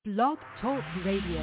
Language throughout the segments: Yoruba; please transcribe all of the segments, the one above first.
Blog Talk Radio.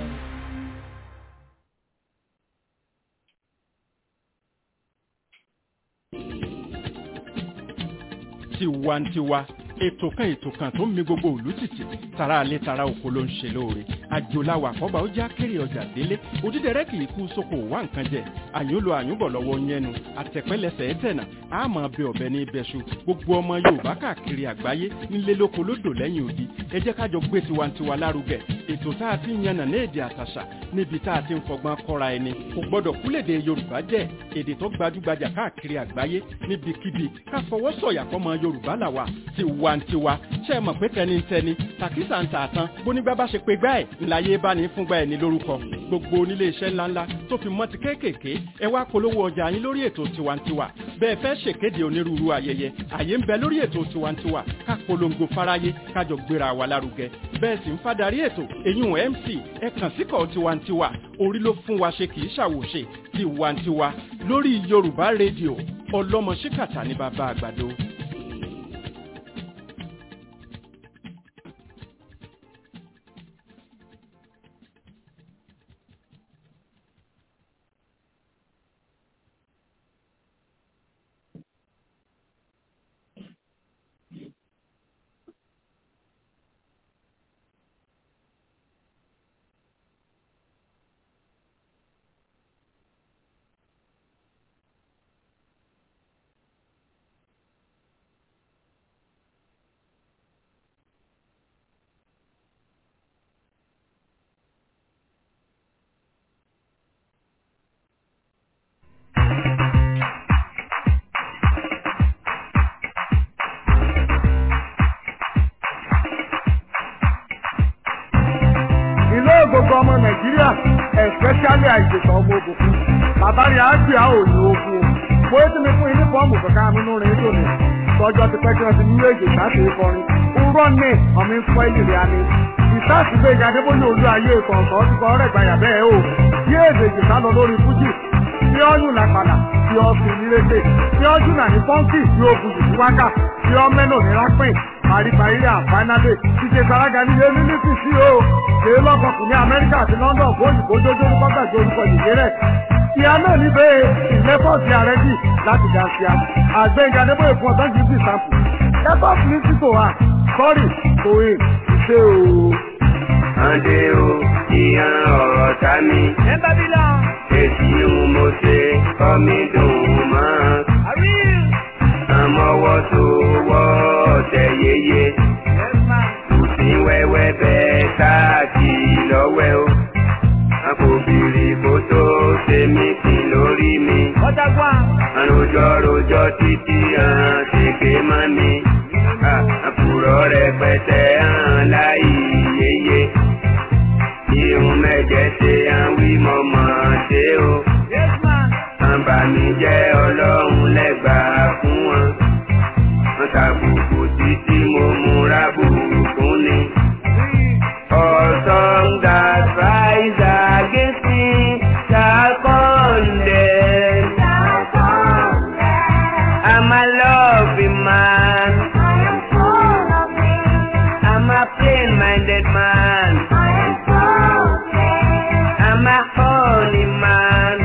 Tiwantiwa ètò kan tó ń mi gbogbo ìlú tìtì tara alẹ́ tara oko ló ń ṣe lóore àjòláwà àkọ́bà ó já kéré ọjà délé òdídẹrẹ́ kì í kú sóko wá nǹkan jẹ àyúnlò àyúnbọ̀ lọ́wọ́ yẹnu àtẹ̀pẹ́lẹsẹ̀ ẹ̀tẹ̀nà àmọ́ bẹ ọ̀bẹ ní ibẹ̀ṣu gbogbo ọmọ Yorùbá káàkiri àgbáyé nílé lóko lódò lẹ́yìn odi ẹ jẹ́ kájọ gbé tiwantiwa lárugẹ ètò tá a ti ń yànnà ní èdè àtàṣà níbi tá a ti ń fọgbọ́n kọ́ra ẹni kò gbọ́dọ̀ kúlèdè Yorùbá jẹ́ èdè tó gbajúgbajà káàkiri àgbáyé níbikíbi ká fọwọ́ sọ̀yà fọmọ Yorùbá làwà tiwantiwa ṣe é mọ̀ pé tẹnitẹni tàkísà ń tààtàn bónígbà bá ṣe pé gbá ẹ̀ ńláyé bá ní fúngbà ẹ̀ ní lórúkọ gbogbo onílé iṣẹ́ ńláńlá tó fi mọ́ ti kéékèèké ẹ wá polówó ọjà yín lórí ètò tiwantiwa bẹ́ẹ̀ fẹ́ ṣèkéde onírúurú ayẹyẹ àyè ń bẹ lórí ètò tiwantiwa ká polongo fáráyé kájọ gbéra wa lárugẹ bẹ́ẹ̀ sì ń fádàrí ètò èyún MC ẹ kàn síkọ̀ tiwantiwa orí ló fún wa ṣe kì í ṣàwòṣe tiwantiwa lórí Yorùbá rédíò ọlọ́mọ ṣíkàtà ní bàbá àgbàdo. Gbogbo ọmọ Nàìjíríà especially àìsèkà ọmọ ògùnkùn bàbá rẹ̀ á gbé àwọn òyìn ogun mo é tí mi fún yúnífọ́ọ̀mù kankan nínú rẹ̀ tó ní tọ́jọ́ ti pẹ́ kí wọ́n ti ní èjì láti kọrin ńrọ́ ní ọmọ ìfọ́ ìlú rẹ̀ ni ìsáàsì gbé ìjà débóyè olú ayé ìkọ̀ọ̀kan ti kọ́ ọ̀rẹ́ gbàyà bẹ́ẹ̀ o bí èdè ìjìká lọ lórí fújì tí ọ́yùn làpàdà tí ọ́ fi nírèké tí ọ́jùn náà ní fọ́ńkì tí ó bùjù sí wákà tí ọ́ mẹ́nà ní rápìn paríparí àfáínádé títí sàrágà ní ilé mílíkì sí o ṣe lọ́kọ̀ọ̀kùn ní Amẹ́ríkà àti London bóyì kó jójó ní kọ́gbàjọ orúkọ ìdílé ìyá náà níbẹ̀ ìlẹ́fọ̀sì ààrẹ dì láti dànsíà àgbẹ̀yìn adébóyè fún ọ̀tọ́ jù sí ìsàmpù lẹ́fọ̀sì ní títò à sọ́rí kòwé ṣe o. Àndé o, ìyàn ọ̀rọ̀ ta mi. Ẹ Bábílà. Èsì ń mo ṣe kọ́ mi dùn mọ́. Àmọ́wọ́ tó wọ́ ọ̀tẹ̀ yeye. Kùsì wẹ́wẹ́ bẹ́ẹ̀ káàkiri lọ́wẹ́ o. Àkòbìrì kò tó ṣe mí kí lórí mi. Àròjọ́ títí hàn ṣègbè má mi. Àkùrọ̀ rẹpẹtẹ hàn láì yeye. Irun mẹ́jẹ ṣe àwí mọ̀mọ́ ṣe o. Àbàmíjẹ́ Ọlọ́run lẹ́gbàá fún wọn. Wọ́n tàbùkù títí mo múra bùkún ni. All songs that rise against me shall condemn. I'm a loving man. I'm a plain-minded man. I'm a holy man.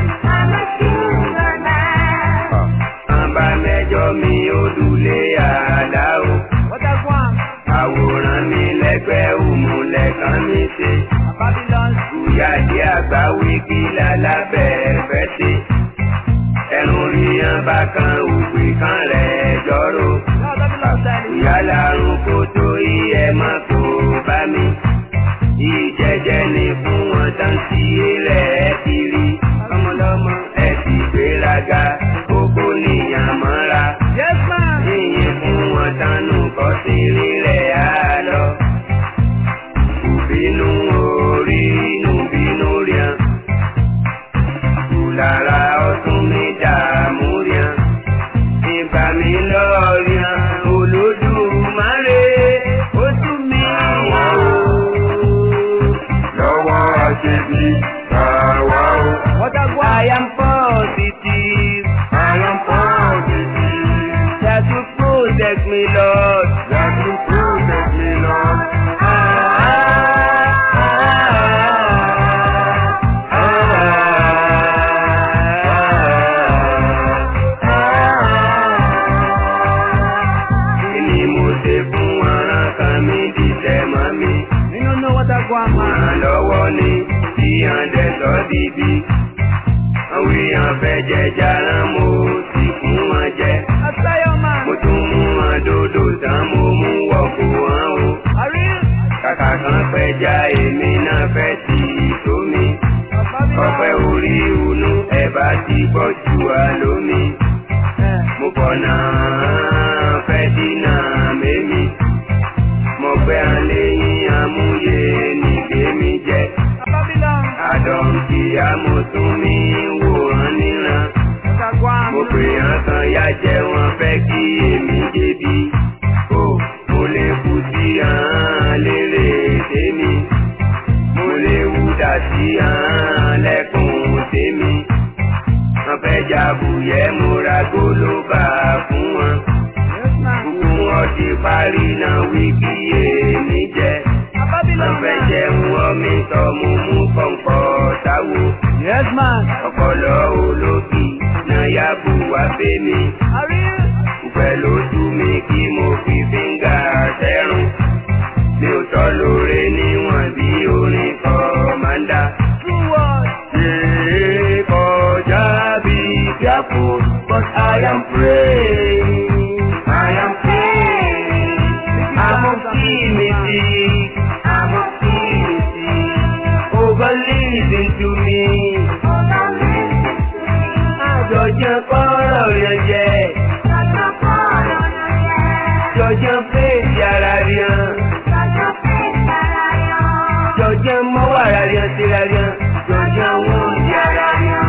Àbá mẹ́jọ mi ò dúlé àdá o. Àwòrán mi lẹ́gbẹ́ òmùlẹ̀ kan mi ṣe. Ìyáàdí àgbà wíkí lálábẹ́ fẹ́ ṣe. Ẹ̀rùn ríyan bá kan òpè kan rẹ̀ jọ́rò. Ìyá lárùn kò tó iye mọ́ kó bá mi. Ìjẹ́jẹ́ ni fún wọn tán sí ilẹ̀ kiri. Ọmọlọ́mọ ẹ̀ sì gbéraga gbogbo níyàn mọ́ra. Ìyẹn fún wọn tánú kọ́ sí rírẹ̀ á lọ. Bínú orí inú bínú ríàn. Kùlára ọtún mi dààmú ríàn. Ìgbà mi lọ ríàn Olódùmarè ó tú mi wá o. Lọ́wọ́ àṣebí àwa o. I am positive. I am positive. That you protect me, Lord. That you protect me, Lord. lọ́wọ́ ni ìyàn dẹ̀sọ́ bíbí. Àwọn èèyàn fẹ́ jẹ jàrá mo sì fún wọn jẹ. Mo tún mú wọn dòdò tán mo mú wọ̀kú wọn o. Kàkà kan pẹja èmi náà fẹ́ ti tómi. Ọpẹ́ orí inú ẹ̀bá ti gbọ́ jù wá lómi. Mo kọ̀nà fẹ́ dínà mẹ́mi. Mo gbé àléyìn amúyẹ nígbèmí jẹ. Àdọ̀nkì amòtún mi wòran níran. Mo pè hàn kan yá jẹ́ wọn fẹ́ kí èmi débi. Mo lè kú sí hàn lérè tèmi. Mo lè wúdà sí hàn lẹ́kùn tèmi. Wọ́n fẹ́ jàbùyẹ́ mo ra gólóbà fún wọn. Gbogbo wọn ti parí náà wí kí èmi jẹ. Wọ́n fẹ́ jẹun ọmọ tọ́ mo mú kọ̀ǹkọ̀ táwo. Ọpọlọ olókì náà yàgò wá fẹ́ mi. Pẹ̀ lójú mi kí mo fi fíńgà sẹ́rùn. Mi ò tọ́ lóore níwọ̀n bí orin kọ̀mándà. Ṣé kọjá bí careful, but I am praying. I am praying. I'm optimistic. I'm optimistic. Oh, God, listen to me. Àjọjẹ kọ́rọ̀ yẹn jẹ́. Jọjẹ fèsì ara rían. Jọjẹ mọ́wàrà rían síra rían. Jọjẹ wọ́n jẹ́ ara rían.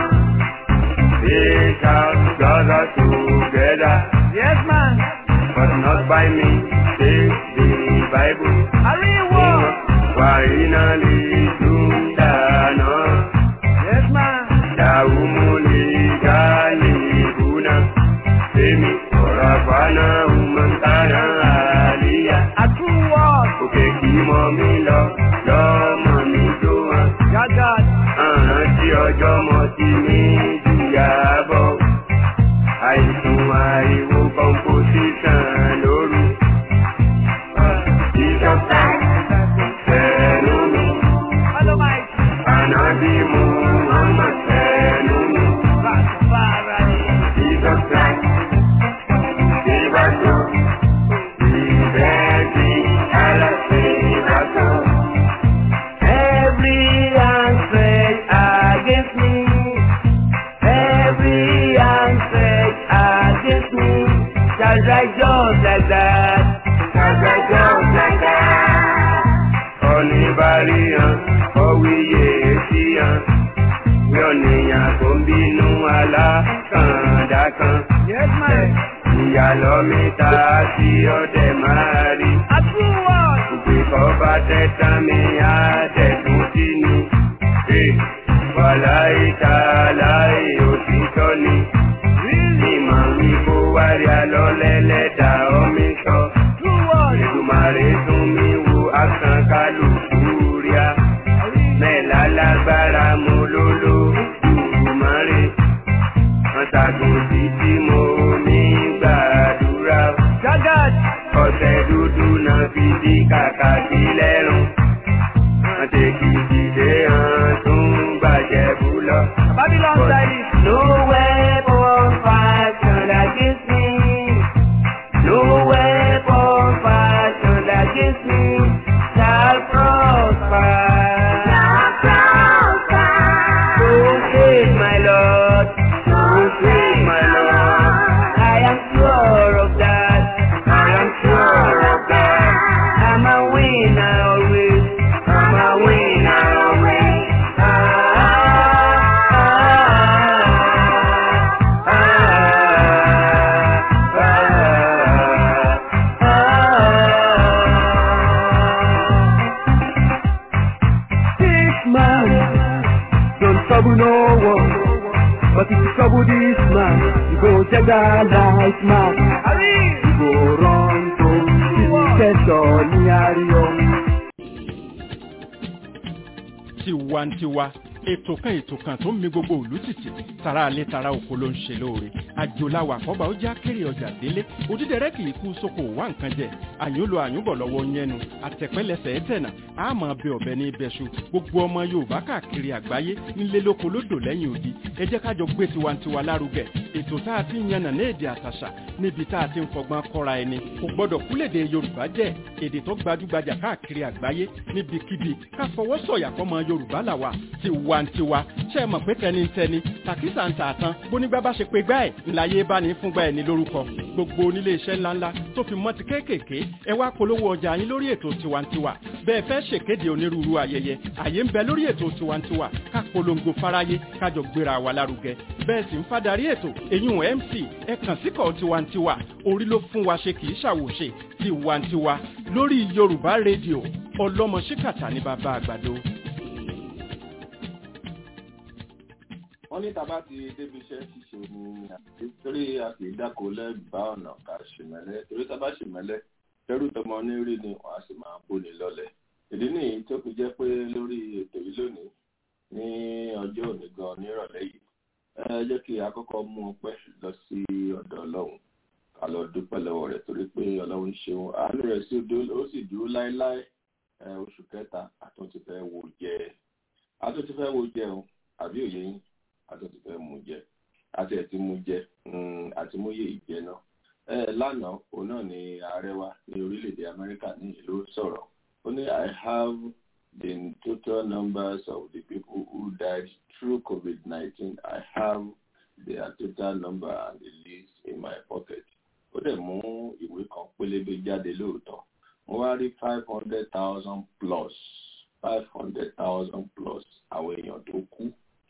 They shall gather together. Yes, man. But not by me. Take the Bible. Finally, Dundana. Yes, man. Daumuli Galibuna. Semi Orafana Umantana Alia. A true word. Okay, Kimomi lo Mami Joa. God. Àrántí ọjọ́ mọ́ sí mi jùyàbọ̀. Àìsùn àìwò composition lóru. Ìjọba fẹ́nu mi. Ànábì Muhammad fẹ́nu mi. Ìjọba ìbájọ́. Ìbẹ́ẹ̀dì aláṣẹ ìbájọ́. Every answer against me. Every answer against me. Shall rise just like that. Shall rise just like that. Oníbàárì hàn, ọ̀wíyè sí hàn. Yọ̀nìyàn kò ń bínú alákàndá kan. Yes, man. Ìyàlọ́ mi ta sí ọdẹ máa rí. A true word. Òpè kọ́ bá tẹ́tàn mi á tẹ̀tún sí ni. Wàláì tàláì òtítọ́ ni. Ìmọ̀ wí kó wárí alọ́lẹ́lẹ́dà omi sọ. True word. Èdùmàrè tún mi wo akàn kálukú ríà. Mẹ́lá lágbára mo lóló Èdùmàrè. Wọ́n tàgùn títí mo ní gbàdúrà. God. Ọ̀sẹ̀ dúdú náà fi di kàkà sí lẹ́rùn. Wọ́n tèkì dìde hàn tún bàjẹ́ bú lọ. Babylon style. No weapon fashioned against me. No weapon fashioned against me shall prosper. Don't hate my Lord. Don't hate my Lord. I am sure of that. I am sure of that. I'm a winner always. I'm a winner always. This man don't trouble no one, but if you trouble this man, you go check that light man. You go run to this session, Yario. Tiwantiwa ètò kan tó ń mi gbogbo ìlú tìtì tara alẹ́ tara oko ló ń ṣe lóore àjòláwà àkọ́bà ó já kéré ọjà délé òdídẹrẹ́ kì í kú sóko wá nǹkan jẹ àyúnlò àyúnbọ̀ lọ́wọ́ yẹnu àtẹ̀pẹ́lẹsẹ̀ ẹ̀tẹ̀nà àmọ́ bẹ ọ̀bẹ ní ibẹ̀ṣu gbogbo ọmọ Yorùbá káàkiri àgbáyé nílé lóko lódò lẹ́yìn odi ẹ jẹ́ kájọ gbé tiwantiwa lárugẹ ètò tá a ti ń yànnà ní èdè àtàṣà níbi tá a ti ń fọgbọ́n kọ́ra ẹni kò gbọ́dọ̀ kúlèdè Yorùbá jẹ́ èdè tó gbajúgbajà káàkiri àgbáyé níbikíbi ká fọwọ́ sọ̀yà fọmọ Yorùbá làwà tiwantiwa ṣe é mọ̀ pé tẹnitẹni tàkísà ń tà tán bónígbà bá ṣe pé gbá ẹ̀ ńláyé bá ní fúngbà ẹ̀ ní lórúkọ gbogbo onílé iṣẹ́ ńláńlá tó fi mọ́ ti kéékèèké ẹ wá polówó ọjà yín lórí ètò tiwantiwa bẹ́ẹ̀ fẹ́ ṣèkéde onírúurú ayẹyẹ àyè ń bẹ lórí ètò tiwantiwa ká polongo fáráyé kájọ gbéra wa lárugẹ bẹ́ẹ̀ sì ń fadarí ètò èyún MC ẹ kàn síkọ̀ tiwantiwa orí ló fún wa ṣe kì í ṣàwòṣe tiwantiwa lórí Yorùbá rédíò ọlọ́mọ ṣíkàtà ní bàbá àgbàdo. wọ́n ní tàbá ti débi iṣẹ́ ṣíṣe ní torí a kì í dáko lẹ́gbàá ọ̀nà ká ṣèmẹ́lẹ́ torí tàbá ṣèmẹ́lẹ́ tẹ́rù tọmọ ní rí ni wọ́n á sì máa bóni lọ́lẹ̀. ìdí nìyí tó fi jẹ́ pé lórí ètò yìí lónìí ní ọjọ́ òní gan nírọ̀lẹ́ yìí ẹ jẹ́ kí a kọ́kọ́ mú ọpẹ́ lọ sí ọ̀dọ̀ Ọlọ́run ká lọ dúpẹ́ lọ́wọ́ rẹ̀ torí pé Ọlọ́run ṣeun àánú rẹ̀ ó sì dúró láéláé oṣù kẹta àtúntì fẹ́ wo jẹ o àbí òye yín àtúntì fẹ́ mú jẹ àti ẹ̀ tí mú jẹ àti múyè ìjẹ náà. Lánàá òun náà ni ààrẹ wa ní orílẹ̀-èdè Amẹ́ríkà ní ìlú sọ̀rọ̀ ó ní I have the total numbers of the people who died through COVID-19. I have their total number and the list in my pocket. Ó dẹ̀ mú ìwé kan pélébé jáde lóòótọ́ mo wá rí 500,000 plus àwọn èèyàn tó kú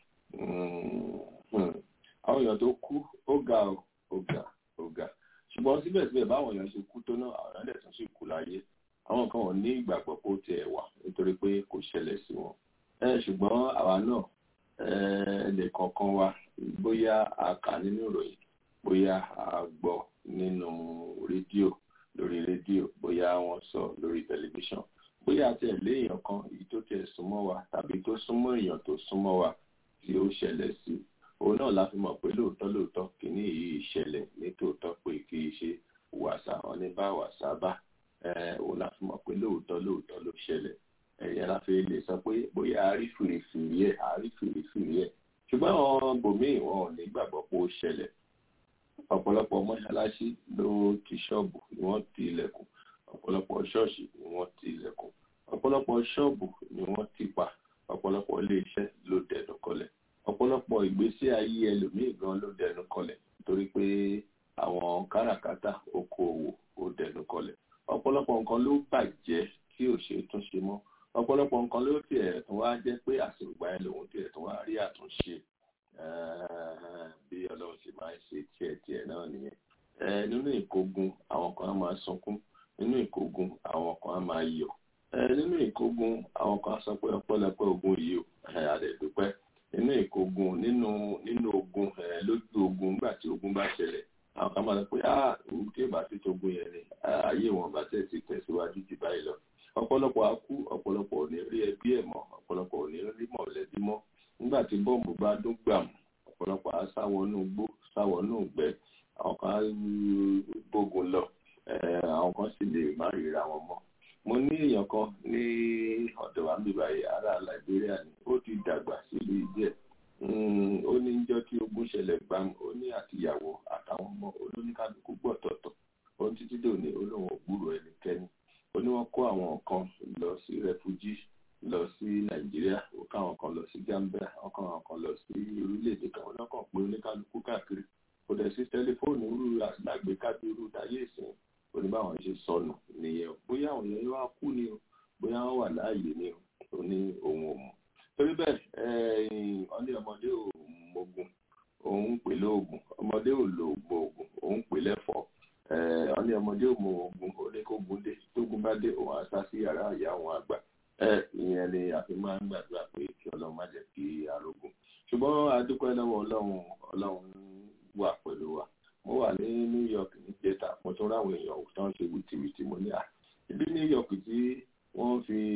àwọn èèyàn tó kú ó ga ṣùgbọ́n síbẹ̀síbẹ̀ báwọn èèyàn ṣe kú tó náà àwọn èèyàn tún sì kú láyé àwọn kan wọ́n ní ìgbàgbọ́ pé ó tiẹ̀ wà nítorí pé kò ṣẹlẹ̀ sí wọn ṣùgbọ́n àwa náà ẹnì kọ̀ọ̀kan wa bóyá a kà nínú ìròyìn bóyá a gbọ́ nínú rédíò lórí rédíò bóyá wọ́n sọ lórí tẹlifíṣàn bóyá tẹ̀lé èèyàn kan èyí tó tẹ̀ súnmọ́ wa tàbí tó súnmọ́ èèyàn tó súnmọ́ wa tí ó ṣẹlẹ̀ sí òun náà la fi mọ̀ pé lóòótọ́ kìíní yìí ṣẹlẹ̀ ní tòótọ́ pé kì í ṣe wàsà wọn ní bá wàsà bá òun la fi mọ̀ pé lóòótọ́ ló ṣẹlẹ̀ ẹ̀yẹ la fi lè sọ pé bóyá a rí fìrìfìrì ẹ̀ ṣùgbọ́n àwọn bòmíì wọn ò ní gbàgbọ́ pé ó ṣẹlẹ̀ ọ̀pọ̀lọpọ̀ mọ́ṣáláṣí ló ti ṣọ́ọ̀bù ni wọ́n ti ilẹ̀kùn ọ̀pọ̀lọpọ̀ ṣọ́ọ̀ṣì ni wọ́n ti ilẹ̀kùn ọ̀pọ̀lọpọ̀ ṣọ́ọ̀bù ni wọ́n ti pa ọ̀pọ̀lọpọ̀ ilé iṣẹ́ ló dẹnu kọlẹ̀ ọ̀pọ̀lọpọ̀ ìgbésí ayé ẹlòmíì gan ló dẹnu kọlẹ̀ nítorí pé àwọn káràkátà okòòwò ó dẹnu kọlẹ̀ ọ̀pọ̀lọpọ̀ nǹkan ló bàjẹ́ tí ò ṣe tún ṣe mọ́ ọ̀pọ̀lọpọ̀ nǹkan ló tiẹ̀ tún wá jẹ́ pé àsìkò ẹ̀ lòun tiẹ̀ tún wá rí àtúnṣe bí Ọlọ́run ṣe máa ń ṣe tiẹ̀ náà nìyẹn nínú ìkógun àwọn kan á máa sunkún nínú ìkógun àwọn kan á máa yọ̀ nínú ìkógun àwọn kan á sọ pé ọpẹ́lọpẹ́ ogun yìí ó àdẹ̀dúpẹ́ nínú ìkógun nínú ogun lójú ogun nígbà tí ogun bá ṣẹlẹ̀ àwọn kan máa sọ pé tí ó bá ti tógun yẹn ni ayé wọn bá tẹ̀ sí tẹ̀síwájú jù báyìí lọ ọ̀pọ̀lọpọ̀ á kú ọ̀pọ̀lọpọ̀ ò ní rí ẹbí ẹ̀ mọ́ ọ̀pọ̀lọpọ̀ ò ní rí mọ̀lẹ́bí mọ́ nígbà tí bọ́ǹbù bá dún gbàm ọ̀pọ̀lọpọ̀ á sáwọnú gbó sáwọnú ìgbẹ́ àwọn kan á gbógun lọ àwọn kan sì lè má ríra wọn mọ́. mo ní èèyàn kan ní ọ̀dọ̀ wa níbi báyìí ará Liberia ni ó ti dàgbà sílùú díẹ̀ ó ní jọ́ tí ogun ṣẹlẹ̀ gbàm ó ní àtìyàwó àtàwọn ọmọ olóníkálukú gbọ̀tọ̀ọ̀tọ̀ ó ní títí dòní olóhùn ògbúrò ẹnikẹ́ni ó ní wọ́n kó àwọn kan lọ sí refugee lọ sí Nàìjíríà ó káwọn kan lọ sí Gambia ó káwọn kan lọ sí orílẹ̀-èdè kan lọ́kàn pé oníkálukú káàkiri kò dẹ̀ sí tẹlifóònù irú àgbéká bí irú táyé ìsìn oníbàwọn ṣe sọnù nìyẹn bóyá àwọn èèyàn wá kú ni o bóyá wọ́n wà láàyè ni o ní ohun òmù torí bẹ́ẹ̀ wọ́n ní ọmọdé ò mọ̀gùn òun pè lóògùn ọmọdé ò lo òògùn òun pè lẹ́fọ̀ọ́ wọ́n ní ọmọdé ò mọ òògùn oníkógun dé tógun bá dé òun àṣà sí yàrá ìyá àwọn àgbà ìyẹn ni àfi máa ń gbàdúrà pé kí Ọlọ́run má jẹ́ kí arógun ṣùgbọ́n a dúpẹ́ lọ́wọ́ Ọlọ́run wà pẹ̀lú wa mo wà ní New York ní jẹta mo tún ráwọn èèyàn tó ń ṣe wìtìwìtì mo ní ibi New York tí wọ́n fi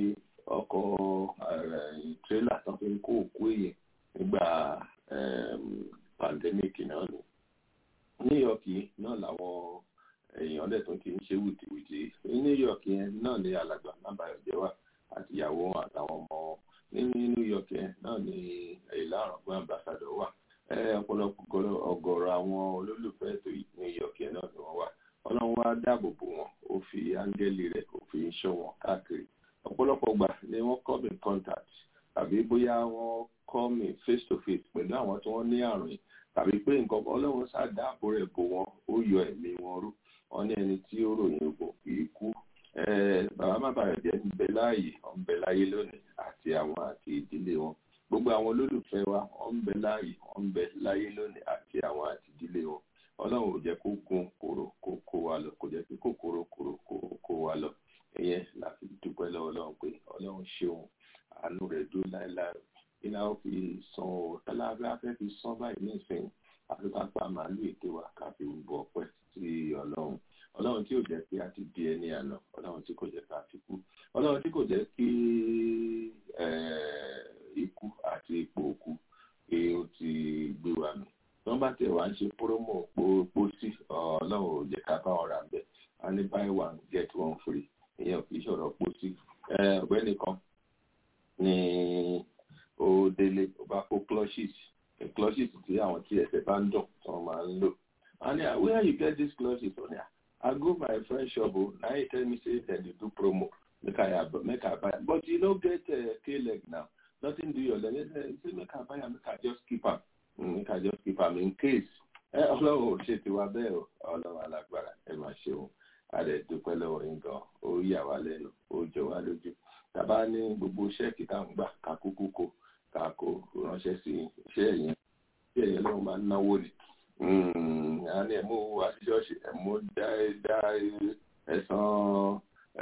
ọkọ̀ tírélà tó fi ń kó òkú èèyàn nígbà pandemic náà ni. New York yìí náà làwọn èèyàn lẹ̀ tó ti ń ṣe wìtìwìtì. Ní New York yẹn náà ni alàgbà Mábàyọ̀jẹ́ wà àti ìyàwó àtàwọn ọmọ. Ní New York yẹn náà ni Ìlà-Ọ̀ràngún ambassador wà. Ọ̀pọ̀lọpọ̀ ọ̀gọ̀rọ̀ àwọn olólùfẹ́ ètò New York yẹn náà ni wọ́n wà. Ọlọ́run wá dáàbò bò wọ́n, ó fi áńgẹ́lì rẹ̀ ó fi ń ṣọ́ wọn káàkiri. Ọ̀pọ̀lọpọ̀ gbà ni wọ́n come in contact tàbí bóyá wọ́n come in face to face pẹ̀lú àwọn tí wọ́n ní àrùn yìí tàbí pé nǹkan Ọlọ́run sá dáàbò rẹ̀ bò wọ́n, ó yọ ẹ̀mí wọn rú. Wọ́n ní ẹni tí ó ròyìn ogun kì í kú. Bàbá Mábàyọ̀jẹ́ ń bẹ láàyè, ó ń bẹ láyé lónìí àti àwọn àti ìdílé wọn. Gbogbo àwọn olólùfẹ́ wa ó ń bẹ láàyè, ó ń bẹ láyé lónìí àti àwọn àti ìdílé wọn. Ọlọ́run ò jẹ́ kó gun kòrò kó kó wa lọ, kò jẹ́ kí kòkòrò kòrò kó wa lọ. Ìyẹn la fi dúpẹ́ lọ́wọ́ Ọlọ́run pé Ọlọ́run ṣeun, àánú rẹ̀ dúró láéláé. Iná ó fi san ọ́ tálábẹ́ afẹ́ fi san báyìí ní ìsìn àti kápá màálù ètè wa ká fi bọ ọpẹ́ sí Ọlọ́run. Ọlọ́run tí ò jẹ́ kí a ti di ẹni àná, Ọlọ́run tí kò jẹ́ kí a ti kú, Ọlọ́run tí kò jẹ́ kí ikú àti ipò òkú pé ó ti gbé wa mì. Wọ́n bá tẹ̀ wá ń ṣe promo pósí Ọlọ́run ò jẹ́ ká bá wọn rà bẹ́ẹ̀. A ní buy one get one free. Ìyẹn ò kì í ṣọ̀rọ̀ pósí. Ọ̀gbẹ́ni kan ní ó délé ó bá kó clutches tí àwọn tí ẹsẹ̀ bá ń dùn tí wọ́n máa ń lò. And where you get these clutches on here? I go my friend shop, now he tell me say that they do promo. Make I buy. But you don't get K-leg now. Nothing do your leg. Say make I buy and make I just keep am. Make I just keep am in case. Ọlọ́run ò ṣe tiwa bẹ́ẹ̀ o. Ọlọ́run alágbára ẹ máa ṣe òun. Ààrẹ dúpẹ́ lọ́wọ́ yín gan. Ó yà wá lẹ́nu. Ó jọ wá lójú. Tàbá ní gbogbo ṣẹ́ẹ̀kì tá à ń gbà kakúkú kó kakó ránṣẹ́ sí iṣẹ́ ẹ̀yìn. Iṣẹ́ ẹ̀yìn lọ́wọ́ máa ń náwó ni. Àní ẹ̀mú wá sí ṣọ́ọ̀ṣì ẹ̀mú dá ẹ̀sán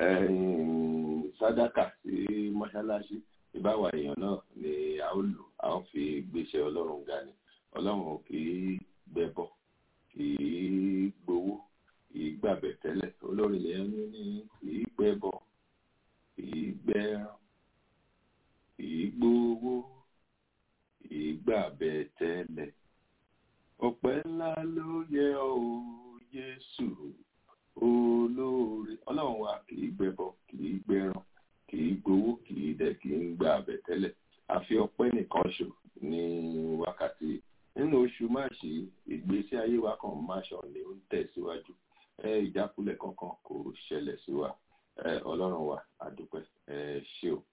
sàdákà sí mọ́ṣáláṣí. Ìbáwá èèyàn náà ni a ó lò, a ó fi gbéṣẹ́ Ọlọ́run ga ni. Ọlọ́run kì í gbẹbọ, kì í gbowó, kì í gbàbẹ̀ tẹ́lẹ̀. Olórin yẹn ní kì í gbẹbọ, kì í gbẹ́ràn, kì í gbowó, kì í gbàbẹ̀ tẹ́lẹ̀. Ọpẹ́ ńlá ló yẹ ọ́ Jésù olóore. Ọlọ́run wa kì í gbẹbọ, kì í gbẹ́ràn, kì í gbowó, kì í dẹ̀ kì í gbàbẹ̀ tẹ́lẹ̀. Àfi ọpẹ́ nìkan ṣo ní wákàtí. Nínú oṣù Máàṣì ìgbésí ayé wa kan máṣọ ni ó ń tẹ̀síwájú. Ìjákulẹ̀ kankan kò ṣẹlẹ̀ sí wa. Ọlọ́run wa àdúpẹ́ ṣé o.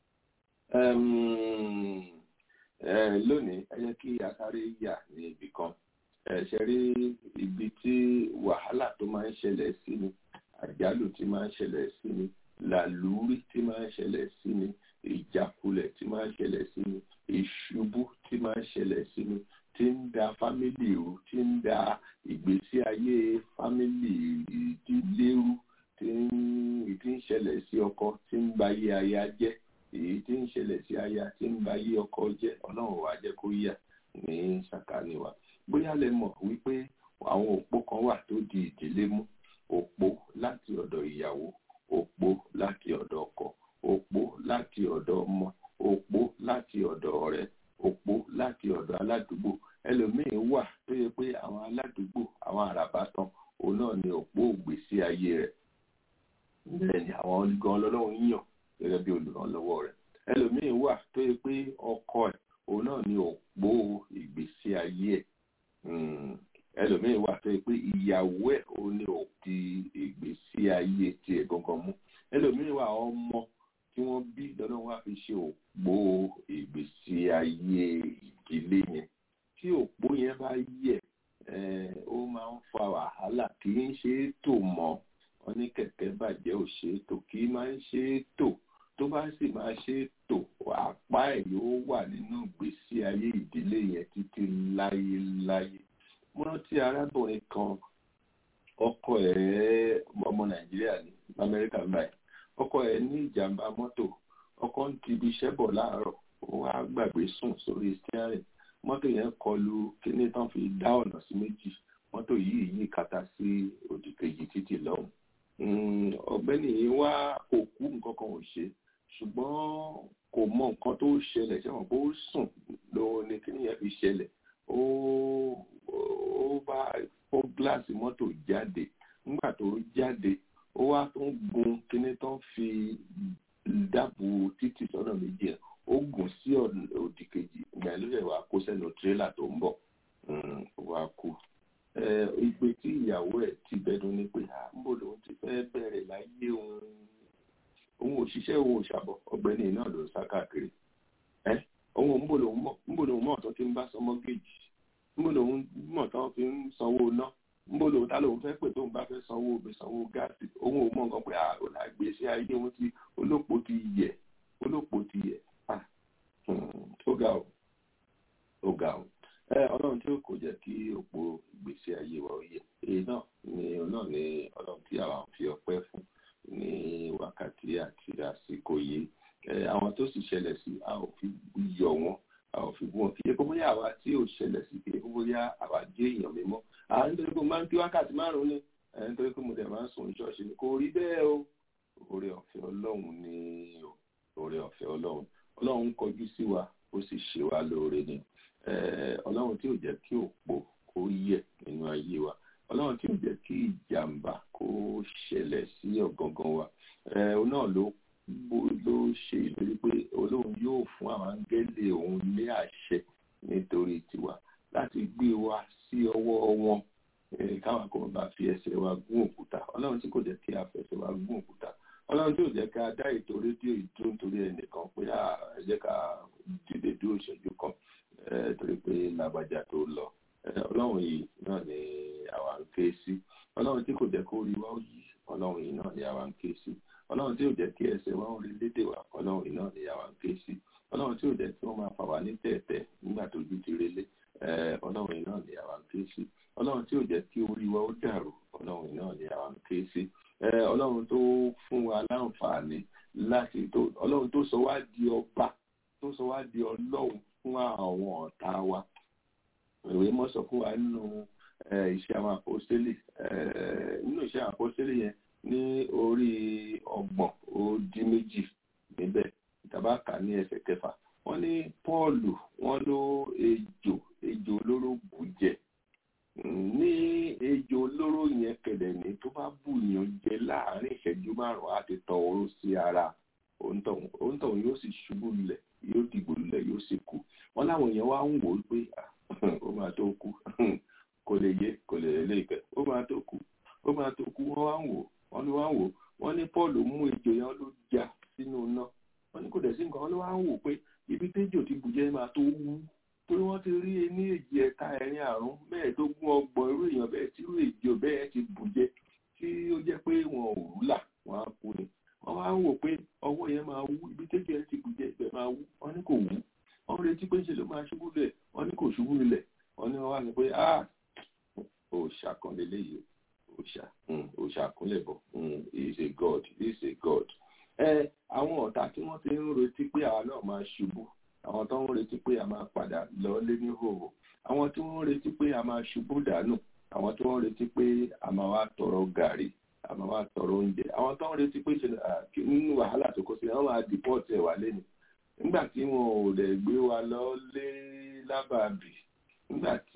Lónìí ẹ jẹ́ kí a sáré yà ní ibì kan. Ṣe rí ibi tí wàhálà tó máa ń ṣẹlẹ̀ sí ni, àjálù tí máa ń ṣẹlẹ̀ sí ni, làlúrí tí máa ń ṣẹlẹ̀ sí ni, ìjákulẹ̀ tí máa ń ṣẹlẹ̀ sí ni, ìṣubú tí máa ń ṣẹlẹ̀ sí ni, tí ń da fámìlì rú, tí ń da ìgbésí ayé fámìlì ìdílé rú, tí ń ṣẹlẹ̀ sí ọkọ, tí ń ba ayé aya jẹ́, èyí tí ń ṣẹlẹ̀ sí aya, tí ń ba ayé ọkọ jẹ́. Ọlọ́run wá jẹ́ kó yà ní sàkání wa. Bóyá lẹ mọ̀ wípé àwọn òpó kan wà tó di ìdílé mú. Òpó láti ọ̀dọ̀ ìyàwó, òpó láti ọ̀dọ̀ ọkọ, òpó láti ọ̀dọ̀ ọmọ, òpó láti ọ̀dọ̀ ọ̀rẹ́, òpó láti ọ̀dọ̀ aládùúgbò. Ẹlòmíín wà tó yẹ pé àwọn aládùúgbò, àwọn àràbátan, òun náà ni òpó ògbésí ayé rẹ̀. Bẹ́ẹ̀ ni àwọn gan Ọlọ́run yàn gẹ́gẹ́ bí olùrànlọ́wọ́ rẹ̀. Ẹlòmíín wà tó yẹ pé ọkọ ẹ̀ òun náà ni òpó ìgbésí ayé ẹ̀. Ẹlòmíín wà tó yẹ pé ìyàwó ẹ̀ òun ni òpí ìgbésí ayé tiẹ̀ gangan mú. Ẹlòmíín wà ọmọ tí wọ́n bí lọ́dọ̀ wá fi ṣe òpó ìgbésí ayé ìdílé yẹn. Tí òpó yẹn bá yẹ̀, ó máa ń fa wàhálà, kì í ṣe é tò mọ́. Wọ́n ní kẹ̀kẹ́ bàjẹ́ ò ṣe é tò, kì í máa ń ṣe é tò. Tó bá sì máa ṣe é tò, àpá ẹ̀ yóò wà nínú ìgbésí ayé ìdílé yẹn títí láyéláyé. Mo rántí arábìnrin kan, ọkọ ẹ̀ ọmọ Nàìjíríà ní Amẹ́ríkà báyìí. Ọkọ ẹ̀ ní ìjàmbá mọ́tò. Ọkọ ń ti ibi iṣẹ́ bọ̀ láàárọ̀, ó wá gbàgbé sùn sórí steering. Mọ́tò yẹn kọlu kíní tán fi dá ọ̀nà sí méjì. Mọ́tò yìí yí kàtà sí òdì kejì títì lọ́hùn. Ọ̀gbẹ́ni yìí wá òkú nǹkan kan ò ṣe, ṣùgbọ́n kò mọ nǹkan tó ṣẹlẹ̀ ṣé wọn kó sùn ló ní kí nìyẹn fi ṣẹlẹ̀ ó bá fọ́ gíláàsì mọ́tò jáde nígbà tó jáde ó wá tó ń gun kíní tó ń fi dáàbò títì sọ́nà méjì ẹ̀ ó gùn sí òdì kejì ìgbà ló lè wá kó sẹ́nu tírélà tó ń bọ̀ wá kú. Ìgbé tí ìyàwó ẹ̀ ti bẹ́dún ní pé àbò lòun ti fẹ́ bẹ̀rẹ̀ láyé òun òṣìṣẹ́ òun òṣàbọ̀ ọ̀gbẹ́ni náà ló ń sá káàkiri òun ń bò lòun mọ̀ tó ti ń bá sọmọ géèjì ń bò lòun mọ̀ tó fi ń sanwó ná ń bò lòun tá lòun fẹ́ pè tóun bá fẹ́ sanwó obì sanwó gáàsì òun ò mọ̀ nǹkan pé àrùn àgbèsí ayé wọn ti olóòpó ti yẹ ó ga ò ọlọ́run tí ó kò jẹ́ kí òpó ìgbésí ayé wa ó yẹ èyí náà ni ọlọ́run tí àwa ń fi ọpẹ́ fún ní wákàtí àti àsìkò yìí àwọn tó sì ṣẹlẹ̀ sí a ò fi yọ wọn a ò fi wọn kì í ṣe kó bóyá àwa tí ò ṣẹlẹ̀ sí kì í kó bóyá àwa jẹ́ èèyàn mímọ́ nítorí pé mo máa ń kí wákàtí 5 ni nítorí pé mo dẹ̀ máa ń sùn ṣọ́ọ̀ṣì ni kò rí bẹ́ẹ̀ o oore ọ̀fẹ́ ọlọ́run ni oore ọ̀fẹ́ ọlọ́run kọjú sí wa ó sì ṣe wá lóore ni ọlọ́run tí ò jẹ́ kí òpó kó yẹ̀ nínú ayé wa ọlọ́run tí ò jẹ́ kí ìjàmbá kó ṣẹlẹ̀ sí ọ̀gangan wa òun náà ló ṣe ìlérí pé olóhun yóò fún àwọn áńgẹ́lì òun ní àṣẹ nítorí tiwa láti gbé wa sí ọwọ́ wọn káwọn kan bá fi ẹsẹ̀ wa gún òkúta ọlọ́run tí kò jẹ́ kí a fẹsẹ̀ wa gún òkúta ọlọ́run tí ò jẹ́ ká dá ètò rédíò ìdúró nítorí ẹnìkan pé ẹ jẹ́ ká dìde dúró ìṣẹ́jú kan torí pé làbàjá tó lọ ọlọ́run yìí náà ni àwa ń ké sí ọlọ́run tí kò jẹ́ kó rí wa ó yí ọlọ́run yìí náà ni àwa ń ké sí ọlọ́run tí ò jẹ́ kí ẹsẹ̀ wa ó rí lédè wa ọlọ́run yìí náà ni àwa ń ké sí ọlọ́run tí ò jẹ́ kí wọ́n máa fà wá ní tẹ̀tẹ̀ nígbà tó ojú ti relé ọlọ́run yìí náà ni àwa ń ké sí ọlọ́run tí ò jẹ́ kí orí wa ó dàrú ọlọ́run yìí náà ni àwa ń ké sí ọlọ́run tó fún wa láǹfààní láti tó ọlọ́run tó sọ wá di ọba tó sọ wá di ọlọ́run fún àwọn ọ̀tá wa ìwé mọ́ sọ fún wa nínú iṣẹ́ àwọn àpọ́stélì yẹn ní orí 30 níbẹ̀ ìtàbákà ní ẹsẹ̀ 6 wọ́n ní Pọ́ọ̀lù wọ́n ló ejò olóró bù jẹ ní ejò olóró yẹn kẹ̀dẹ̀ ní tó bá bù yàn jẹ láàárín ìṣẹ́jú 5 àti tọ̀ oró sí ara òǹtọ̀hún yóò sì ṣubú lulẹ̀ yóò dìgbò lulẹ̀ yóò sì kú wọ́n láwọn èèyàn wá ń wò ó pé ó máa tó kú kò lè lè kẹ́ ó máa tó kú wọ́n ní Paul mú ejò yẹn ló já sínú iná wọ́n ní kò dẹ̀ sí nǹkan wọ́n ló wá ń wò pé ibi téjò ti bùjẹ́ máa tó wú torí wọ́n ti rí ní èjì ẹ̀ka ẹ̀rin àrùn 25 30 irú èèyàn bẹ́ẹ̀ tí irú ejò bẹ́ẹ̀ ti bùjẹ́ tí ó jẹ́ pé wọn ò rúlà wọn á kú ni wọ́n wá ń wò pé ọwọ́ yẹn máa wú ibi téjò yẹn ti bùjẹ́ ibẹ̀ máa wú wọ́n ní kò wú wọ́n retí pé ṣe ló máa ṣubú lẹ̀ wọ́n ní kò ṣubú lẹ̀ wọ́n ní wọ́n wá ní pé òòṣà kan lélẹ́yìí òòṣà kúnlẹ̀ bọ̀ he is a god àwọn ọ̀tá tí wọ́n ti ń retí pé àwa náà máa ṣubú àwọn tó ń retí pé a máa padà lọ lé ní hòhò àwọn tí wọ́n ń retí pé a máa ṣubú dànù àwọn tí wọ́n ń retí pé a máa wá tọrọ gàrí a máa wá tọrọ oúnjẹ àwọn tó ń retí pé nínú wàhálà tó kó sí wọ́n máa dìpọ́ọ̀tì ẹ̀ wá lẹ́nu nígbà tí wọn ò lè gbé wa lọ lé lábàbí nígbà tí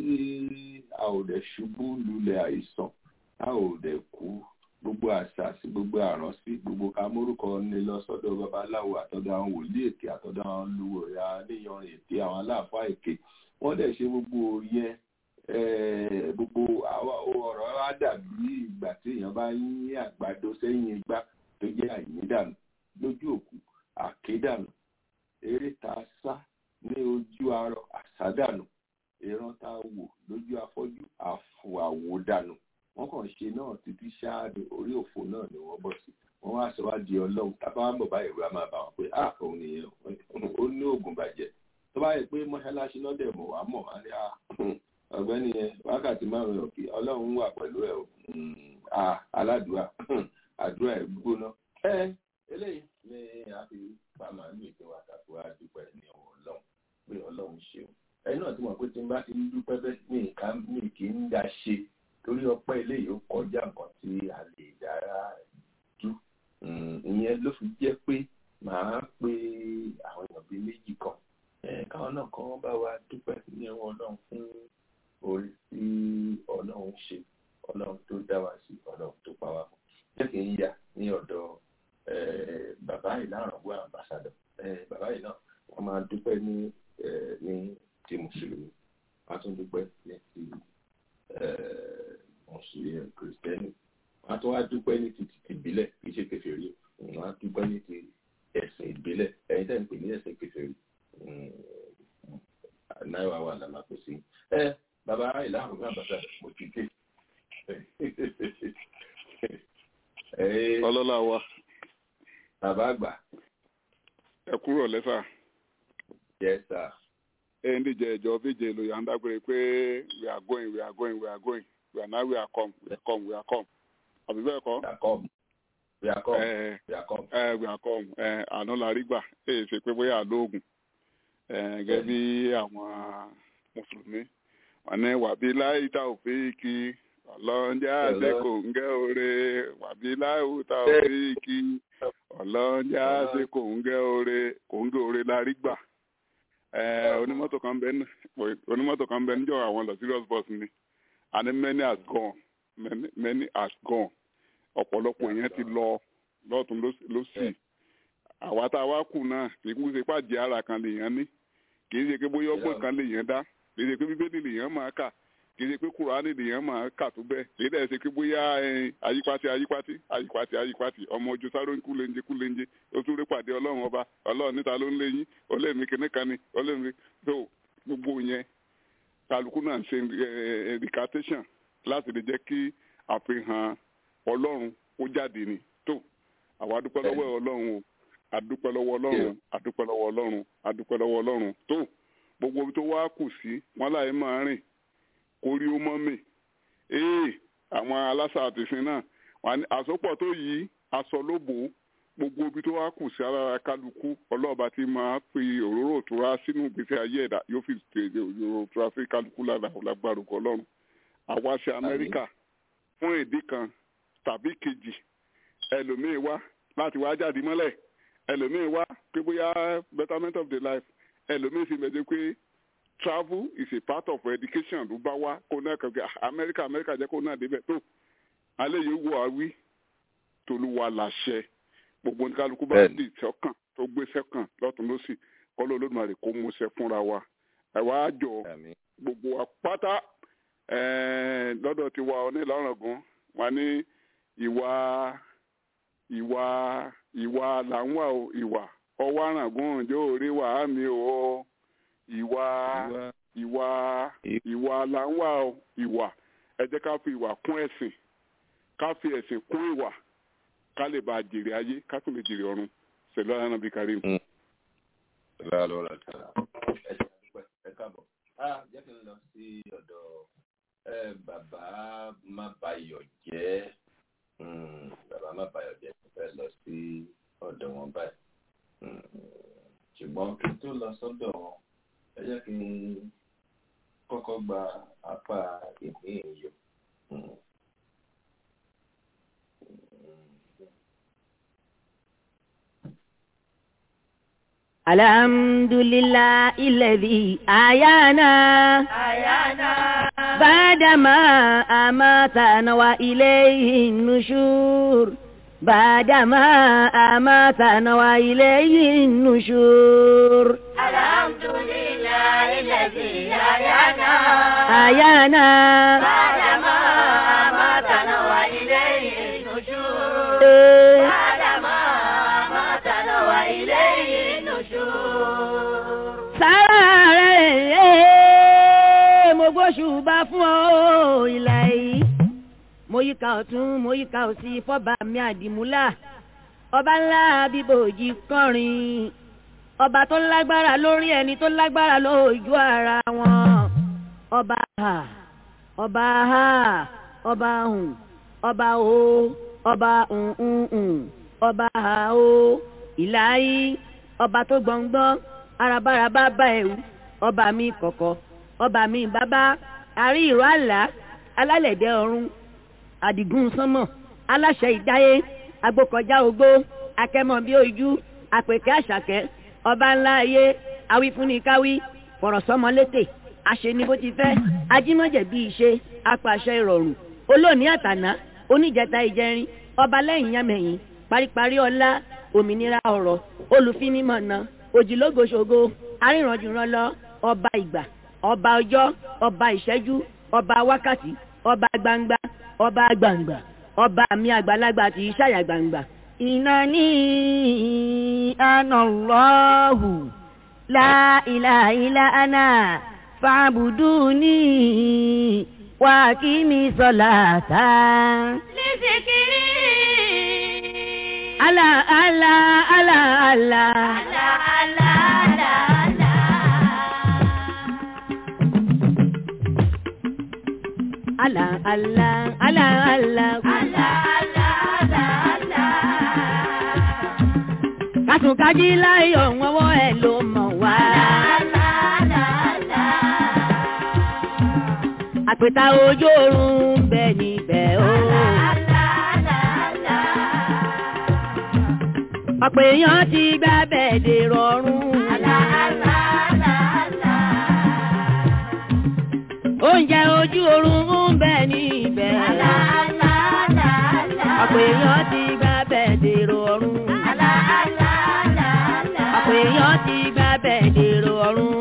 a ò lè ṣubú lulẹ̀ àìsàn a ò lè kú gbogbo àṣà sí gbogbo àrán sí gbogbo kamórúkọ ní lọ sọ́dọ̀ babaláwo àtọ̀dọ̀ àwọn wòlíì èké àtọ̀dọ̀ àwọn olùwòrán aníyanrìn èké àwọn aláàfáà èké wọ́n dẹ̀ ṣe gbogbo yẹn gbogbo ọ̀rọ̀ wa dàbí ìgbà tí èèyàn bá yín àgbàdo sẹ́yìn igbá tó jẹ́ àyíndànù lójú òkú àkédànù eré tá a sá ní ojú arọ àsádànù ìran tá a wò lójú afọ́jú àwòdànù wọ́n kàn ṣe náà títí ṣáàdì orí òfò náà ni wọ́n bọ̀ sí wọ́n wá sọ wá di ọlọ́run tá a bá ń bọ̀ báyìí wá máa bá wọn pé òun nìyẹn ó ní oògùn bàjẹ́ tó bá yẹ pé mọ́ṣáláṣí náà dẹ̀ mọ̀ wá mọ̀ wá ní ọ̀gbẹ́ni yẹn wákàtí 5 òkè ọlọ́run wà pẹ̀lú ẹ̀ aládùúrà àdúrà ẹ̀ gbóná eléyìí ni a fi bá màálù ètò àtàkù àdúpẹ́ ní ọlọ́run pé ọlọ́run ṣeun ẹ̀yin náà tí wọ́n pé tí n bá ti ń dúpẹ́ bẹ́ẹ̀ ní kì í dá ṣe torí ọpẹ́ eléyìí ó kọjá nǹkan tí a lè dára jù ìyẹn ló fi jẹ́ pé màá pe àwọn èèyàn bíi méjì kan káwọn náà kan bá wa dúpẹ́ ní ẹ̀wọ̀n ọlọ́run fún orí tí ọlọ́run ṣe, ọlọ́run tó dá wa sí, ọlọ́run tó pa wá fún. Jẹ́ kí n yà ní ọ̀dọ̀ bàbá Ìláràngbọ́ ambassador. Bàbá yìí náà wọ́n máa dúpẹ́ ní ti mùsùlùmí, wọ́n á tún dúpẹ́ ní ti mùsùlùmí kìrìsìtẹ́nì, wọ́n á tún wá dúpẹ́ ní ti ìbílẹ̀ kì í ṣe kèfèrí, wọ́n á dúpẹ́ ní ti ẹ̀sìn ìbílẹ̀, ẹ̀yin tẹ́ ń pè ní ẹ̀sìn kèfèrí náírà wà lámà kò sí. Bàbá Ìláràngbọ́ ambassador mo ti dé. Ọlọ́lá wa. Bàbá àgbà. Ẹ kúrò lẹ́sà. Yes, sir. Ẹni jẹ́ ìjọ méje ló yà ń dágbére pé we are going. We are now we are come. Àbí bẹ́ẹ̀ kọ́? We are come. Àná la rí gbà. Èyí ṣe pé bóyá àlóògùn. Gẹ́gẹ́ bí àwọn Mùsùlùmí. Wọ́n ní wàbí láì ta òfin kí. Ọlọ́njẹ́ àṣẹ kò ń gẹ́ oore, wàbí láìwúta òfíìkì. Ọlọ́njẹ́ àṣẹ kò ń gẹ́ oore la rí gbà. Onímọ́tò kan bẹ níjọ́ àwọn lọ serious bus ni. And many has gone. Ọ̀pọ̀lọpọ̀ yẹn ti lọ lọ́tún lósì. Àwa tá a wá kù náà kì í kú ṣe pàjẹ́ ara kan lèèyàn ní. Kì í ṣe pé bóyá ọgbọ́n kan lèèyàn dá. Kì í ṣe pé bíbélì lèèyàn máa kà. Kì í ṣe pé Kùránì lèèyàn máa kà tó bẹ́ẹ̀. Kì í dẹ̀ ṣe pé bóyá ayípatì ọmọ ojú sáré kúlenje ó tún rí pàdé ọlọ́run ọba ọlọ́run níta ló ń lé yín ọlẹ́mi kìnnìkan ni ọlẹ́mi tó gbogbo yẹn kálukú náà ń ṣe education láti lè jẹ́ kí àfihàn ọlọ́run ó jáde ni tó àwa dúpẹ́ lọ́wọ́ ọlọ́run o adúpẹ́ lọ́wọ́ ọlọ́run tó gbogbo tó wá kù sí wọn láì máa rìn kórí ó mọ́ mi àwọn aláṣà àtìsín náà àsopọ̀ tó yí aṣọ lóbò gbogbo ibi tó wá kù sí ara kálukú ọlọ́ọ̀bá tí máa fi òróró òtura sínú ìgbésí ayé ẹ̀dá yóò fi òróró òtura sí kálukú lágbàrúkọ ọlọ́run. àwa ṣe Amẹ́ríkà fún èdè kan tàbí kejì ẹlòmíín wá láti wá jáde mọ́lẹ̀ ẹlòmíín wá pé bóyá betterment of the life ẹlòmíín sì lẹ́jọ́ pé travel is a part of education ló bá wá kó náà kàn gẹ́ Amẹ́ríkà jẹ́ kó náà débẹ̀ tó alẹ́ yìí wọ àwí tolúwa làṣẹ gbogbo oníkálukú bá dì sọ́kàn tó gbé sẹ́kàn lọ́tún lọ́sì kọ́lọ́ Olódùmarè kó múṣẹ fúnra wa ẹ̀wá àjọ gbogbo wa pátá lọ́dọ̀ ti wa Onílọ́ràngún wa ní ìwà là ń wà o ìwà ọwọ́ àràngún òjò orí wà á mi o ìwà là ń wà o ìwà ẹ jẹ́ ká fi ìwà kún ẹ̀sìn ká fi ẹ̀sìn kún ìwà ká lè bá jèrè ayé ká tún lè jèrè ọ̀run ṣẹlẹ̀ ọ̀run nàbí karim. ẹ káàbọ̀ jẹ́ kí n lọ sí ọ̀dọ̀ bàbá Mábayọ̀jẹ́ fẹ́ lọ sí ọ̀dọ̀ wọn báyìí ṣùgbọ́n kí n tó lọ sọ́dọ̀ wọn ẹ jẹ́ kí n kọ́kọ́ gba apá ìpín ìyọ̀. Alhamdulillah alladhi ayana بعدما أماتنا وإليه النشور بعدما أماتنا وإليه النشور الحمد لله الذي أحيانا بعدما أماتنا وإليه النشور بعدما أماتنا وإليه النشور mo gbóṣùbà fún ọ ìlà yìí mo yíká ọ̀tún mo yíká òsì fọ́ba mi àdìmúlà ọba ńlá bíbòjì kọrin ọba tó lágbára lórí ẹni tó lágbára lójú ara wọn ọba ha ọba ha ọba hùn ọba o ọba ọba ha o ìlà yìí ọba tó gbọ̀ngbọ́n arabaraba bá ẹ̀wù ọba mi kọ̀kọ̀ ọba mi bàbá àrí ìró àlá alálẹ̀dẹ̀ ọ̀run àdìgún sánmọ̀ aláṣẹ ìdáyé agbókọjá ogbó akẹ́mọ̀ bí ojú àpèkẹ́ àṣàkẹ́ ọba ńlá ayé awífúnnikáwí fọ̀rọ̀sọ́mọlétè àṣeni bó ti fẹ́ ajímọ̀jẹ̀ bí ìṣe apàṣẹ ìrọ̀rùn olóòní àtàná oníjẹta ìjẹrin ọba lẹ́yìn yámẹ̀yìn paríparí ọlá òmìnira ọ̀rọ̀ olùfinimọ̀nà òjìlógoṣogo arìnrànjùrànlọ ọba ìgbà ọba ọjọ́ ọba ìṣẹ́jú ọba wákàtí ọba gbangba ọba gbangba ọba mi àgbàlagbà tí ṣàyà gbangba. Innani ana Allahu la ilaha illa ana fa'buduni wa aqimi salata li zikri. Ala ala ala ala ala ala ala ala ala ala ala ala ala. Kàtúkàjí láyọ̀ wọ́wọ́ ẹ̀ ló mọ̀ wá. Àpèta ojú oorun bẹ níbẹ̀ o. Ọ̀pọ̀ èèyàn ti gbá bẹ̀ẹ̀dẹ̀ rọrùn. Oúnjẹ ojú oorun ń bẹ níbẹ̀. Ọ̀pọ̀ èèyàn ti gbá bẹ̀ẹ̀dẹ̀ rọrùn. Ọ̀pọ̀ èèyàn ti gbá bẹ̀ẹ̀dẹ̀ rọrùn.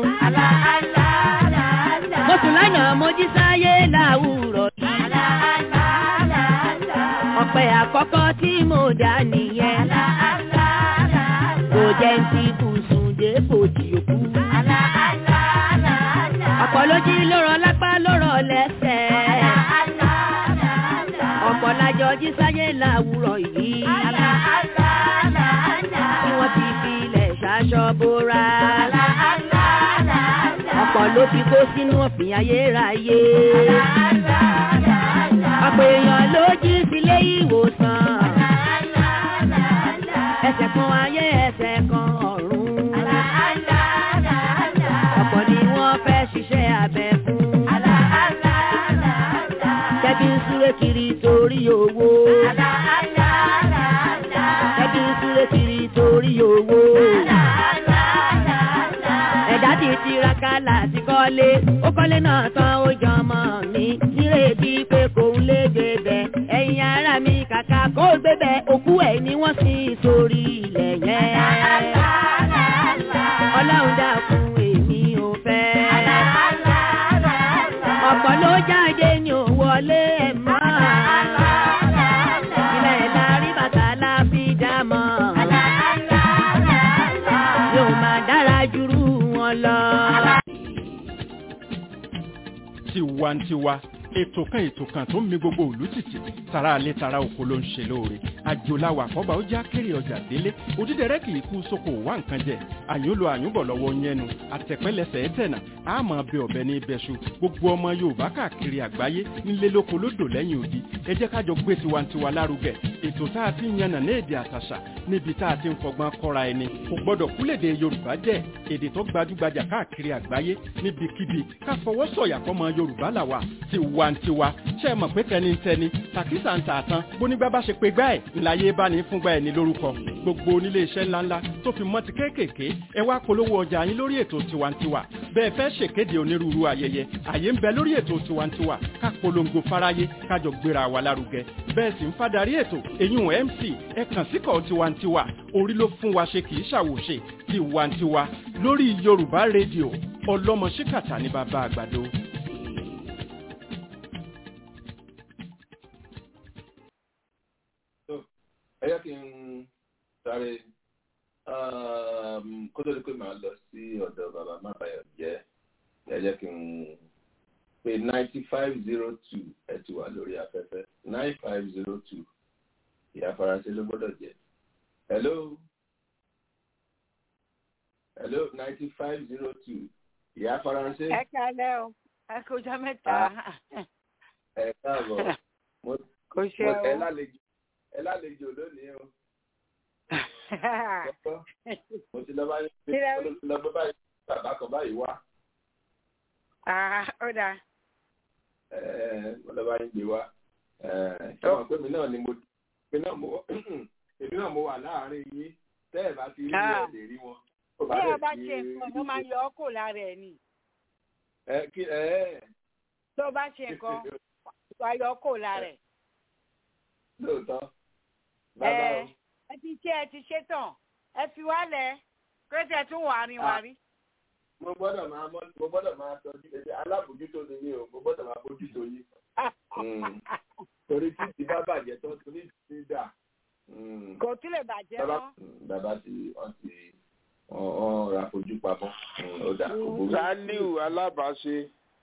Mo sùn lánàá mo jí sáyé láwùrọ̀ yìí. Ọ̀pẹ àkọ́kọ́ tí mo dá nìyẹn. Kò jẹ́ ń ti bùsùn dé bòdì òkú. Ọ̀pọ̀ ló jí lórọ̀ lápá lórọ̀ lẹ́sẹ̀. Ọ̀pọ̀ lájọ jí sáyé láwùrọ̀ yìí. Tí wọ́n ti fi ilẹ̀ ṣaṣọ bóra. Ọ̀pọ̀ ló fi kó sínú ọ̀fìn ayérayé. Ọ̀pọ̀ èèyàn ló jí sílé ìwòsàn. Ẹsẹ̀ kan ayé ẹsẹ̀ kan ọ̀run. Ọ̀pọ̀ ni wọ́n fẹ́ ṣiṣẹ́ abẹ fún. Kẹ́bí ń súré kiri torí owó. Kẹ́bí ń súré kiri torí owó. Ẹ̀dá ti tiraka láti kọ́lé, ó kọ́lé náà tán ó jọmọ mi. Nírètí pé kò ń lé gbébẹ̀, ẹ̀yin ará mi kàkà kó gbébẹ̀, òkú ẹ̀ ni wọ́n sì sórí ilẹ̀ yẹn. Ọlọ́run dákun èmi ò fẹ́. Ọ̀pọ̀ ló jáde ní ò wọlé ẹ̀ mọ́. Ilẹ̀ lárí bàtà la fi dá mọ́. Yóò máa dára jùrú wọn lọ. Tiwantiwa ètò kan tó ń mi gbogbo ìlú tìtì tara alẹ́ tara oko ló ń ṣe lóore àjòláwà kọ́ba ó já kéré ọjà délé òdídẹrẹ́ kì í kú sóko wá nǹkan jẹ àyúnlò àyúnbọ̀ lọ́wọ́ yẹnu àtẹ̀pẹ́lẹsẹ̀ ẹ̀tẹ̀nà àmọ́ bẹ ọ̀bẹ ní ibẹ̀ṣu gbogbo ọmọ Yorùbá káàkiri àgbáyé nílé lóko lódò lẹ́yìn odi ẹ jẹ́ kájọ gbé tiwantiwa lárugẹ ètò tá a ti ń yànnà ní èdè àtàṣà níbi tá a ti ń fọgbọ́n kọ́ra ẹni kò gbọ́dọ̀ kúlèdè Yorùbá jẹ́ èdè tó gbajúgbajà káàkiri àgbáyé níbikíbi ká fọwọ́ sọ̀yà fọmọ Yorùbá làwà tiwantiwa ṣe é mọ̀ pé tẹnitẹni tàkísà ń tà tán bónígbà bá ṣe pé gbá ẹ̀ ńláyé bá ní fúngbà ẹ̀ ní lórúkọ gbogbo onílé iṣẹ́ ńláńlá tó fi mọ́ ti kéékèèké ẹ wá polówó ọjà yín lórí ètò tiwantiwa bẹ́ẹ̀ fẹ́ ṣèkéde onírúurú ayẹyẹ àyè ń bẹ lórí ètò tiwantiwa ká polongo fáráyé kájọ gbéra wa lárugẹ bẹ́ẹ̀ sì ń fadarí ètò èyún MC ẹ kàn síkọ̀ tiwantiwa orí ló fún wa ṣe kì í ṣàwòṣe tiwantiwa lórí Yorùbá rédíò ọlọ́mọ ṣíkàtà ní bàbá àgbàdo. ẹ jẹ́ kí n sáré kó tó di pé màá lọ sí ọ̀dọ̀ bàbá mábàyọ̀ jẹ́ ẹ jẹ́ kí n pé 9502 ẹ ti wà lórí afẹ́fẹ́ 9502 ìyá faransé ló gbọ́dọ̀ jẹ́ hello 9502 ìyá faransé. ẹ kálẹ́ o ẹ kó jẹ́ mẹ́ta. ẹ káàbọ̀ kò ṣe o ẹ lálejò lónìí o. mo ti lọ bá báyìí bàbá kan báyìí wá. ó dáa. mo lọ bá yín gbé wá. ṣé wọn pé èmi náà mo wà láàárín yín tẹ́ ẹ̀ bá ti rí ẹ̀ lè rí wọn. bí ẹ bá ṣe nǹkan ló máa yọ ọ́ kò lára ẹ̀ ni. tó bá ṣe nǹkan wà yọ ọ́ kò lára ẹ̀. lóòótọ́ bàbá o. ẹ ti ṣe tán ẹ fi wálẹ̀ kérésì tún wàrí. mo gbọ́dọ̀ máa tọ́jú ẹgbẹ́ alábòójútó ni yín o mo gbọ́dọ̀ máa bójútó yín. torí tí ti bá bàjẹ́ tó torí ti dà. kò tún lè bàjẹ́ mọ́. bàbá wọ́n ra fojú pamọ́ ó dà kó burú. Sálíù alábàáṣe.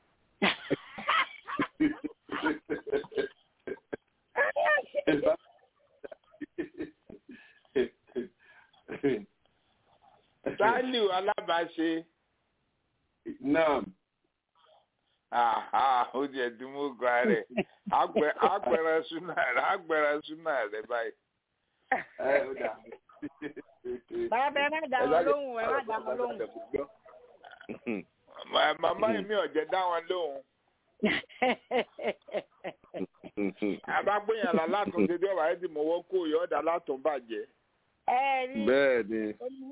Sálíù alábàáṣe. Náà. Ó jẹ́ dùnmọ́gà rẹ̀. Àgbẹ̀rẹ̀ súnà rẹ̀ báyìí. Ó dà. Bàbá ẹ má dá wọn lóhùn, ẹ má dá wọn lóhùn. Màmá mi ò jẹ́ dá wọn lóhùn. Àbágbéyàn látún dédé ọ̀rọ̀ ayé tí mo wọ́n kó yọ̀ ọ́dà látún bàjẹ́. Bẹ́ẹ̀ ni.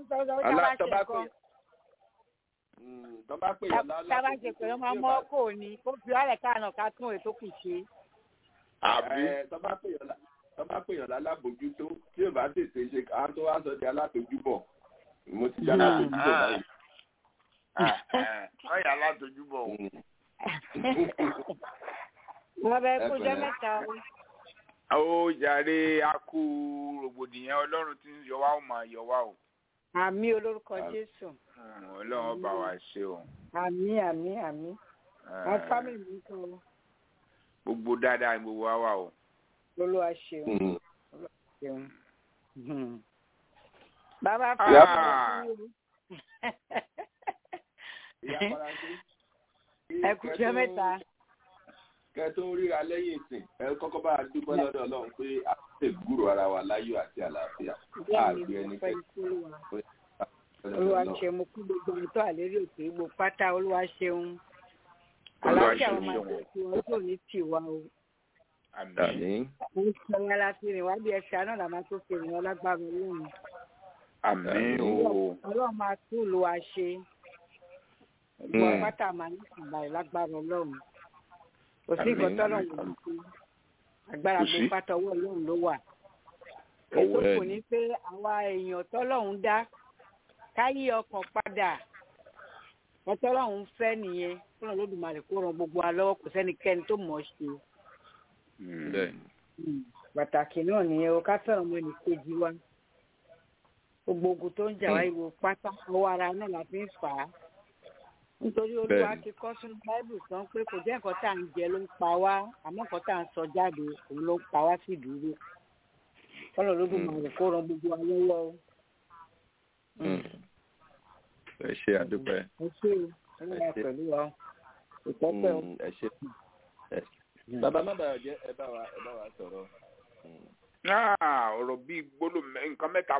Tábà ṣe pé wọ́n máa mọ́ kò ní kó fi ọ̀rẹ́ káànà ká tún ètò kù ṣe. Àbí. Tọ́ba pèèyàn lálábòjútó tí ò bá tètè ṣe ká tó wá sọ di alátojúbọ̀. Mo ti jẹ́ alátojúbọ̀ báyìí. Wọ́n yà alátojúbọ̀ o. Wọ́n bẹ kú jẹ́ mẹ́ta o. Ó jàre akú rògbòdìyàn Ọlọ́run tí ń yọ wá ó máa yọ wá o. Àmín olórúkọ Jésù. Ọlọ́run bá wa ṣe o. Àmín. Wọ́n fámìlì mi kan. Gbogbo dáadáa ni gbogbo wa wà o. Olúwa ṣeun. Bàbá fún ẹ kú jẹ́ mẹ́ta. Kẹ́ tó ríra lẹ́yìn ìsìn ẹ kọ́kọ́ bá a dúpẹ́ lọ́dọ̀ Ọlọ́run pé a lè gbúrò ara wa láyọ̀ àti àlàáfíà. Olúwa ṣeun mo kú gbogbo ìtọ́ àlérí òkè gbogbo pátá Olúwa ṣeun. Àlàáfíà wọn máa tẹ̀ sí wọn tó ní tiwa o. Àmín. Mo ń sọ wọn láti rìn wá bí ẹ̀ṣẹ̀ náà làwọn tó fi rìn wọn lágbára Ọlọ́run. Àmín o. Ọlọ́run máa tún Olúwa ṣe. Gbogbo pátá máa ní ìgbà lágbára Ọlọ́run. Kò sí nǹkan tọ́lọ́run ló ń fi agbára gbogbo pátá ọwọ́ Ọlọ́run ló wà. Ètò kò ní pé àwa èèyàn tọ́lọ́run dá káyé ọkàn padà. Ọtọ́lọ́run fẹ́ nìyẹn fún Olódùmarè kó ran gbogbo wa lọ́wọ́ kò sẹ́nikẹ́ni tó mọ̀ ọ́ ṣe. Pàtàkì náà nìyẹn o ká fẹ́ràn ọmọ ẹnìkejì wa. Gbogbo ogun tó ń jà wá ìwò pátá ọwọ́ ara náà la fi ń fà á. Nítorí Olúwa ti kọ́ sínú Báíbù sàn pé kò jẹ́ nǹkan tá à ń jẹ ló ń pa wá àmọ́ nǹkan tá à ń sọ jáde òun ló ń pa wá sí ìdúró. Kọ́lọ̀ Olódùmarè kó ran gbogbo wa lọ́wọ́ o. Ẹ ṣé àdúpẹ́. Ẹ ṣé o ẹ pẹ̀lú wa ìpọ́pẹ́ o. Ẹ ṣé. Bàbá má bàa jẹ́ ẹ bá wa sọ̀rọ̀. Ọ̀rọ̀ bíi gbólóhùn nǹkan mẹ́ta.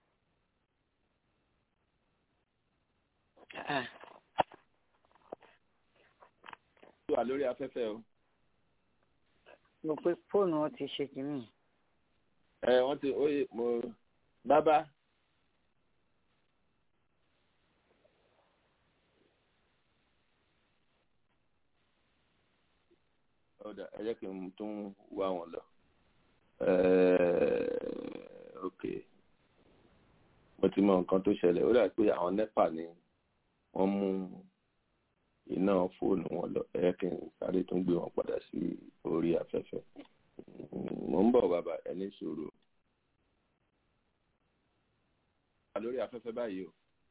Tó wà lórí afẹ́fẹ́ o. Mo pé fóònù wọn ti ṣe kìíní. Wọ́n ti bàbá. Ọ̀dà ẹ jẹ́ kí n tún wá wọn lọ. Ok. Mo ti mọ nǹkan tó ṣẹlẹ̀. Ó dà pé àwọn NEPA ni wọ́n mú iná fóònù wọn lọ. Ẹ jẹ́ kí n sáré tún gbé wọn padà sí orí afẹ́fẹ́. Mo ń bọ̀ bàbá ẹ ní sùúrù. Lórí afẹ́fẹ́ báyìí o.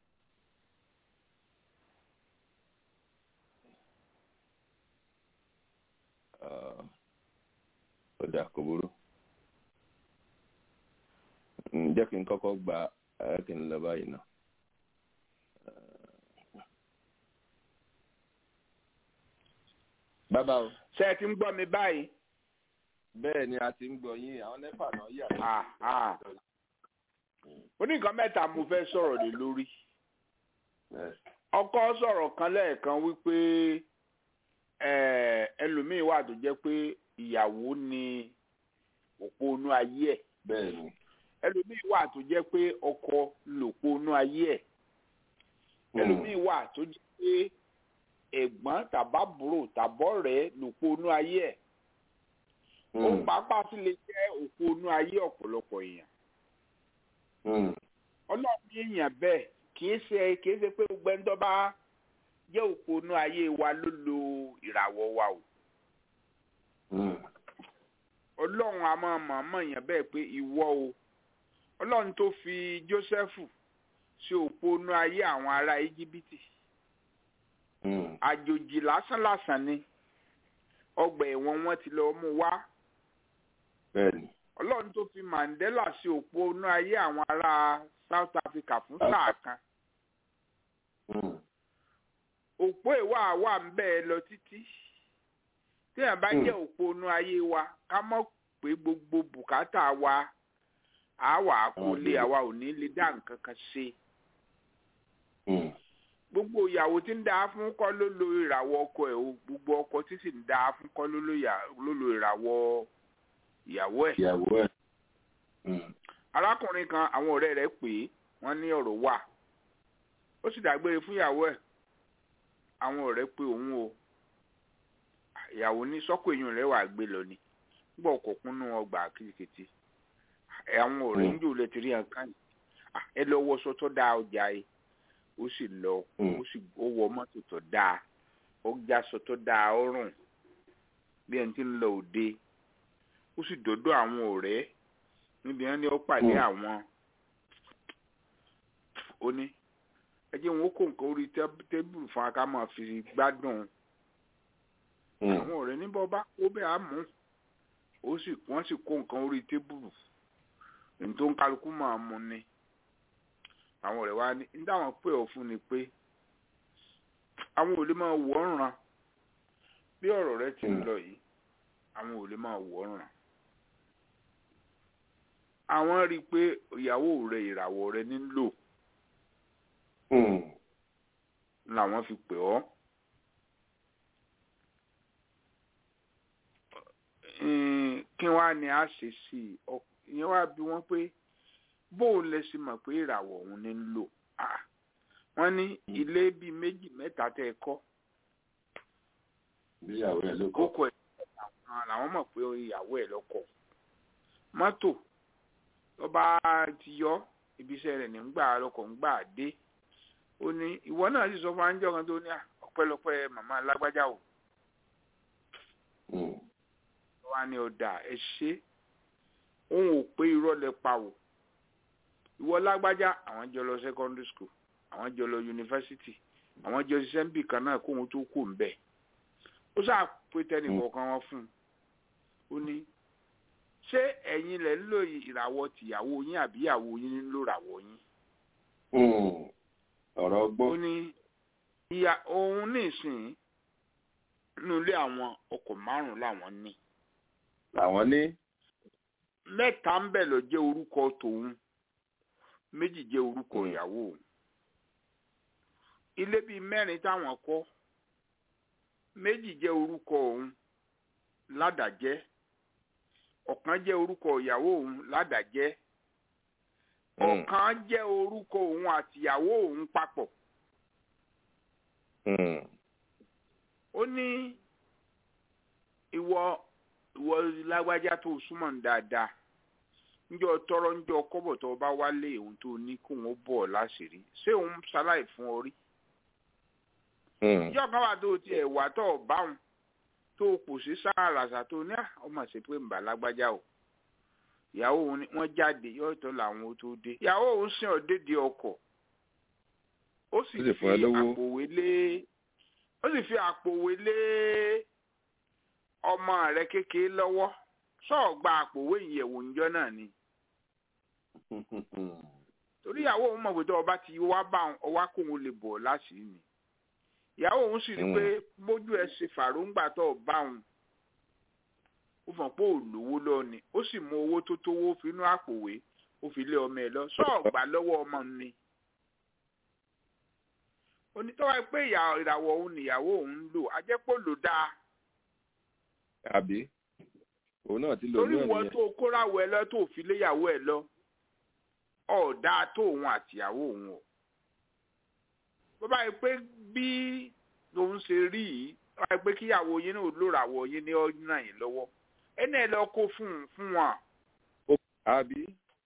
Ọ̀dà kò burú. Jẹ́ kí n kọ́kọ́ gba kí n lọ báyìí náà. Bàbá o. Ṣé ẹ ti ń gbọ́ mi báyìí? Bẹ́ẹ̀ ni a ti ń gbọ́ yín àwọn NEPA náà yà. Ó ní nǹkan mẹ́ta mo fẹ́ sọ̀rọ̀ lé lórí. Ọkọ sọ̀rọ̀ kan lẹ́ẹ̀kan wípé ẹlòmíín wà tó jẹ́ pé ìyàwó ni òpó inú ayé ẹ̀. Bẹ́ẹ̀ni. ẹlòmíì wà tó jẹ́ pé ọkọ lòpó inú ayé ẹ̀ ẹlòmíì wà tó jẹ́ pé ẹ̀gbọ́n tàbábúrò tàbọ̀rẹ́ lòpó inú ayé ẹ̀ ó pàápàá sì lè jẹ́ òpó inú ayé ọ̀pọ̀lọpọ̀ èèyàn ọlọ́run èèyàn bẹ́ẹ̀ kìí ṣe pé gbogbo ẹni tó bá jẹ́ òpó inú ayé wa ló lo ìràwọ̀ wa o ọlọ́run a máa mọ̀ yàn bẹ́ẹ̀ pé ìwọ o ọlọ́run tó fi Jósẹ́fù ṣe òpó inú ayé àwọn ará Íjíbítì àjòjì lásánlàsàn ni ọgbà ẹ̀wọ̀n wọn ti lọ mú wá ọlọ́run tó fi Mandela ṣe òpó inú ayé àwọn ará South Africa fún sáà kan òpó ìwà wà ń bẹ́ẹ̀ lọ títí tí ẹ̀ bá jẹ́ òpó inú ayé wa ká mọ̀ pé gbogbo bùkátà wa àwa kò lè àwa ò ní lè dá nǹkan kan ṣe gbogbo ìyàwó tí ń dá fún kọ́ ló lo ìràwọ̀ ọkọ ẹ̀ o gbogbo ọkọ tí sì ń dá fún kọ́ ló lo ìràwọ̀ ìyàwó ẹ̀. arákùnrin kan àwọn ọ̀rẹ́ rẹ̀ pè é wọ́n ní ọ̀rọ̀ wà ó sì dágbére fún ìyàwó ẹ̀ àwọn ọ̀rẹ́ pé òun o ìyàwó ní sọ́kò èèyàn rẹ̀ wà gbé lọ ni nígbà ọkọ̀ kúnnú ọgbà kìtìkìtì àwọn ọ̀rẹ́ ń jò lẹ́tìrí nǹkan ẹ lọ wọṣọ tó dáa ọjà yìí ó sì lọ ó wọ mọ́tò tó dáa ó jáṣọ tó dáa ó rùn bí ẹni tí ń lọ òde ó sì dọ́dọ̀ àwọn ọ̀rẹ́ níbi wọn ni ó pàdé àwọn ó ní ẹ jẹ́ wọn ó kó nǹkan orí tébùrù fún aká máa fi gbádùn àwọn ọ̀rẹ́ níbọ̀ bá kó bẹ́ẹ̀ á mú wọ́n sì kó nǹkan orí tébùrù ní tó ń kálukú máa mú ni àwọn ọ̀rẹ́ wa ní dáwọn pé ọ̀ fún ni pé àwọn ò lè máa wọ̀ ọ́ ràn bí ọ̀rọ̀ rẹ ti ń lọ yìí àwọn ò lè máa wọ̀ ọ́ ràn àwọn rí i pé ìyàwó rẹ ìràwọ̀ rẹ nílò làwọn fi pè ọ́ kí wọ́n á ní a ṣe sí i ìyẹn wá bí wọ́n pé bóun lè ṣe mọ̀ pé ìràwọ̀ òun ní lò wọ́n ní ilé bíi méjì mẹ́ta tẹ́ ẹ kọ́ kókó ẹ̀ làwọn mọ̀ pé ìyàwó ẹ̀ lọ́kọ̀ mọ́tò tó bá ti yọ ibiṣẹ́ rẹ̀ nígbà lọ́kọ̀ ń gbà dé ó ní ìwọ náà sì sọ fún anjọ́ kan tó ní ọpẹ́lọpẹ́ màmá lágbájá o wá ní ọ̀dà ẹ ṣe òun ò pé irọ́ lẹ pa o ìwọ lágbájá àwọn jọ lọ secondary school àwọn jọ lọ yunifásitì àwọn jọ ṣiṣẹ́ níbì kan náà kóhun tó kù ń bẹ̀ ó sáà pé tẹnìkọ̀ọ̀kan wọn fún un ó ní ṣé ẹ̀yin lẹ̀ ń lò ìràwọ̀ tìyàwó yín àbí ìyàwó yín ń lò ràwọ̀ yín. ọ̀rọ̀ gbọ́. ó ní ìyá òun nísìnyí nínú ilé àwọn ọkọ̀ 5 làwọn ní. làwọn ní. mẹ́ta ń bẹ̀ lọ jẹ́ orúkọ tòun 2 jẹ́ orúkọ ìyàwó òun. ilé bíi 4 táwọn kọ́ 2 jẹ́ orúkọ òun ládàjẹ́ 1 jẹ́ orúkọ ìyàwó òun ládàjẹ́ 1 jẹ́ orúkọ òun àtìyàwó òun papọ̀. ó ní ìwọ lágbájá tó súnmọ́ ní dáadáa njọ́ tọrọ njọ́ kọ́bọ̀ tó bá wálé òun tó ní kó wọn bọ̀ láṣìírí ṣé òun ṣaláì fún ọ rí. ìjọ kan wà tó tiẹ̀ wà tó báwọn tó kò sí sáàràṣà tó ní ọmọ ṣe pé mbà lágbájá o ìyàwó òun wọ́n jáde yóò tó làwọn tó dé ìyàwó òun sìn ọ́ dédé ọkọ̀ ó sì fi àpòwé lé ọmọ rẹ̀ kékeré lọ́wọ́ sọọgba àpòwé ìyẹ̀wò ńjọ́ náà ni torí ìyàwó òun mọ̀ pé tó ọba ti wá bá ọwá kóun lè bọ̀ láṣìírí ni ìyàwó òun sì rí pé bójú ẹ ṣe fàróǹgbà tó bá òun ó fọ̀n pé òlówó lọ ni ó sì mú owó tó tówó fínú àpòwé ó fi lé ọmọ ẹ lọ sọọgbà lọ́wọ́ ọmọ ni onítọ́wá pé ìràwọ̀ òun nìyàwó òun ń lò ajẹ́pọ̀ lò dáa. àbí òun náà ti lò ní ọ̀nìyàn. torí wọ́n tó kóráwọ̀ ẹ lọ tó fi léyàwó ẹ lọ ọ̀dà tó òun àtìyàwó òun o bó bá yẹ pé bí òun ṣe rí yìí bó bá yẹ pé kíyàwó yín náà lóràwọ̀ yín ní ọ̀nà yìí lọ́wọ́ ẹni ẹ lọ kó fún wọn. àbí.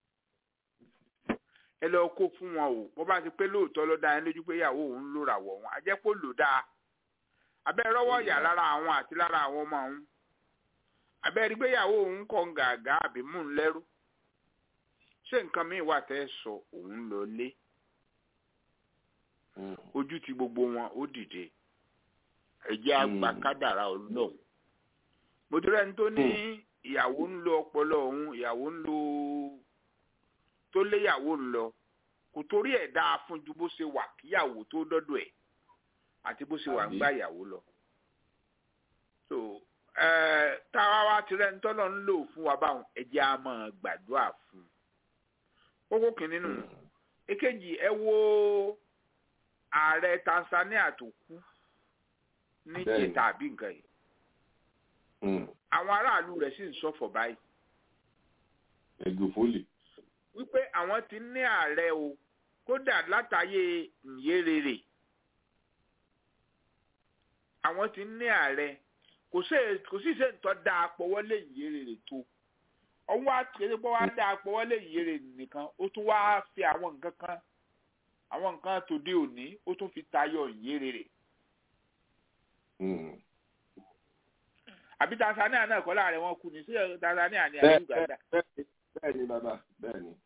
ẹ lọ kó fún wọn o bó bá ti pé lóòótọ́ ló dá yín lójú pé ìyàwó òun lóràwọ̀ wọn àjẹ́ pé lò dáa abẹ́ rọ́wọ́ yà lára àwọn àti lára àwọn ọmọ òun abẹ́ rí pé ìyàwó òun kọ́ gàgà àbí mú un lẹ́rú ṣé nǹkan míì wà tẹ́ sọ òun lọ lé ojú ti gbogbo wọn ó dìde ẹ̀jẹ̀ àgbà kádàrá Ọlọ́run mo ti rẹ́ni tó ní ìyàwó ń lo ọpọlọ òun ìyàwó ń lo tó léyàwó ń lọ kò torí ẹ̀ dáa fún ju bó ṣe wà kíyàwó tó dọ́dọ̀ ẹ̀ àti bó ṣe wà ń gbá ìyàwó lọ. so táwa wá ti rẹ́ni tọ́lọ́ ń lò fún wa báwọn ẹ̀jẹ̀ á máa gbàdúrà fún un. kókó kìíní nù èkejì ẹ wo ààrẹ Tanzania tó kú ní jẹta àbí nǹkan yìí àwọn aráàlú rẹ̀ sì ń ṣọ̀fọ̀ báyìí. ẹgùfólì. wípé àwọn ti ní ààrẹ o kódà látàyè Nyerere àwọn ti ní ààrẹ kò sí ṣe ń tọ́ da àpọ̀wọ́lé Nyerere tó ọwọ́ àtẹ̀lé pé wọ́n á dá àpọ̀wọ́lé Nyerere nìkan ó tún wá fi àwọn nǹkan tòde òní ó tún fi tayọ Nyerere. àbí Tanzania náà kọ́ láàrin wọn kú ní sí Tanzania ní àbí Uganda. bẹ́ẹ̀ ni bàbá bẹ́ẹ̀ ni.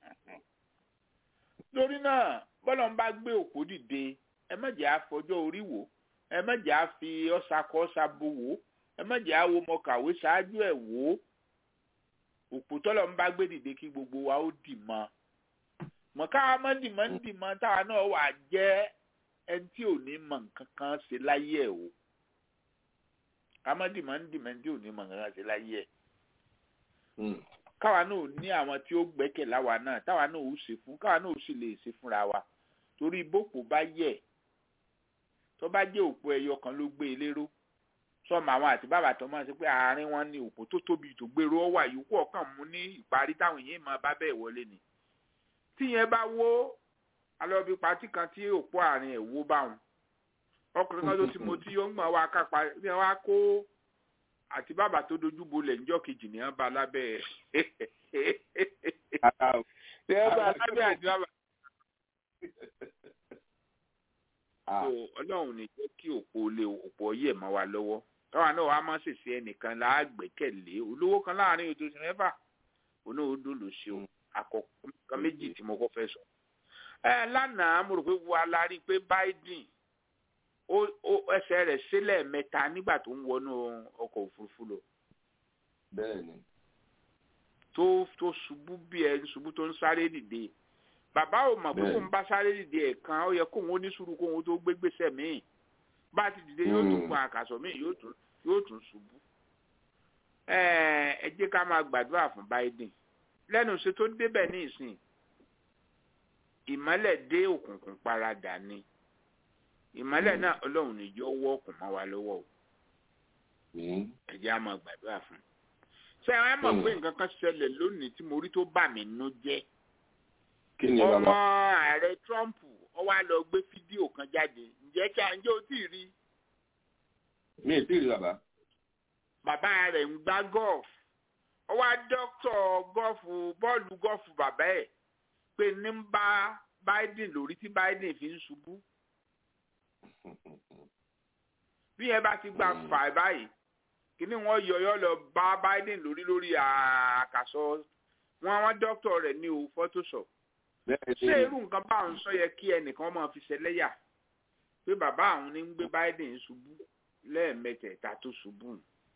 lórí náà bọ́lá ń bá gbé òkú dìde ẹ má jẹ́ àfọjọ́ orí wò ẹ má jẹ́ àfi ọ̀sàkọ́sà bò wò ẹ má jẹ́ àwo ọmọkàwé ṣáájú ẹ̀ wò òkú tọ́lọ̀ ń bá gbé dìde kí gbogbo wa ó dì mọ́ mọ̀ká mọ́dìmọ́ ń dì mọ́ táwa náà wà jẹ́ ẹni tí ò ní mọ̀ nǹkan kan ṣe láyé ẹ̀ o kámọ́dìmọ́ ń dìmọ́ tí ò ní mọ̀ nǹkan kan ṣe láyé ẹ̀ káwa náà ní àwọn tí ó gbẹ́kẹ̀ láwa náà táwa náà ó ṣe fún káwa náà ó sì lè ṣe fúnra wa torí bópò bá yẹ tó bá jẹ́ òpó ẹyọ kan ló gbé e lérò sọmọ àwọn àti bàbá tó máa ń ṣe pé àárín wọn ní òpó tó tóbi tó gbèrò ọwà yòókù ọkàn mú ní ìparí táwọn èèyàn máa bá bẹ́ẹ̀ wọlé ni tíyẹn bá wó alọ́bí patí kan tí òpó àárín ẹ̀ wó báwọn ọkùnrin kan tó ti mo tí ó ń gbọ́n wá kápá ní wọ́n á kó àti bàbá tó dojú bolẹ̀ níjọ́ kejì ní wọ́n bá lábẹ́ ọlọ́run ní jẹ́ kí òpó yẹ̀ mọ́ wa lọ́wọ́ káwa náà wàá má ṣèṣe ẹnìkan láàgbẹ́kẹ̀lé olówó kan láàrin ètò ìsìn mẹ́fà oníhòòdó ló ṣe o àkọ́kọ́ nǹkan méjì tí mo kọ́ fẹ́ sọ. lánàá mo rò pé wo alárí pé Biden ẹsẹ̀ rẹ̀ sílẹ̀ mẹ́ta nígbà tó ń wọnú ọkọ̀ òfurufú lọ. bẹ́ẹ̀ni. tó ṣubú bí ẹ ṣubú tó ń sáré dìde bàbá ò mọ̀ pé kóun bá sáré dìde ẹ̀kan ó yẹ kóun ó ní sùúrù kóun tó gbégbèsè míì bá ti dìde yóò tún gun àkàsọ̀ míì yóò tún ṣubú. ẹ jẹ́ ká máa gbàdúrà fún Biden lẹ́nu ṣe tó débẹ̀ ní ìsìn ìmọ́lẹ̀ dé òkùnkùn paradà ni ìmọ́lẹ̀ náà ọlọ́run níjọ́ wọ́ ọkùn mọ́ wa lọ́wọ́ o ẹ jẹ́ á máa gbàdúrà fún un. ṣé ẹ mọ̀ pé nǹkan kan ṣẹlẹ̀ lónìí tí mo rí tó bà mí nínú jẹ́ ọmọ ààrẹ Trump ó wá lọ gbé fídíò kan jáde ǹjẹ́ o tí ì rí. mi ì tí ì rí bàbá. bàbá rẹ̀ ń gbá golf ó wá dọ́kítọ̀ bọ́ọ̀lù gọ́ọ̀fù bàbá ẹ̀ pé ní ń bá Biden lórí tí Biden fi ń ṣubú. bí ẹ bá ti gba fà báyìí kíní wọn yọyọ lọ bá Biden lórí àkàsọ wọn dọ́kítọ̀ rẹ̀ ní o Photoshop. ṣé irú nǹkan báwọn sọ yẹ kí ẹnìkan máa fi ṣẹlẹ́yà pé bàbá àwọn ní ń gbé Biden ṣubú lẹ́ẹ̀mẹtẹ̀ẹ̀ta tó ṣubú.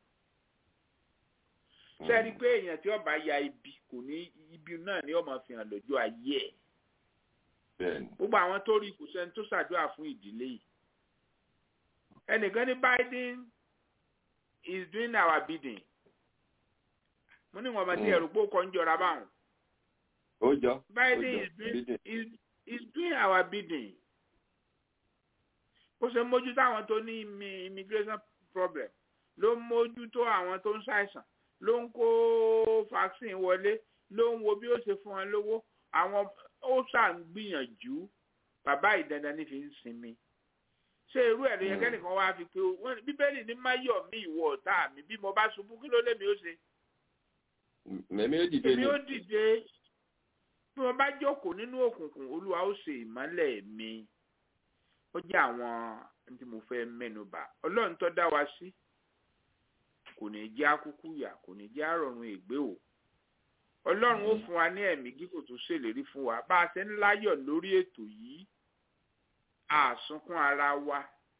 ṣé rí pé èèyàn tí ó bá ya ibi kò ní ibi náà ni ó máa fi hàn lọ́jọ́ ayé ẹ̀. gbogbo àwọn tó rí kò sẹ́ni tó ṣàdúrà fún ìdílé yìí. ẹnìkan ní Biden is doing our bidding. mo ní wọn bá ti ẹrù pé ó kọ́ ń jọra báwọn. ó jọ. Biden is doing our bidding. ó ṣe mójútó àwọn tó ní immigration problem ló ń mójútó àwọn tó ń ṣàìsàn ló ń kó vaccine wọlé ló ń wo bí ó ṣe fún wọn lówó àwọn ó ṣà ń gbìyànjú bàbá ìdandan ní fi ń sinmi ṣé irú ẹ̀ ló yẹ kẹ́nìkan wá fi pé bíbélì ní máyọ̀ mí ìwọ ọ̀tá mi bí mo bá ṣubú kí ló lé mi ó ṣe. Mẹ̀mí ó dìde ni. èmi ó dìde bí mo bá jókòó nínú òkùnkùn olúwa ó ṣe ìmọ́lẹ̀ mi. Ó jẹ́ àwọn tí mo fẹ́ mẹ́nu bà. Ọlọ́run tó dá wa sí kò ní jẹ́ àkúkú yà kò ní jẹ́ àrọ̀run ègbé o. Ọlọ́run ó fún wa ní ẹ̀mí gígùn tó ṣèlérí fún wa bá a ṣe ń láyọ̀ lórí ètò yìí. Àsunkún ara wa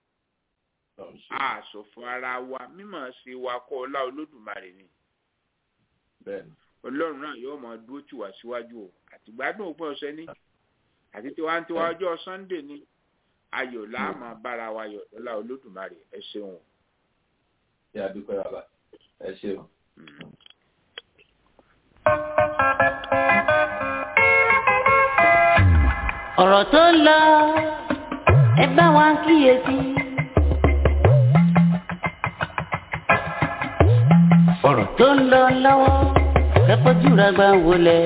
àsọ̀fún ara wa mímọ̀ ṣe wa kọ́ ọlá Olódùmarè ni. Ọlọ́run náà yóò máa dúró tì wá síwájú o àti gbádùn òpin ọ̀sẹ̀ ní àti tiwantiwa ọjọ́ Sunday ní ayọ̀ láàmú bára wa yọ̀ lọ́lá Olódùmarè ẹ ṣeun. Ṣé a dúpẹ́ bàbá ẹ ṣeun. Ọ̀rọ̀ tó ń lọ ẹ bá wa kíyèsí. Ọ̀rọ̀ tó ń lọ lọ́wọ́ kẹ́pọ́jú ra gbà wọlé.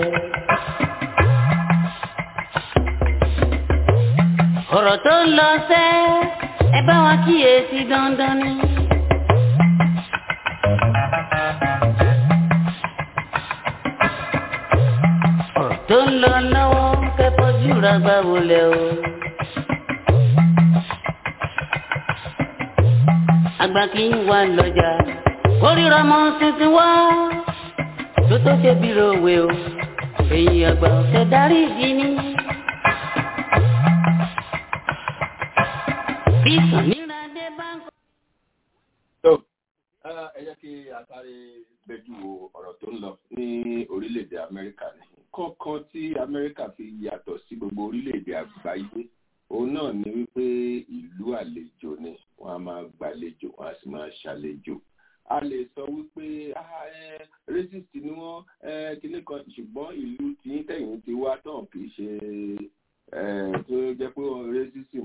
Ọ̀rọ̀ tó ń lọ sẹ́ ẹ bá wa kíyèsí dandan ni. Ọ̀rọ̀ tó ń lọ lọ́wọ́ kẹ́pọ́jú ra gbà wọlé o. Àgbà kì í wà lọ́jà kórìíra mọ́ tuntun wá tó tó ṣe bí ròwe o èyí àgbà ọ̀sẹ̀ darí ìdí ni. Bí Sàníràdé bá ń kọ́. tó ẹ jẹ́ kí a sáré gbẹ́jú wo ọ̀rọ̀ tó ń lọ ní orílẹ̀-èdè Amẹ́ríkà ní kọ̀ọ̀kan tí Amẹ́ríkà fi yàtọ̀ sí gbogbo orílẹ̀-èdè àgbáyé òun náà ni wípé ìlú àlejò ni wọ́n á máa gbàlejò wọ́n á sì máa ṣàlejò. A lè sọ wípé racist ni wọ́n kíní kan ṣùgbọ́n ìlú tí tẹ̀yìn ti wá tán kì í ṣe tó jẹ́ pé racism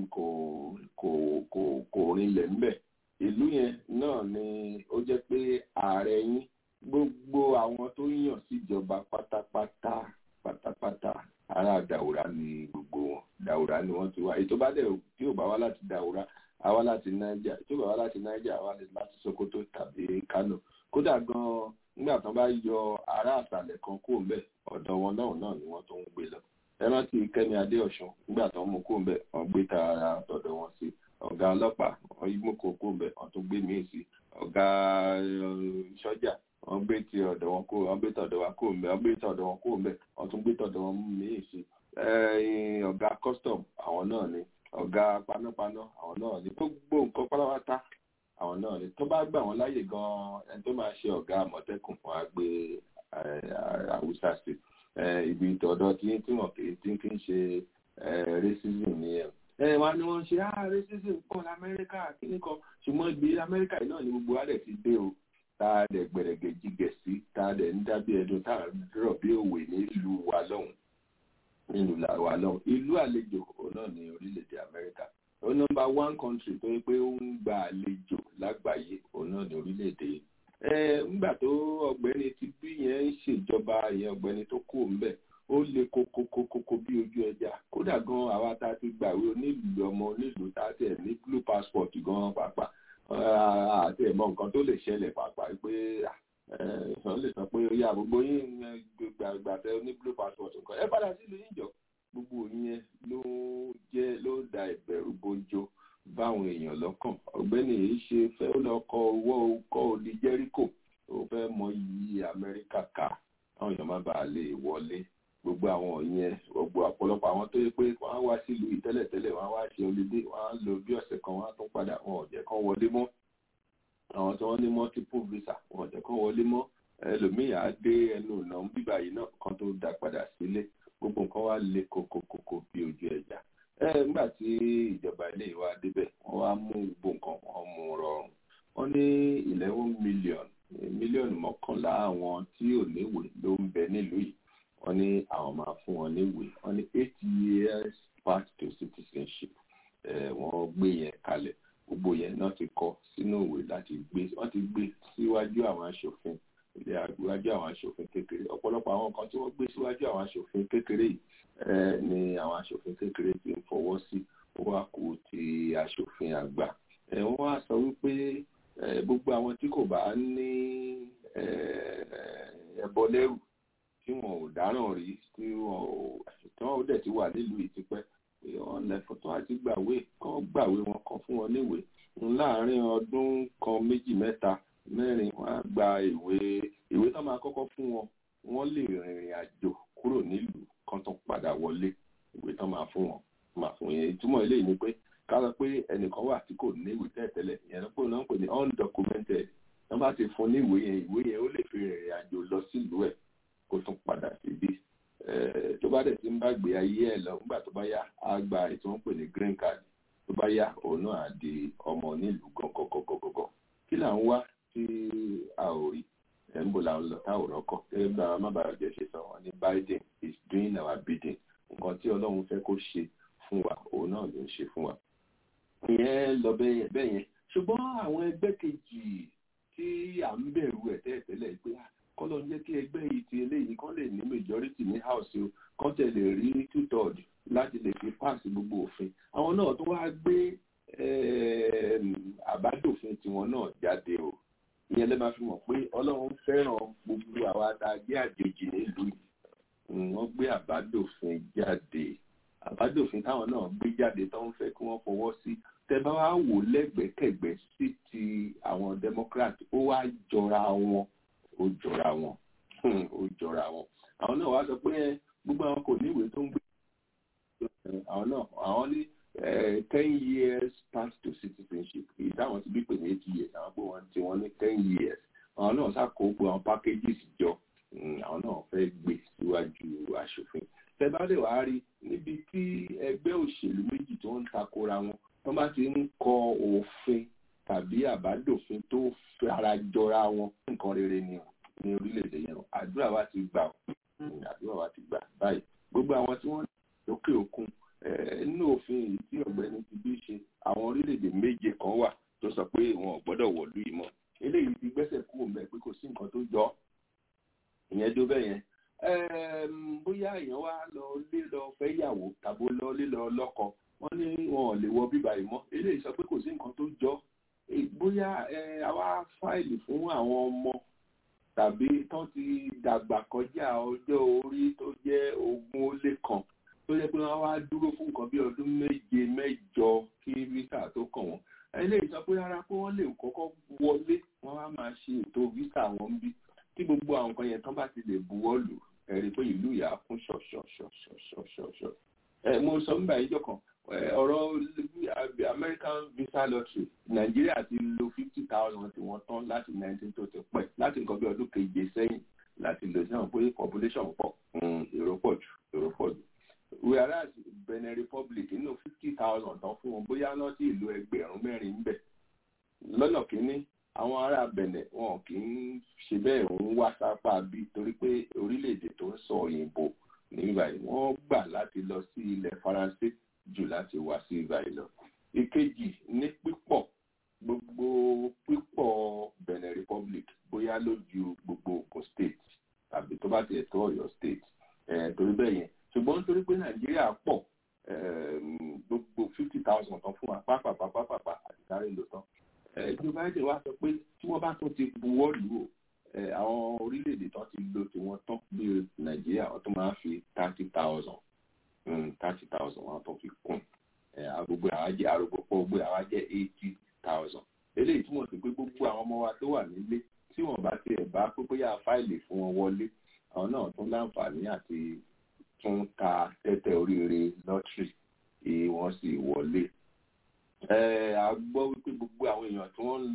kò rinlẹ̀ ńbẹ̀. Ìlú yẹn náà ni ó jẹ́ pé ààrẹ yín gbogbo àwọn tó yàn síjọba pátápátá ará Daura ni gbogbo wọn Daura ni wọ́n ti wá ètò bá dẹ̀ tí ò bá wá láti Daura àwa láti Niger tí ò bá wá láti Niger àwa láti Sokoto tàbí Kano kódà gan nígbà tán bá yọ ará àṣàlẹ̀ kan kó ńbẹ̀ ọ̀dọ̀ wọn náà ni wọ́n tó ń gbé lọ. Ẹ rántí Kẹ́mi Adéọ̀sùn nígbà tán mú kó ńbẹ̀ wọ́n gbé tara ọ̀dọ̀ wọn sí ọ̀gá ọlọ́pàá wọ́n mú kó ńbẹ̀ wọ́n tún gbé míì sí ọ̀gá sọ́jà wọ́n gbé ti ọ̀dọ̀ wọn kó wọ́n gbé tọ̀dọ̀ wa kó ńbẹ̀ wọ́n gbé tọ̀dọ̀ wọn kó ńbẹ̀ wọ́n tún gbé tọ̀dọ̀ wọn míì sí ọ̀gá custom àwọn náà ni ọ̀gá panápaná àwọn náà ni gbogbo nǹkan pátápátá àwọn náà ni tó bá gbà wọ́n láyè gan-an ẹni tó máa ṣe ọ̀gá àmọ̀tẹ́kùn wọn á gbé Haúsá sí ibi ìtọ̀dọ̀ tí wọ́n kì í ń ṣe racism nìyẹn. Wọ́n ní wọ́n ṣe racism pọ̀ lamẹ́ríkà kíní kan ṣùgbọ́n ibi Amẹ́ríkà yìí náà ni gbogbo wa dẹ̀ ti dé o tá a dẹ̀ gbẹ̀rẹ̀gẹ̀ jígẹ̀ sí tá a dẹ̀ ń dábí ẹdun tá a rọ̀ bí òwe nílùú wa lọ́hùn ìlú àlejò náà ní orílẹ̀-èdè Amẹ́ríkà ó nọ́mbà 1 country tó yẹ pé ó ń gba àlejò lágbàáyé òun náà ní orílẹ̀-èdè nígbà tó ọ̀gbẹ́ni ti bí yẹn ń ṣèjọba yẹn ọ̀gbẹ́ni tó kù ń bẹ̀ ó le kókókókó bí ojú ẹja kódà gan àwa tá a ti gbàwé onílùú ọmọ onílùú tá a tẹ̀ ní blue passport gan pàápàá àti ẹ̀mọ nǹkan tó lè ṣẹlẹ̀ pàápàá pé wọ́n lè sọ pé ó yá gbogbo yín gbàgbàtẹ́ oní blue passport nǹkan ẹ padà sílùú yíjọ gbogbo yẹn ló da ìbẹ̀rù bojo báwọn èèyàn lọ́kàn ọ̀gbẹ́ni èyí ṣe fẹ́ ó lọ kọ́ odi Jẹ́ríkò ó fẹ́ mọ iyì Amẹ́ríkà ká àwọn èèyàn má bàa lè wọlé gbogbo àwọn yẹn gbogbo ọ̀pọ̀lọpọ̀ àwọn tó yẹ pé wọ́n á wá sílùú ìtẹ́lẹ̀tẹ́lẹ̀ wọ́n á wá ṣe olùdé wọ́n á lò bí ọ̀sẹ̀ kan wọ́n á tún padà wọn ò jẹ́ kán wọlé mọ́ àwọn tí wọ́n ní multiple visa wọn ò jẹ́ kán wọlé mọ́ ẹlòmíì á dé ẹnu ọ̀nà bíbá yìí náà kan tó dá padà sílé gbogbo nǹkan wá le kókókókó bí ojú ẹja nígbà tí ìjọba ilé ìwà débẹ̀ wọ́n wá mú gbogbo nǹkan wọn mú rọrùn wọ́n ní 11 mílíọ̀nù 11 àwọn tí ò níwèé ló ń bẹ nílùú yìí wọ́n ní àwọn máa fún wọn níwèé wọ́n ní 8 years path to citizenship wọ́n gbé yẹn kalẹ̀ gbogbo yẹn náà ti kọ sínú ìwé láti gbé wọ́n ti gbé síwájú àwọn aṣòfin ilé iwájú àwọn aṣòfin kékeré ọ̀pọ̀lọpọ̀ àwọn kan tí wọ́n gbé síwájú àwọn aṣòfin kékeré yìí ni àwọn aṣòfin kékeré ti ń fọwọ́ sí ó wá kù ti aṣòfin àgbà wọ́n á sọ wípé gbogbo àwọn tí kò bá ní ẹbọ lẹ́rù tí wọn ò dáràn rí tí wọn ò dẹ̀ ti wà nílùú yìí tipẹ́ wọ́n lẹ́fọ̀ọ́ tó àti gbàwé wọn kan fún wọn níwèé láàárín ọdún kan méjì mẹ́ta mẹ́rin wọ́n á gba ìwé tó máa kọ́kọ́ fún wọn wọ́n lè rìnrìn àjò kúrò nílùú kan tó padà wọlé ìwé tó máa fún wọn máa fún yẹn ìtumọ̀ eléyìí ni pé ká lọ pé ẹnìkan wà tí kò ní ìwé tẹ́lẹ̀ ìyẹn ló pé náà ń pè ní undocumented wọ́n bá ti fún ní ìwé yẹn ó lè fi rìnrìn àjò lọ sílùú ẹ̀ kó tún padà síbí tó bá dẹ̀ ti ń bá gbé ayé ẹ̀ lọ nígbà tó bá yá á gba ètò wọn pè ní green card tó bá yá òun náà á di ọmọ nílùú gọgọgọgọgọ kí là ń wá tí a ò rí ń bò là ń lọ tá ò rọ́kọ̀ gẹ́gẹ́ bí àwọn mábàájẹ́ ṣe sọ wọn ní Biden is doing our bidding nǹkan tí Ọlọ́run fẹ́ kó ṣe fún wa òun náà ló ń ṣe fún wa ìyẹn lọ bẹ́ẹ̀ yẹn ṣùgbọ́n àwọn ẹgbẹ́ kejì tí à ń bẹ̀rù ẹ̀ tẹ́lẹ̀ pé kọ́lọ́ ń jẹ́ kí ẹgbẹ́ yìí ti eléyìí kán lè ní majority ní house o kán tẹ̀ lè rí 2/3 láti lè fi pass gbogbo òfin àwọn náà tó wá gbé àbádòfin tiwọn náà jáde o ìyẹn lè máa fi mọ̀ pé Ọlọ́run fẹ́ràn gbogbo àwa tá a jẹ́ àjèjì nílùú yìí wọ́n gbé àbádòfin jáde àbádòfin táwọn náà gbé jáde tó ń fẹ́ kí wọ́n fọwọ́ sí tẹ́ bá wá wò lẹ́gbẹ̀kẹ̀gbẹ̀ sí ti àwọn Democrat ó wá jọra wọn àwọn náà wá sọ pé gbogbo àwọn kò ní ìwé tó ń gbé àwọn ní 10 years path to citizenship èyí táwọn ti bí pè ní 8 years àwọn pé wọ́n ti wọ́n ní 10 years àwọn náà ṣàkóso gbogbo àwọn packages jọ àwọn náà fẹ́ gbé síwájú aṣòfin tẹ́bá lè wá rí níbi tí ẹgbẹ́ òṣèlú méjì tó ń takora wọn wọ́n bá ti ń kọ òfin tàbí àbádòfin tó fara jọra wọn nǹkan rere ni ní orílẹ̀-èdè yẹn àdúrà wa ti gbà báyìí gbogbo àwọn tí wọ́n lókè òkun nínú òfin èyí tí ọ̀gbẹ́ni ti bí ṣe àwọn orílẹ̀-èdè méje kan wà tó sọ pé wọn ò gbọ́dọ̀ wọ̀lú yìí mọ́ eléyìí ti gbẹ́sẹ̀ kúrò mẹ́ pé kò sí nǹkan tó jọ ìyẹn dó bẹ́ẹ̀ yẹn bóyá èèyàn wá lọ fẹ́ yàwó tàbí lọ lọ́kọ wọ́n ní wọn ò lè wọ bíbá yìí mọ́ eléyìí sọ pé kò sí nǹkan tó jọ bóyá àwa fáìlì fún àwọn ọmọ tàbí tán ti dàgbà kọjá ọjọ́ orí tó jẹ́ 20 tó jẹ́ pé wọ́n wá dúró fún nǹkan bí ọdún 7-8 kí visa tó kàn wọ́n eléyìí sọ pé rárá pé wọ́n lè kọ́kọ́ wọlé wọ́n wá máa ṣe ètò visa wọn bí tí gbogbo àwọn nǹkan yẹn tán bá ti lè buwọ́ lù ẹ̀rí pé ìlú ìyá kún ṣọ̀ṣọ̀ṣọ̀ṣọ̀ṣọ̀. mo sọ nígbà yíjọ kan ọ̀rọ̀ American visa lottery Nàìjíríà ti lo 50,000 tí wọ́n tán láti 19 tó ti pẹ́ láti nǹkan bí ọdún keje sẹ́yìn láti lò sí àwọn pé population pọ̀ èrò pọ̀ jù whereas Benin Republic nínú 50,000 tán fún wọn bóyá náà sí ìlú 4,000 ń bẹ̀ lọ́nà kínní àwọn ará Benin wọn kì í ṣe bẹ́ẹ̀ ń wá sápá bí torí pé orílẹ̀-èdè tó ń sọ òyìnbó ní ìbàyìí wọ́n gbà láti lọ sí ilẹ̀ Faransé jù láti wá sí ìbàyìí lọ. ìkejì ní gbogbo pípọ̀ Benin Republic bóyá ló ju gbogbo Ògùn state tàbí tó bá tiẹ̀ tó Ọ̀yọ́ state torí bẹ́ẹ̀ yẹn ṣùgbọ́n nítorí pé Nàìjíríà pọ̀ gbogbo 50,000 tán fún wa pápápápápá àti sáré lò tán ìjọba ẹ̀jẹ̀ wa sọ pé tí wọ́n bá tún ti buwọ́ lù ú àwọn orílẹ̀-èdè tán ti lò tí wọ́n tán bí Nàìjíríà wọ́n tún máa fi 30,000 wọn tó fi kún gbogbo àwájẹ́ arúgbópọ̀ gbogbo àwájẹ́ 80,000 eléyìí túmọ̀ sí pé gbogbo àwọn ọmọ wa tó wà nílé tí wọ́n bá tiẹ̀ bá pé bóyá fáìlì fún wọn wọlé àwọn náà tún láǹfààní àti tún ta tẹ́tẹ́ oríire lọ́tírì kí wọ́n sì wọlé. A gbọ́ wípé gbogbo àwọn èèyàn tí wọ́n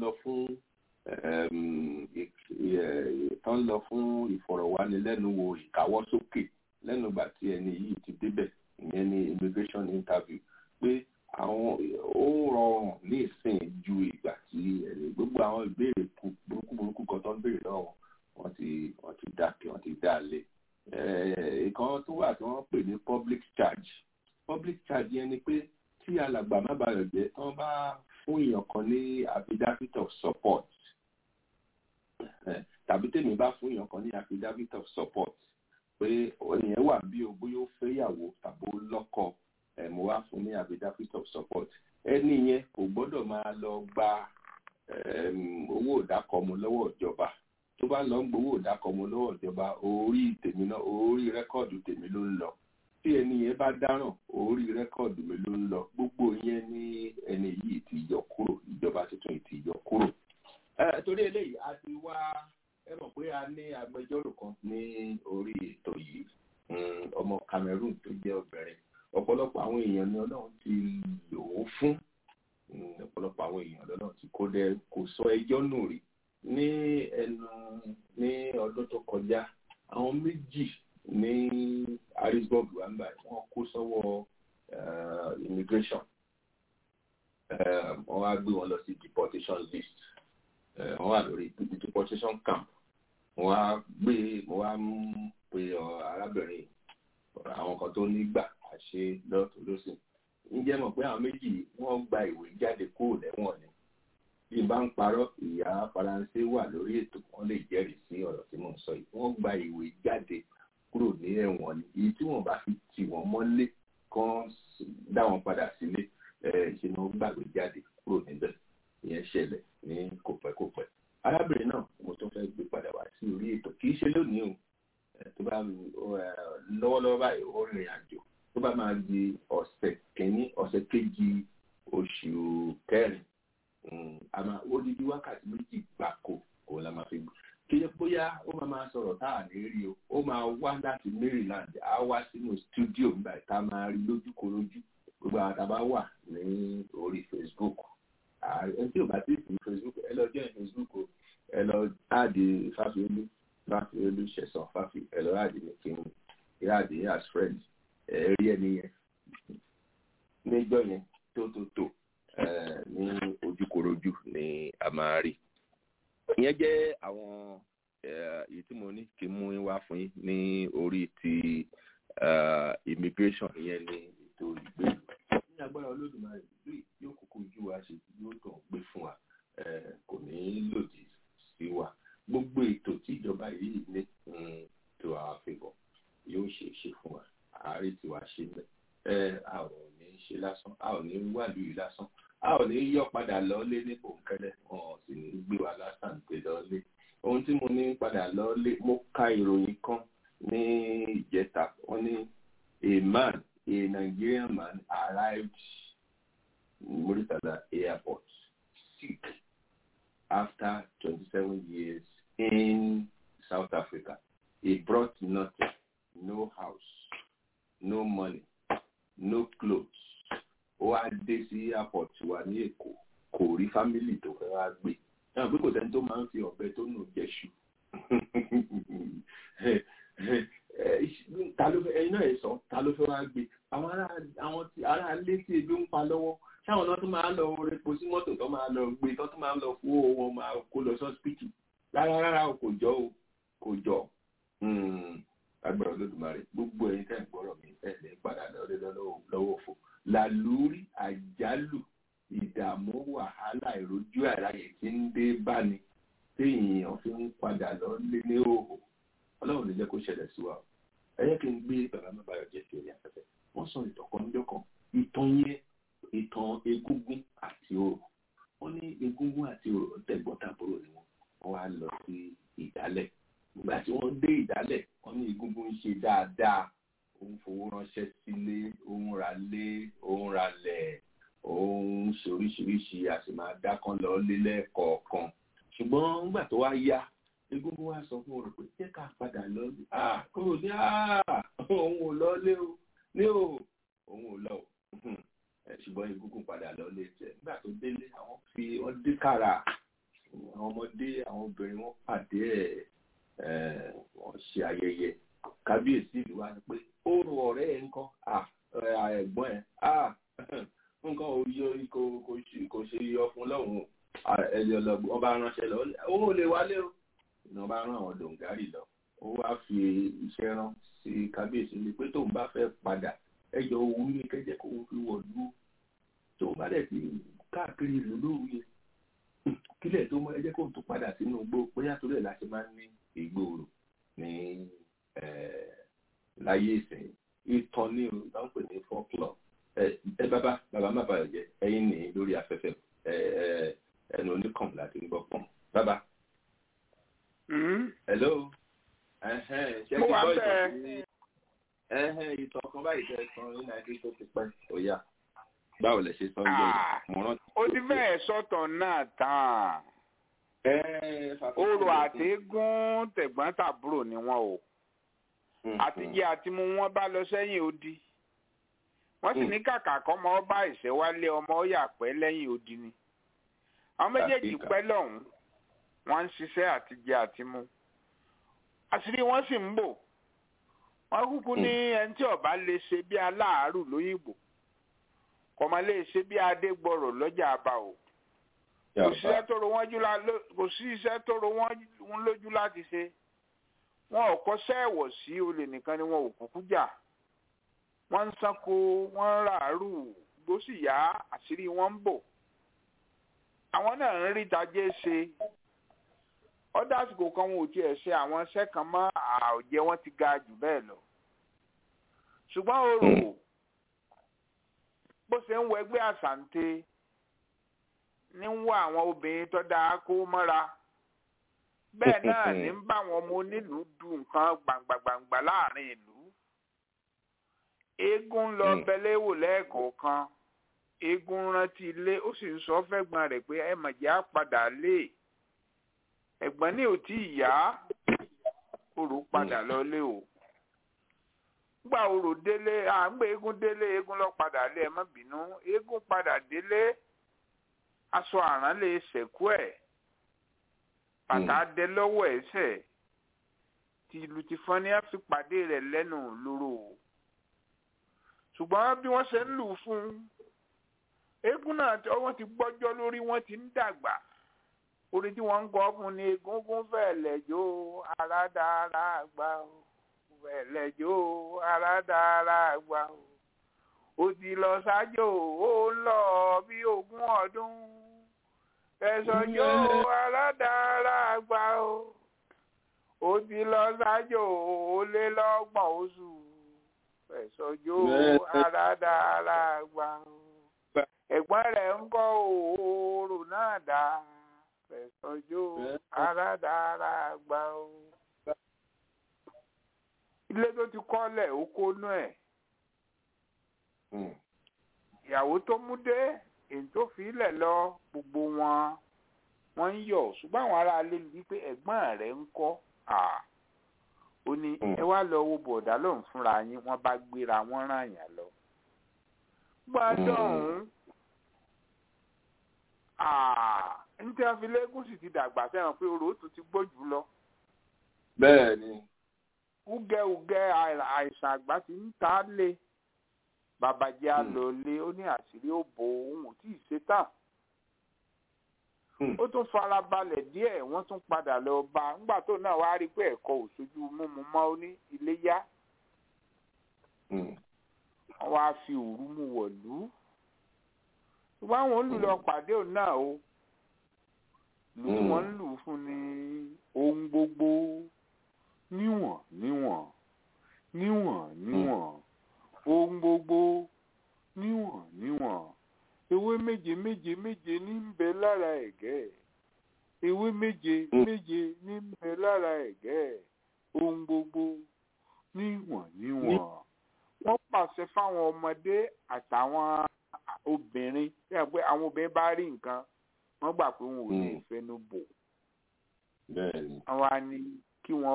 ń lọ fún ìfọ̀rọ̀wánilẹ́nuwò ìkáwọ́sókè lẹ́nu ìgbà tí ẹni yìí ti débẹ̀ ìyẹn ní immigration interview pé àwọn ó rọrùn ní ìsìn ju ìgbà tí gbogbo àwọn ìbéèrè burúkú kan tó ń béèrè lọ́wọ́ wọ́n ti dákẹ́ wọ́n ti dá lé. Ìkan tó wà tí wọ́n pè ní public charge yẹn ni pé tí alàgbà má bàa jẹ́ tí wọ́n bá fún èèyàn kan ní affidavit of support tàbí tèmi bá fún èèyàn kan ní affidavit of support pé ènìyàn wà bí o bóyá ó fẹ́yàwó tàbí ó lọ́kọ mo wá fún ní affidavit of support ẹni yẹn kò gbọ́dọ̀ máa lọ gba owó ìdákọ̀mù lọ́wọ́ ìjọba tó bá lọ ń gbowó ìdákọ̀mù lọ́wọ́ ìjọba orí tèmi náà orí rẹ́kọ̀dù tèmi ló ń lọ tí ẹni yẹn bá dáràn orí rẹ́kọ̀dù mi ló ń lọ gbogbo yẹn ní ẹni yìí ti yọ kúrò ìjọba tuntun ti yọ kúrò. Torí eléyìí a ti wá ẹ mọ̀ pé a ní agbẹjọ́rò kan ní orí ètò yìí ọmọ Cameroon tó jẹ́ obìnrin ọ̀pọ̀lọpọ̀ àwọn èèyàn ni Ọlọ́run ti lò ó fún ọ̀pọ̀lọpọ̀ àwọn èèyàn lọ́nà tí kò sọ ẹjọ́ nù rí ní ọdún tó kọjá àwọn méjì ní Harrisburg wàmbá wọ́n kó sọ́wọ́ immigration wọ́n wá gbé wọn lọ sí deportation list wọ́n wà lórí deportation camp wọ́n wá mú pé arábìnrin àwọn kan tó nígbà àṣẹ lọ́tún lọ́sìn ǹjẹ́ mọ̀ pé àwọn méjì wọ́n gba ìwé jáde kúrò lẹ́wọ̀n ni bí n bá ń parọ́ ìyá Faransé wà lórí ètò wọn lè jẹ́rìí sí ọ̀rọ̀ tí mò ń sọ yìí wọ́n gba ìwé jáde kúrò ní ẹ̀wọ̀n ni èyí tí wọ́n bá fi tì wọ́n mọ́lé kán dá wọn padà sílé ṣe ni wọ́n gbàgbé jáde kúrò níbẹ̀ ìyẹn ṣẹlẹ̀ ní kòpẹ́kòpẹ́ arábìnrin náà mo tún fẹ́ gbé padà wá sí orí ètò kì í ṣe lónìí o tó bá lọ́wọ́lọ́wọ́ báyìí ó rìnrìn àjò tó bá máa di ọ̀sẹ̀ kejì oṣù kẹrin odidi wákàtí méjì gbáko kò la máa fi gbọ́ kí ẹ bóyá ó máa sọ̀rọ̀ tá à ní rí o ó máa wá láti Maryland á wá sínú stúdíò nígbà tá a máa rí lójúkorojú gbogbo àwọn àtàbá wà ní orí Facebook ẹ tí ò bá sí sí Facebook ẹ lọ jẹ́ Facebook o ẹ lọ áàdì Fáfiolú Ṣẹ̀san Fáfi ẹ lọ áàdì ní kí n áàdì as friends ẹ rí ẹni yẹn níjọ́ yẹn tó ní ojúkorojú ni a máa rí ìyẹn jẹ́ àwọn èyí tí mo ní kí n mú wá fún yín ní orí ti immigration ìyẹn ní ètò ìgbélú ní agbára Olódùmarè ìlú yóò kúkú ju wa ṣe yóò tó gbé fún wa kò ní lòdì sí wa gbogbo ètò tí ìjọba yìí ní to our favour yóò ṣe fún wa ààrẹ tí wàá ṣe mẹ a ò ní ṣe lásán a ò ní wàlú yìí lásán a ò ní yọ padà lọ́lé ní bòńkẹ́lẹ́ wọn ò sì ní gbé wa lásán pé lọ́lé ohun tí mo ní padà lọ́lé mo ka ìròyìn kan ní ìjẹta wọ́n ní a Nigerian man arrived in Muritala Airport sick after 27 years in South Africa. He brought nothing, no house, no money, no clothes. Ó wá dé sí airport wa ní Èkó kò rí family tó fẹ́ wá gbé náà bí kò sẹ́ni tó máa ń fi ọ̀bẹ tó nù jẹ́ṣu ta ló fẹ́ ẹyin náà ẹ̀ sọ ta ló fẹ́ wá gbé àwọn ará ilé tí ebi ń pa lọ́wọ́ sáwọn náà tó máa lọ repo sí mọ́tò tó máa lọ gbé tó máa lọ fún owó wọn máa kó lọ sọ́spítù rárá kò jọ agbára Olódùmarè gbogbo ẹ̀yin tẹ́ ń gbọ́rọ̀ mi ẹ̀ lè padà lọ́wọ́ òfò làlúrí àjálù ìdààmú wàhálà ìrójú àráyè tí ń dé bá ni téèyàn fi ń padà lọ lé ní òhò Ọlọ́run lè jẹ́ kó ṣẹlẹ̀ sí wa ẹ jẹ́ kí n gbé bàbá mi báyọ̀ jẹ́ sí orí afẹ́fẹ́ wọ́n sọ ìtàn kan níjọ́ kan ìtàn egúngún àti orò wọ́n ní egúngún àti orò tẹ̀gbọ́ntàbúrò ni wọ́n wá lọ sí ìdálẹ̀ nígbà tí wọ́n dé ìdálẹ̀ wọ́n ní egúngún ń ṣe dáadáa òun fowó ránṣẹ́ sílé òun ra lé òun ra lẹ̀ òun ṣe oríṣiríṣi a sì máa dákan lọ lélẹ̀ kọ̀ọ̀kan ṣùgbọ́n nígbà tó wá yá egúngún wá sọ fún òun pé jẹ́ ká padà lọ kúrò ní òun ò lọ lé o ní òun ò lọ ṣùgbọ́n egúngún padà lọ lé tiẹ̀ nígbà tó délé wọ́n dé kára àwọn ọmọdé àwọn obìnrin wọ́n pàdé wọ́n ṣe ayẹyẹ kábíyèsí ìlú wa ni pé ó rò ọ̀rẹ́ ẹ̀ ńkọ́ ẹ̀gbọ́n ẹ̀ nǹkan kò ṣe yọ fún lọ́hùn ẹ̀lẹ́ ọlọ́gbọ́n ọba ránṣẹ́ lọ ó lè wálé o ìnáwó bá rán àwọn dòǹgárì lọ ó wá fi iṣẹ́ rán sí kábíyèsí ni pé tóun bá fẹ́ padà ẹjọ́ owó ní kẹ́jẹ́ kó fi wọ̀lú tóun bá dẹ̀ ti káàkiri ìlú lóru yẹn kílẹ̀ tó mọ ẹjẹ́ jẹ́ kó tó padà sínú igbó bóyá torí ẹ̀ la ṣe máa ń ní ìgboro ní láyé ìsìn ìtàn ní ìlànà pè ní folklore bàbá má bàa jẹ ẹ̀yin ní lórí afẹ́fẹ́ ẹnu oníkàn láti ń gbọ́ pọ̀n bàbá. hello ṣé kí bọ́ ìtàn kan báyìí tẹ́ sọ ní nàìjíríà tó ti pẹ́ òyà báwo lẹ ṣe sọ ń gbọ́ ó ti fẹ́ẹ̀ sọ̀tọ̀ náà tán orò àtégún tẹ̀gbọ́n tàbúrò ni wọ́n o àtijẹ àti mu wọn bá lọ sẹ́yìn odi wọ́n sì ní kàkà kọ́mọ ọba ìṣẹ́wálé ọmọ ọ̀yà pẹ́ lẹ́yìn odi ni àwọn méjèèjì pẹ́ lọ́hùn wọ́n ń ṣiṣẹ́ àtijẹ àti mu àṣírí wọn sì ń bò wọ́n kúkú ní ẹni tí ọba lè ṣe bí aláàárù lóyìnbó kọ́mọ lè ṣe bí adégbọrọ̀ lọ́jà àbá o kò sí iṣẹ́ tó ro wọ́n lójú láti ṣe wọn ò kọ́ṣẹ́ ẹ̀wọ̀ sí olè nìkan ni wọn ò kúkú jà wọ́n ń sanko wọ́n ń ràárù bó sì yá àṣírí wọn ń bò àwọn náà ń rí tajé ṣe ọdọ àsìkò kan wọn ò tiẹ̀ ṣe àwọn iṣẹ́ kan mọ́ àòjẹ́ wọn ti ga jù bẹ́ẹ̀ lọ ṣùgbọ́n orò bó ṣe ń wọ ẹgbẹ́ àṣàǹtẹ ní ń wọ àwọn obìnrin tó dáa kó mọ́ra bẹ́ẹ̀ náà ní ń bá àwọn ọmọ onílùú du nǹkan gbàǹgbàǹgbà láàrin ìlú eégún lọ bẹlẹ wò lẹ́ẹ̀kọ̀ọ̀kan eégún rántí ilé ó sì ń sọ fẹ́gbọ́n rẹ̀ pé ẹ mọ̀jẹ́ á padà lé ẹ̀gbọ́n ní ò tí ì yá orò padà lọlé o gbà orò délé àgbà eégún délé eégún lọ padà lé ẹ má bínú eégún padà délé aṣọ àrán lè ṣẹ̀kú ẹ̀ bàtà dé lọ́wọ́ ẹsẹ̀ tí ìlú ti fọ́n ní àfipàdé rẹ̀ lẹ́nu lóró ṣùgbọ́n bí wọ́n ṣe ń lù fún eégún náà wọ́n ti gbọ́jọ́ lórí wọ́n ti ń dàgbà orin tí wọ́n ń gbọ́ fún ni egúngún fẹ̀lẹ̀jó aládàára àgbà o fẹ̀lẹ̀jó aládàára àgbà o ó ti lọ sájò ó ń lọ bí 20 ọdún fẹ̀sọ̀jó aládàára àgbà o ó ti lọ sájò ó lé 30 oṣù fẹ̀sọ̀jó aládàára àgbà o ẹ̀gbọ́n rẹ̀ ń kọ́ òórùn náà dáa fẹ̀sọ̀jó aládàára àgbà o. ilé tó ti kọ́lẹ̀ ó kónú ẹ̀. ìyàwó tó mú dé èyí tó fi ilẹ̀ lọ gbogbo wọ́n ń yọ̀ ṣùgbọ́n àwọn aráalé ní pé ẹ̀gbọ́n rẹ̀ ń kọ́ ó ní ẹ wá lọ wo bọ̀dá lòun fúnra yín wọ́n bá gbéra wọ́n ràn yàn lọ. gbọ́dọ̀ ọ̀hún ní tí wọ́n fi lẹ́gùn sì ti dàgbà sẹ́wọ̀n pé orò tó ti gbọ́ jù lọ. bẹ́ẹ̀ ni. ugẹ́ àìsàn àgbà ti ń ta lé babajẹ́ àlọ́lé ó ní àṣírí ó bo òun tí ì ṣe tán. ó tún fara balẹ̀ díẹ̀ wọ́n tún padà lọ bá nígbà tó náà wá rí pé ẹ̀kọ́ òṣojú mímu mọ́ ó ní ilé yá. wọ́n wá fi òru mu wọ̀lú. ṣùgbọ́n àwọn olùlọ pàdé òun náà o lù wọ́n lù fún ní ohun gbogbo níwọ̀n níwọ̀n níwọ̀n níwọ̀n ohun gbogbo níwọ̀n níwọ̀n ewé méje méje méje ní ń bẹ lára ẹ̀gẹ́ ewé méje méje ní ń bẹ lára ẹ̀gẹ́ ohun gbogbo níwọ̀n níwọ̀n wọ́n pàṣẹ fáwọn ọmọdé àtàwọn obìnrin tí àwọn obìnrin bá rí nǹkan wọ́n gbà pé wọn ò lè fẹnu bò àwọn á ní kí wọ́n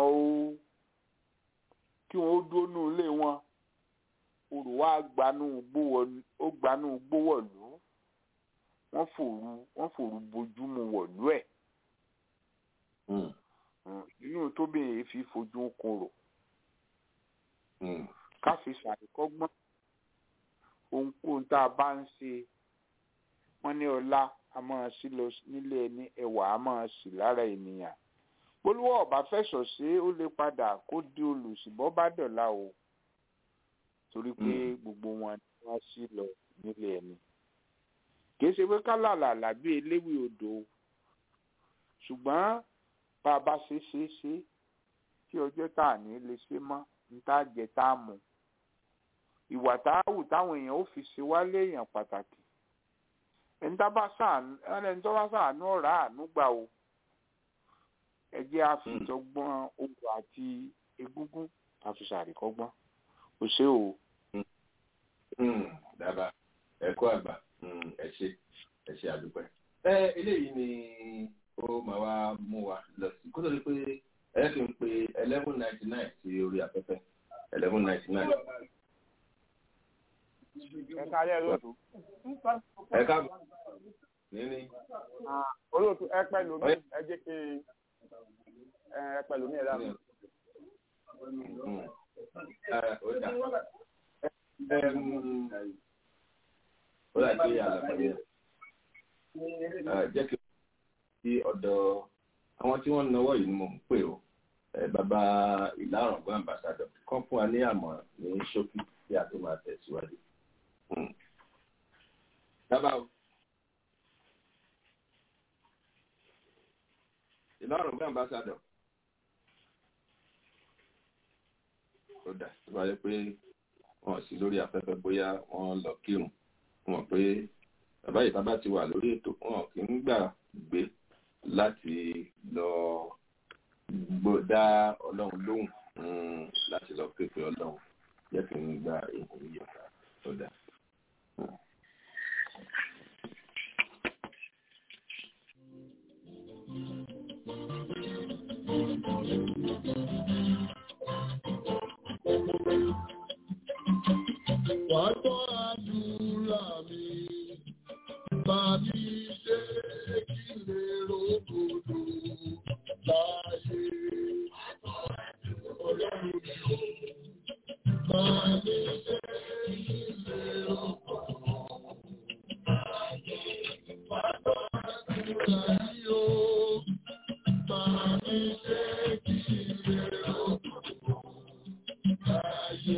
ó dúró nù ilé wọn orò wa gbanú gbówọ̀lú wọ́n fòru bójúmu wọ̀lú ẹ̀ inú tóbìnrin fi fojú korò káfí ṣàìkọ́gbọ́n ohunkóhun tá a bá ń ṣe wọ́n ní ọlá a máa sí lọ nílé ẹni ẹwà a máa sì lára ènìyàn polówó ọba fẹsọ̀ ṣe ó lè padà kó di olùsìbọ́ bá dọ̀la o torí pé gbogbo wọn ni wọ́n sí lọ nílé ẹni kì í ṣe pé kálàlà làbí eléwì odò ṣùgbọ́n bá a bá ṣe tí ọjọ́ tá à ní lè ṣe mọ́ ní tá a jẹ tá a mú ìwà tá a wù táwọn èèyàn ó fi ṣe wá léèyàn pàtàkì ẹni tó bá ṣàánú ọ̀rá àánú gbà o ẹ jẹ́ àfitọ́gbọ́n ogun àti egúngún àfisàríkọ́gbọ́n kò ṣe o. dábàá ẹ̀kọ́ àgbà ẹ ṣe àdúpẹ́. eléyìí ni ó máa wá mú wa lọ sí kó tó di pé ẹ fi ń pe 1199 sí orí afẹ́fẹ́ 1199. ẹ káyọ̀ lóòtú. ẹ káàbọ̀ níní. olóòtú ẹ pẹ̀lú mi ẹ jẹ́ kí ẹ pẹ̀lú mi ẹ dáhùn. ó dà bí àlàkàyè jẹ́ kí sí ọ̀dọ̀ àwọn tí wọ́n náwó yìí ni mo ń pè ó bàbá Ìlárọ̀gbọ́n ambassador kan fún wa ní àmọ̀ràn ní ṣókí tí a tó máa tẹ̀síwájú. dábàá o Ìlárọ̀gbọ́n ambassador ó dà tó bá yẹ pé wọ́n sì lórí afẹ́fẹ́ bóyá wọ́n lọ kírun wọ́n pé bàbá yìí bàbá ti wà lórí ètò wọn kì í gbàgbé láti lọ dá Ọlọ́run lóhùn láti lọ képe Ọlọ́run jẹ́ kí n gba èèyàn yìí tó dá. Wàá gbọ́ àdúrà mi, bàbí ṣe kí lè rògbòdò láyé. Ọlọ́run mi ò, bàbí ṣe kí lè rògbòdò láyé. Wàá gbọ́ àdúrà mi o, bàbí ṣe kí lè rògbòdò láyé.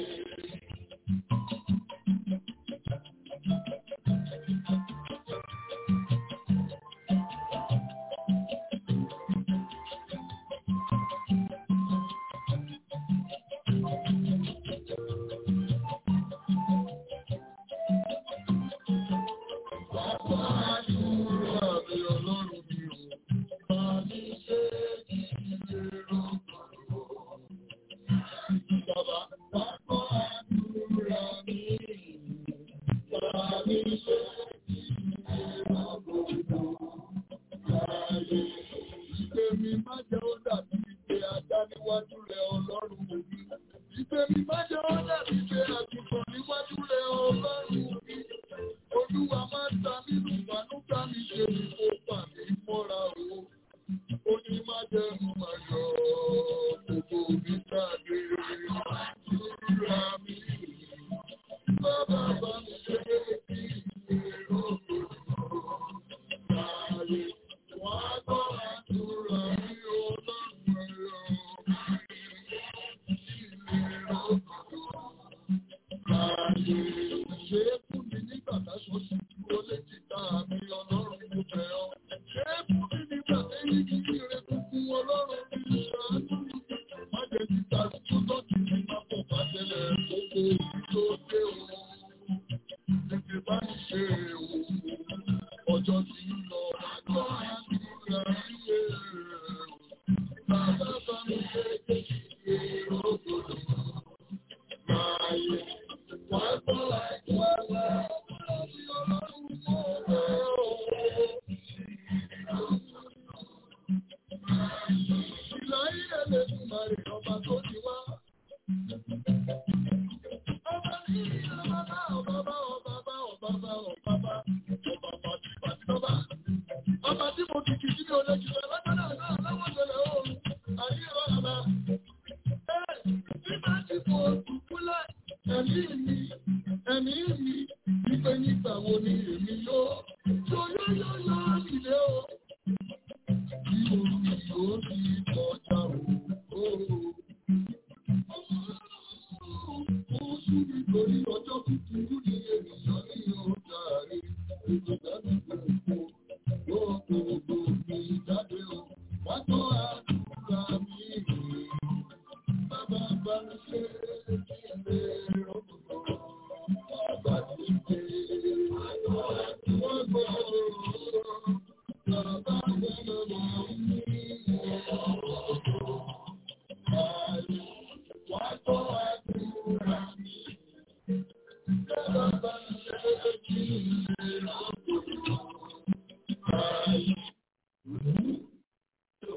tó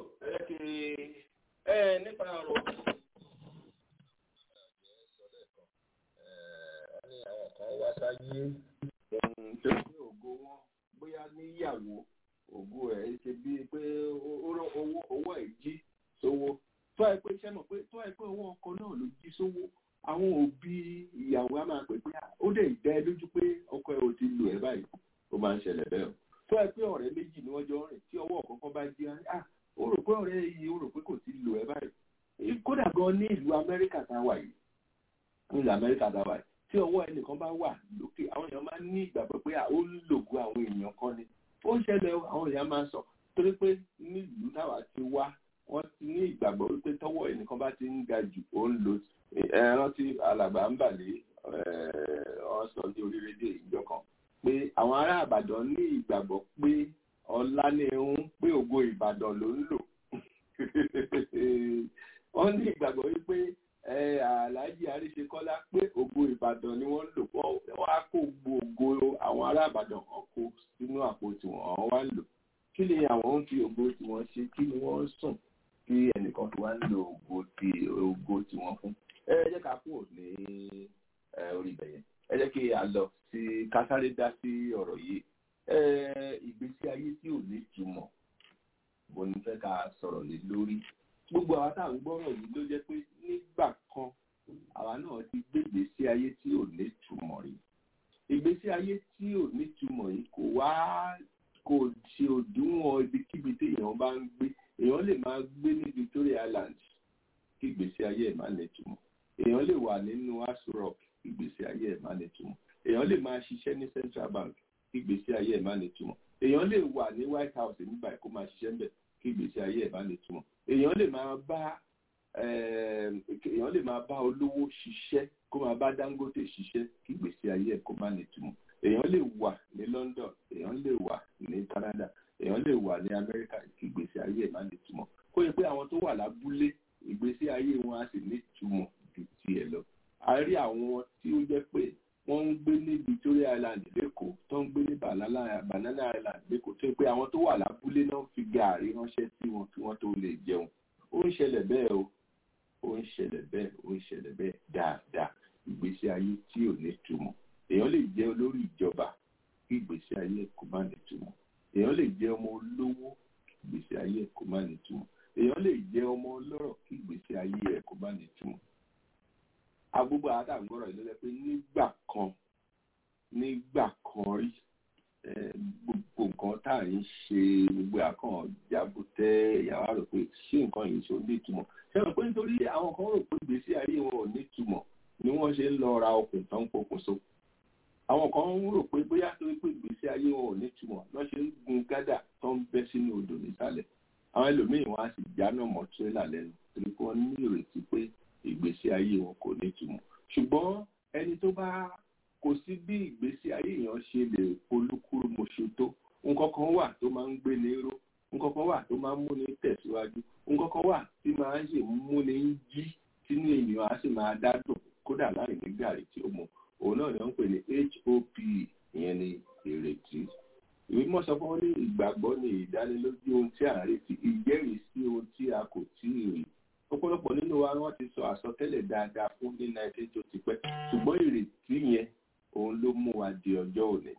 nípa ọ̀rọ̀ ní àwọn kan wá sáyé tó ní ògo wọn bóyá níyàwó ògo ẹ̀ ṣe bíi pé owó ẹ̀ jí sówó tó ẹ pé sẹ́mọ̀ pé tó ẹ pé owó ọkọ náà ló jí sówó àwọn òbí ìyàwó á máa pè pé ó dẹ̀ dá ẹ lójú pé ọkọ ẹ ò ti lù ẹ báyìí ó máa ń ṣẹlẹ̀ bẹ́ẹ̀ o tó ẹ pé ọ̀rẹ́ méjì ni wọ́n jọ rìn tí ọwọ́ ọ̀kọ̀ọ̀kan bá jí ó rò pé ọ̀rẹ́ yìí ó rò pé kò ti lù ẹ báyìí kódà gan ní ìlú Amẹ́ríkà tá a wà yìí nílùú Amẹ́ríkà tá a wà yìí tí ọwọ́ ẹnìkan bá wà lókè àwọn èèyàn máa ń ní ìgbàgbọ́ pé ó ń lògo àwọn èèyàn kan ni ó ń ṣẹlẹ̀ àwọn èèyàn máa ń sọ torí pé nílùú táwa ti wá wọ́n ti ní ìgbàgbọ́ wípé tọ́wọ́ ẹnìkan bá ti ń ga jù ó ń lò ẹran tí alàgbà ń bàlẹ̀ wọ́n sọ ní orí rédíò ìjọ kan pé àwọn ará Ìbàdàn ní ìgbàgbọ́ pé ọlá ní ń pé ògo Ìbàdàn ló ń lò wọ́n ní ìgbàgbọ́ wípé Àlájì Àríṣekọ́lá pé ògo Ìbàdàn ni wọ́n ń lò wọ́n á kó gbogbo àwọn ará Ìbàdàn kan kó sínú àpò tiwọn àwọn wá ń lò kí ni àwọn ń fi ògo tiwọn ṣe kí ni wọ́n ń sùn kí ẹnìkan tó wá ń lo ògo tiwọn fún ẹ jẹ́ ká kúrò ní orí ibẹ̀ yẹn ẹ jẹ́ kí a lọ sí kásáré dá sí ọ̀rọ̀ yìí ìgbésí ayé tí ò ní ìtumọ̀ mo ní fẹ́ ká sọ̀rọ̀ lé lórí gbogbo àwa tá à ń gbọ́rọ̀ yìí ló jẹ́ pé nígbà kan àwa náà ti gbé ìgbésí ayé tí ò ní ìtumọ̀ rí ìgbésí ayé tí ò ní ìtumọ̀ yìí kò ṣe òdiwọ̀n ibikíbi tí èèyàn bá ń gbé èèyàn lè máa gbé ní Victoria Island kí ìgbésí ayé ẹ̀ má ní ìtumọ̀ èèyàn lè wà nínú Aso Rock kí ìgbésí ayé ẹ̀ má ní ìtumọ̀ èèyàn lè máa ṣiṣẹ́ ní Central Bank kí ìgbésí ayé ẹ̀ má ní ìtumọ̀ èèyàn lè wà ní White House nígbà kó máa ṣiṣẹ́ ńbẹ̀ kí ìgbésí ayé ẹ̀ má ní ìtumọ̀ èèyàn lè máa bá olówó ṣiṣẹ́ kó máa bá Dangote ṣiṣẹ́ kí ìgbésí ayé ẹ̀ kó má ní ìtumọ̀ èèyàn lè wà ní London èèyàn lè wà ní Canada èèyàn lè wà ní Amẹ́ríkà kí ìgbésí ayé ẹ̀ má ní ìtumọ̀ kó yẹ pé àwọn tó wà lábúlé ìgbésí ayé wọn á sì ní ìtumọ̀ ju tiẹ̀ lọ a rí àwọn tí ó jẹ́ pé wọ́n ń gbé ní Victoria Island lẹ́kọ̀ọ́ tó ń gbé ní Banana Island lẹ́kọ̀ọ́ tó yẹ pé àwọn tó wà lábúlé náà fi gààrí ránṣẹ́ sí wọn kí wọ́n tó lè jẹun ó ń ṣẹlẹ̀ bẹ́ẹ̀ o ó ń ṣẹlẹ̀ bẹ́ẹ̀ dáadáa ìgbésí ayé tí ò ní ìtumọ̀ èèyàn lè jẹ́ olórí ìjọba kí ìgbésí ayé kò má ní ìtumọ̀ èèyàn lè jẹ́ ọmọ olówó kí ìgbésí ayé kò má ní ìtumọ̀ èèyàn lè jẹ́ ọmọ ọlọ́rọ̀ kí ìgbésí ayé ẹ̀ kò má ní ìtumọ̀ agbógbó àtàgbọ́rọ̀ ìlú pé nígbà kan rí gbogbo nǹkan tá à ń ṣe gbogbo àkàn jábútẹ́ ìyàwó rò pé ṣé nǹkan yìí ṣe ó ní ìtumọ̀ ṣé rò pé nítorí àwọn kan rò pé ìgbésí ayé wọn ò ní ìtumọ̀ ni wọ́n ṣe ń lọ ra okùn tó ń pokùnso àwọn kan ń rò pé bóyá torí pé ìgbésí ayé wọn ò ní ìtumọ̀ lọ́ ṣe ń gun gádà tó ń bẹ́ sínú odò nísàlẹ̀ àwọn ẹlòmíín wọn á sì jáná mọ́ tírélà lẹ́nu torí pé wọ́n ní ìrètí pé ìgbésí ayé wọn kò ní ìtumọ̀ ṣùgbọ́n ẹni tó bá kò sí bí ìgbésí ayé èèyàn ṣe lè polúkúrú mọṣú tó nǹkan kan wà tó máa ń gbé ní ró nǹkan kan wà tó máa ń múni tẹ̀síwájú nǹkan kan wà tí máa ń ṣe múni ń jí sínú ènìyàn á sì máa dádùn kódà láì ní gàrí tí ó mu òun náà ni wọ́n ń pè ní HOP ìyẹn ni ìrètí ìwé mọ́ sọ fún wọn ní ìgbàgbọ́ ní ìdánilójú ohun tí à ń retí ìjẹ́rìísí ohun tí a kò tí ì rí ọ̀pọ̀lọpọ̀ nínú wa wọ́n ti sọ àsọtẹ́lẹ̀ dáadáa fún ní 19 tó ti pẹ́ ṣùgbọ́n ìrètí yẹn òun ló mú wa di ọjọ́ òní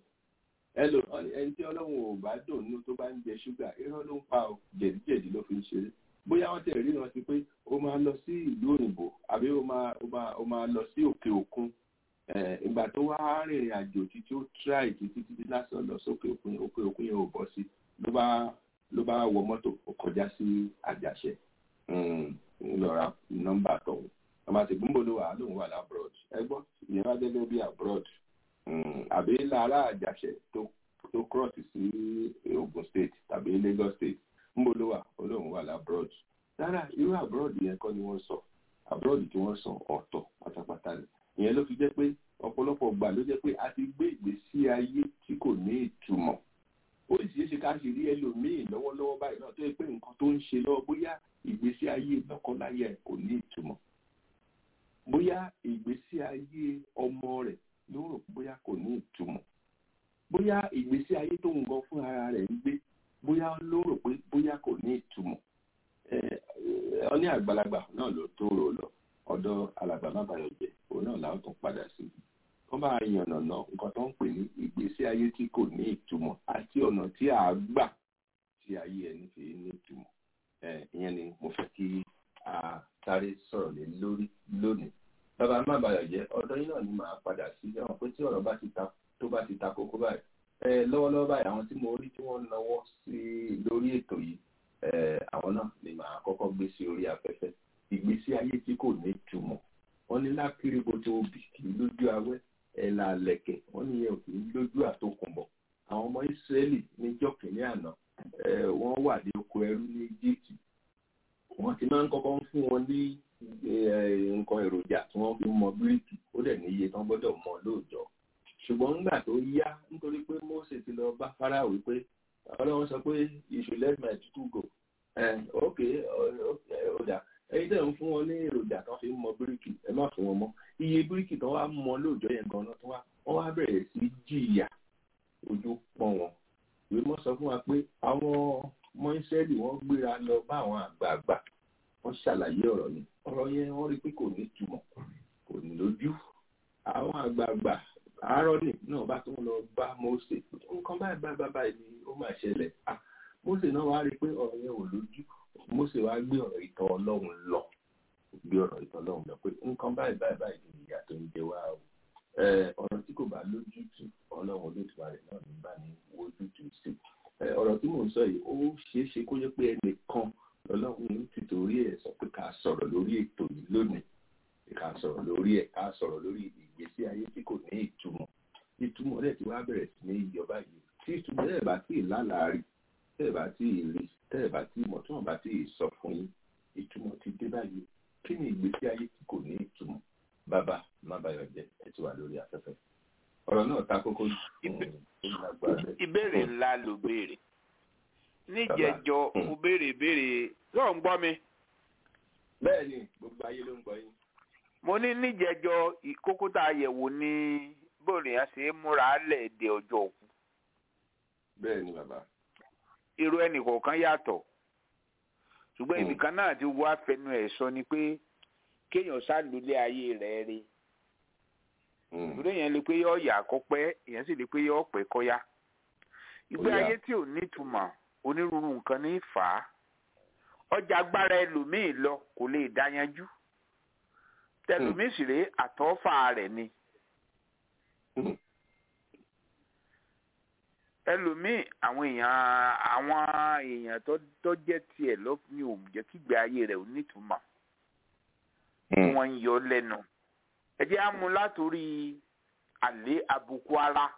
ẹni tí ọlọ́run ò bá dùn nínú tó bá ń jẹ ṣúgà irọ́ ló ń pa ọ jẹ̀díjẹ̀dí ló fi ń ṣeré bóyá wọ́n tẹ̀ ríran sí pé ó máa lọ sí ìlú òyìnbó àbí ó máa lọ sí òkè òkun ìgbà tó wá rìnrìn àjò títí ó tíráì títí lásán lọ sókè òkun yẹn ò bọ́ sí ló bá wọ mọ́tò ó kọjá sí àjàṣẹ lọ́ra nọ́mbà tọ̀hún ọmọ àti gbúngbò ló wà lóun wà lábroad ẹgbọ́n ìyẹn wá gẹ́gẹ́ bí abroad àbí lára àjàṣẹ tó cross sí Ogun State tàbí Lagos State gbúngbò ló wà lóun wà lábroad lára irú abroad yẹn kọ́ ni wọ́n sọ abroad tí wọ́n sọ ọ̀tọ̀ pátápátá ni ìyẹn ló fi jẹ́ pé ọ̀pọ̀lọpọ̀ gbà ló jẹ́ pé a ti gbé ìgbésí ayé tí kò ní ìtumọ̀ ó sì ṣeé ṣe ká ṣe rí ẹlòmíì lọ́wọ́lọ́wọ́ báyìí náà tó yẹ pé nǹkan tó ń ṣe lọ́wọ́ bóyá ìgbésí ayé lọ́kọláya ẹ̀ kò ní ìtumọ̀ bóyá ìgbésí ayé ọmọ rẹ̀ ló rò bóyá kò ní ìtumọ̀ bóyá ìgbésí ayé tó ń gan fún ara rẹ̀ ń gbé bóyá ló rò pé bóyá kò ní ìtumọ̀ ọ ní àgbàlagbà náà ló tó rò lọ ọ̀dọ̀ alàgbà má bàyọ̀ jẹ́ òun náà làwọn tún padà sí wọ́n bá yànnàná nǹkan tó ń pè ní ìgbésí ayé tí kò ní ìtumọ̀ àti ọ̀nà tí a gbà tí ayé ẹni fi ní ìtumọ̀ ìyẹn ni mo fẹ́ kí a sáré sọ̀rọ̀ lé lórí lónìí bàbá má bàyọ̀ jẹ́ ọ̀dọ̀ yín náà ni màá padà sí ẹ̀wọ̀n pé tí ọ̀rọ̀ bá ti ta kókó báyìí lọ́wọ́lọ́wọ́ báyìí àwọn tí mo rí tí wọ́n náwó sí lórí ètò yìí àwọn náà ni màá kọ́kọ́ gbé sí orí afẹ́fẹ́ ìgbésí ayé tí kò ní ìtumọ̀ wọ́n ní lákìrìbó tó bì kì í lójú awẹ́ ẹ̀là àlẹ̀kẹ̀ wọ́n ní yẹn kì í lójú àtòkùnbọ̀ àwọn ọmọ Ísírẹ́lì níjọ́ kìíní àná wọ́n wà ní oko ẹrú ní Íjíbítì wọ́n ti máa ń kọ́kọ́ ń fún wọn ní nǹkan èròjà tí wọ́n fi mọ bíríkì ó dẹ̀ níye tán gbọ́dọ̀ mọ lóòjọ́ ṣùgbọ́n nígbà tó yá nítorí pé Mósè ti lọ bá Fáráò wípé Ọlọ́run sọ pé you should let my people go ọ̀dà ẹ̀yin tẹ̀ ń fún wọn ní èròjà kan fi ń mọ bíríkì ẹ má fún wọn mọ́ iye bíríkì tán wá mọ lóòjọ́ yẹn gan-an tó wọ́n wá bẹ̀rẹ̀ sí jìyà ojú pọ́n wọn ìwé mọ́ sọ fún wa pé àwọn ọmọ Ísírẹ́lì wọ́n gbéra lọ bá àwọn àgbààgbà wọ́n ṣàlàyé ọ̀rọ̀ ni ọ̀rọ̀ yẹn wọ́n rí pé kò ní ìtumọ̀ kò ní lójú àwọn àgbààgbà Áárónì náà bá tún lọ bá Mósè nǹkan báyìí ni ó máa ṣẹlẹ̀ Mósè náà wá rí pé ọ̀rọ̀ yẹn ò lójú Mósè wá gbé ọ̀rọ̀ ìtàn Ọlọ́run lọ pé nǹkan báyìí ni ìyà tó ń jẹ wá o ọ̀rọ̀ tí kò bá lójútùú Ọlọ́run Olódùmarè náà ní bá ní wojútùú sí ọ̀rọ̀ tí mò ń sọ yìí ó ṣeé ṣe kó yẹ pé ẹnìkan Ọlọ́run ní tìtorí ẹ̀ sọ pé ká sọ̀rọ̀ lórí ètò yìí lónìí ká sọ̀rọ̀ lórí ìgbésí ayé tí kò ní ìtumọ̀ rẹ̀ tí wàá bẹ̀rẹ̀ sí ní ìjọba yìí tí ìtumọ̀ rẹ̀ bá tí ì lálàárí tẹ́ẹ̀ bá tí ì rí tẹ́ẹ̀ bá tí ì mọ̀ tí wọ́n bá tí ì sọ fún yín ìtumọ̀ ti dé báyìí kí ni ìgbésí ayé tí kò ní ìtumọ̀ bàbá má bàyọ̀ jẹ́ ẹ ti wà lórí afẹ́fẹ́ ọ̀rọ̀ náà ta kókó ìbéèrè ńlá ló béèrè níjẹjọ mo béèrè yóò ń gbọ́ mi. bẹ́ẹ̀ ni gbogbo ayé ló ń gbọ́ yín. mo ní níjẹjọ ìkókó tá a yẹ̀wò ní bóòlù yẹn ṣe é múra lẹ̀ dé ọjọ́ òkú. bẹ́ẹ̀ ni bàbá. irú ẹnì kọ̀ọ̀kan yàtọ̀ ṣùgbọ́n ibìkan náà ti wá fẹnu ẹ̀ sọ ni pé kéèyàn sálùlé ayé rẹ̀ rí ìdúró yẹn lè pé yọ ọ̀yà kọ́pẹ́ èèyàn sì lè pé yọ ọ̀pẹ́ kọ́yá ìgbé ayé tí ò nítumọ̀ onírúurú nǹkan ní fà á ọjà agbára ẹlòmíì lọ kò lè dáyanjú tẹlòmíì sì rèé àtọ́fà rẹ̀ ni ẹlòmíì àwọn èèyàn tó jẹ́ tiẹ̀ lọ ní òun jẹ́ kí ìgbé ayé rẹ̀ ò nítumọ̀ wọ́n ń yọ lẹ́nu ẹ jẹ́ á mú látòrí àlé àbùkù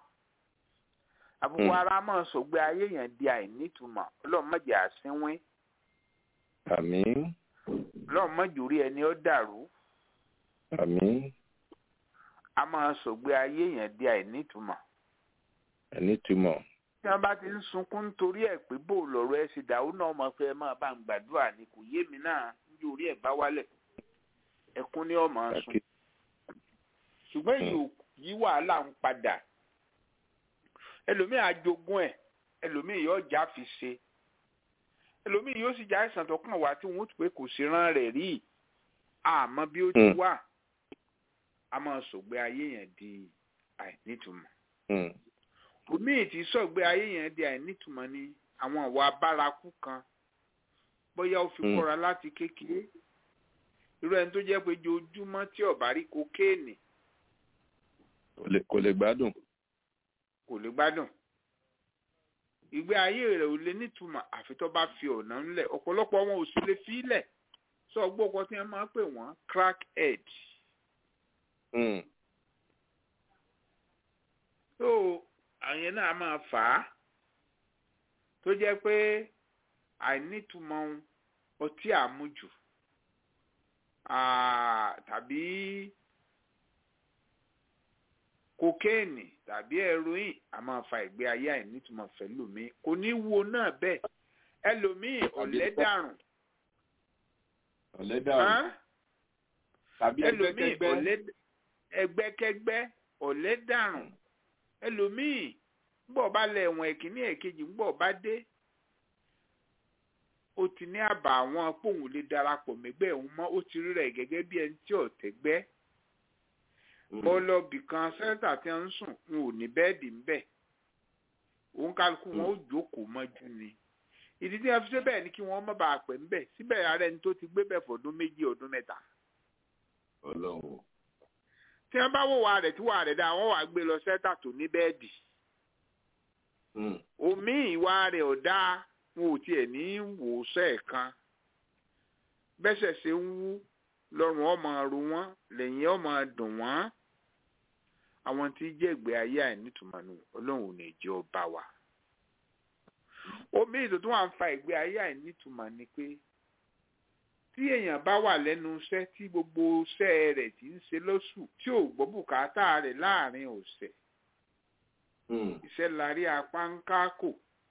ara máa sọgbé ayé yẹn di àìnítumọ̀ Ọlọ́run má jẹ́ àsínwín àmín Ọlọ́run má jẹ́ orí ẹni ó dàrú àmín a máa sọgbé ayé yẹn di àìnítumọ̀ tí wọ́n bá ti ń sunkún nítorí ẹ̀ pé bó lọ́rọ̀ ẹ̀ ṣe dàrú náà ọmọ fẹ́ máa bá ń gbàdúrà ni kò yé mi náà ní orí ẹ̀ bá wálẹ̀ ẹkún ní ọmọ sùn ṣùgbọ́n yìí wàhálà ń padà ẹlòmíì àjogún ẹ̀ ẹlòmíì yóò já fi ṣe ẹlòmíì yóò sì já àìsàn tó kàn wá tí wọ́n ti pé kò sí rán rẹ̀ rí àmọ́ bí ó ti wà a máa sọ̀gbé ayé yẹn di àìnítumọ̀ omi ti sọ̀gbé ayé yẹn di àìnítumọ̀ ni àwọn ìwà bárakú kan bóyá ó fi kọ́ra láti kékeré irú ẹni tó jẹ́ pé ojoojúmọ́ tí ó bá rí kokéènì kò lè gbádùn. ìgbé ayé rẹ̀ ò lè nítumọ̀ àfi tó bá fi ọ̀nà ńlẹ̀ ọ̀pọ̀lọpọ̀ wọn ò sì lè fi ilẹ̀ sọ gbọ́kọ tí wọ́n máa ń pè wọ́n crackhead. so àyẹn náà máa fà á tó jẹ́ pé àìnítumọ̀ ọtí àmujù tàbí kokéènì tàbí ẹroin a máa fa ìgbé ayé àìnítumọ̀ fẹ́lòmíì kò ní wo náà bẹ́ẹ̀ ẹlòmíì ọ̀lẹ́dàrùn tàbí ẹlòmíì ẹgbẹ́kẹ́gbẹ́ ọ̀lẹ́dàrùn ẹlòmíì ńgbọ̀ bá lẹ̀ ẹ̀wọ̀n ẹ̀kíní ẹ̀kejì ńgbọ̀ bá dé ó ti ní àbá àwọn pòun lè darapọ̀ mẹ́gbẹ́ òun mọ́ ó ti rí rẹ̀ gẹ́gẹ́ bí ẹni tí ò tẹ́gbẹ́ bọ́ọ̀lọ́bì kan sẹ́ńtà tí wọ́n ń sùn ń ò ní bẹ́ẹ̀dì ńbẹ̀ òun kálukú wọn ó jókòó mọ́jú ni ìdí tí wọ́n fi ṣe bẹ́ẹ̀ ni kí wọ́n má bàa pẹ́ ńbẹ̀ síbẹ̀ ara ẹni tó ti gbé bẹ̀ fọdún 2 ọdún 3. Ọlọ́run. tí wọ́n bá wò wá rẹ̀ tí wà rẹ̀ dá wọ́n wà gbé lọ sẹ́ńtà tó ní bẹ́ẹ̀dì omi ìwà rẹ̀ ọ̀dá wọn ò tiẹ̀ ní wò sẹ́ẹ̀kan bẹ́sẹ̀ ṣe ń wú lọ́rùn ọmọ ru wọn lẹ́yìn ọmọ dùn wọ́n àwọn tí jẹ́ ìgbé ayé àìnítumọ̀ nù Ọlọ́run ò ní jẹ́ ọba wa. omi ìtò tó wà ń fa ìgbé ayé àìnítumọ̀ ni pé tí èèyàn bá wà lẹ́nu iṣẹ́ tí gbogbo iṣẹ́ rẹ̀ ti ń ṣe lóṣù tí ò gbọ́ bùkátà rẹ̀ láàrin ọ̀sẹ̀ iṣẹ́ larí apá ń kákò.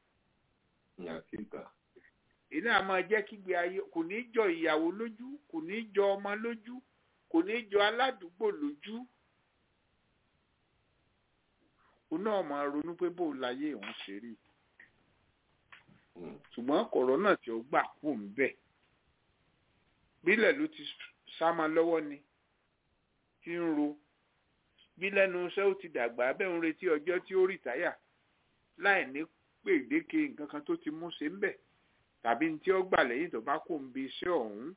èyí náà máa jẹ́ kígbe ayé kò ní jọ ìyàwó lójú kò ní jọ ọmọ lójú kò ní jọ aládùúgbò lójú. òun náà máa ronú pé bó láyé òun ṣe rí ṣùgbọ́n kòrónà tí ó gbà kú ń bẹ̀ bílẹ̀ ló ti sá máa lọ́wọ́ ni tí ń ro bí lẹ́nu iṣẹ́ ó ti dàgbà bẹ́ẹ̀ ń retí ọjọ́ tí ó rìtáyà láì ní gbèdéke nǹkan kan tó ti mú ṣe ń bẹ̀ tàbí tí ó gbà lẹ́yìn tó bá kó ń bi iṣẹ́ ọ̀hún.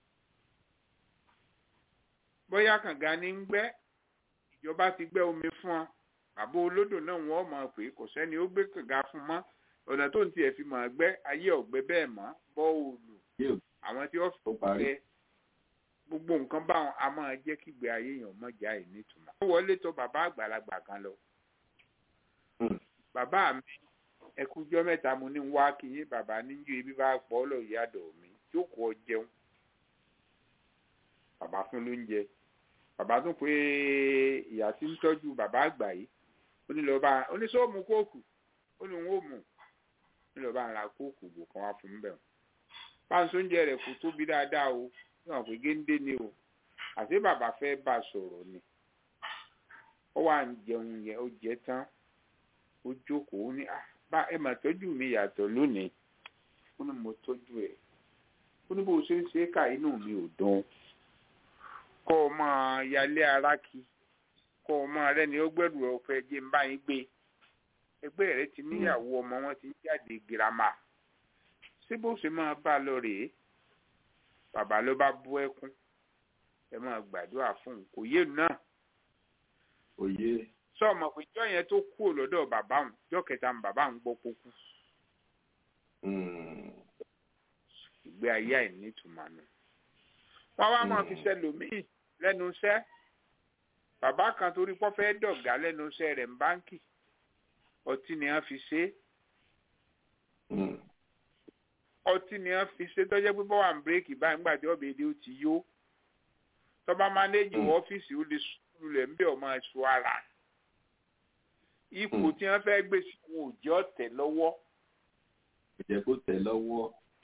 bóyá kànga ní ń gbẹ́ ìjọba ti gbẹ́ omi fún ọ bàbá olódò náà wọ́n mọ̀ pé kò sẹ́ni ó gbé kànga fún mọ́ ọ̀nà tó ń tiẹ̀ fi mọ̀ gbẹ́ ayé ọ̀gbẹ́ bẹ́ẹ̀ mọ́ bọ́ òòlù àwọn tí ó fi gbẹ́ gbogbo nǹkan báwọn a máa jẹ́ kígbe ayé èèyàn mọ́jà ẹ̀ nítumọ̀. ó wọlé tó bàbá àgbàlagbà kan lọ. bàbá mi ẹkújọ́ mẹ́ta mo ní wá kí yín bàbá níjú ibi bá pọ̀ lọ ìyàdọ̀ mi jókòó jẹun. bàbá fún lóúnjẹ. bàbá tún pé ìyá tí ń tọ́jú bàbá àgbà yìí ó ní lọ́ọ́ ó ní sóòmù kóòkù ó ní òun ò mú ní lọ́ọ́ bá ń ra kóòkù bò kan wá fún bẹ́ẹ̀. báńsó oúnjẹ rẹ̀ kò tóbi dáadáa o náà pé géńdé ni o àti bàbá fẹ́ bá a sọ̀rọ̀ ni ó wà ń jẹun yẹn ó jẹ tán ó jókòó ó ní bá ẹ mà tọ́jú mi yàtọ̀ lónìí ó ní mo tọ́jú ẹ̀ ó ní bó o ṣe ń ṣe é kà inú mi ò dùn kọ́ ọ máa yálé ara kí kọ́ ọ máa rẹ́ni ó gbẹ́rù ọ̀fẹ́ jẹ́ ń bá yín gbé ẹgbẹ́ rẹ ti níyàwó ọmọ wọn ti ń jáde girama ṣé bó ṣe máa bá a lọ rèé bàbá ló bá bú ẹkún ẹ máa gbàdúrà fún un kò yé náà òye sọ ọmọ pé ìjọ yẹn tó kú lọ́dọ̀ bàbá òun ìjọ kẹta ń bàbá òun gbọ́ pókú ìgbé ayé àìnítumọ̀ nù wọ́n wá máa fi ṣẹlòmíì lẹ́nu iṣẹ́ bàbá kan torí pọ́ fẹ́ dọ̀gá lẹ́nu iṣẹ́ rẹ̀ ń báńkì ọtí ni wọ́n fi ṣe é ọtí ni wọ́n fi ṣe tọ́jẹ́ pé bọ́wà ń bírèkì báyìí nígbà tí ọbẹ̀ èdè ó ti yó tọ́ba mánéjì ọ́fíìsì ó lè sùúrù rẹ̀ ń bẹ̀ ọmọ ẹ̀ṣọ́ ara ipò tí wọ́n fẹ́ gbé sí wọn ò jẹ́ ọ̀tẹ̀ lọ́wọ́. kò jẹ́ kó tẹ̀ lọ́wọ́.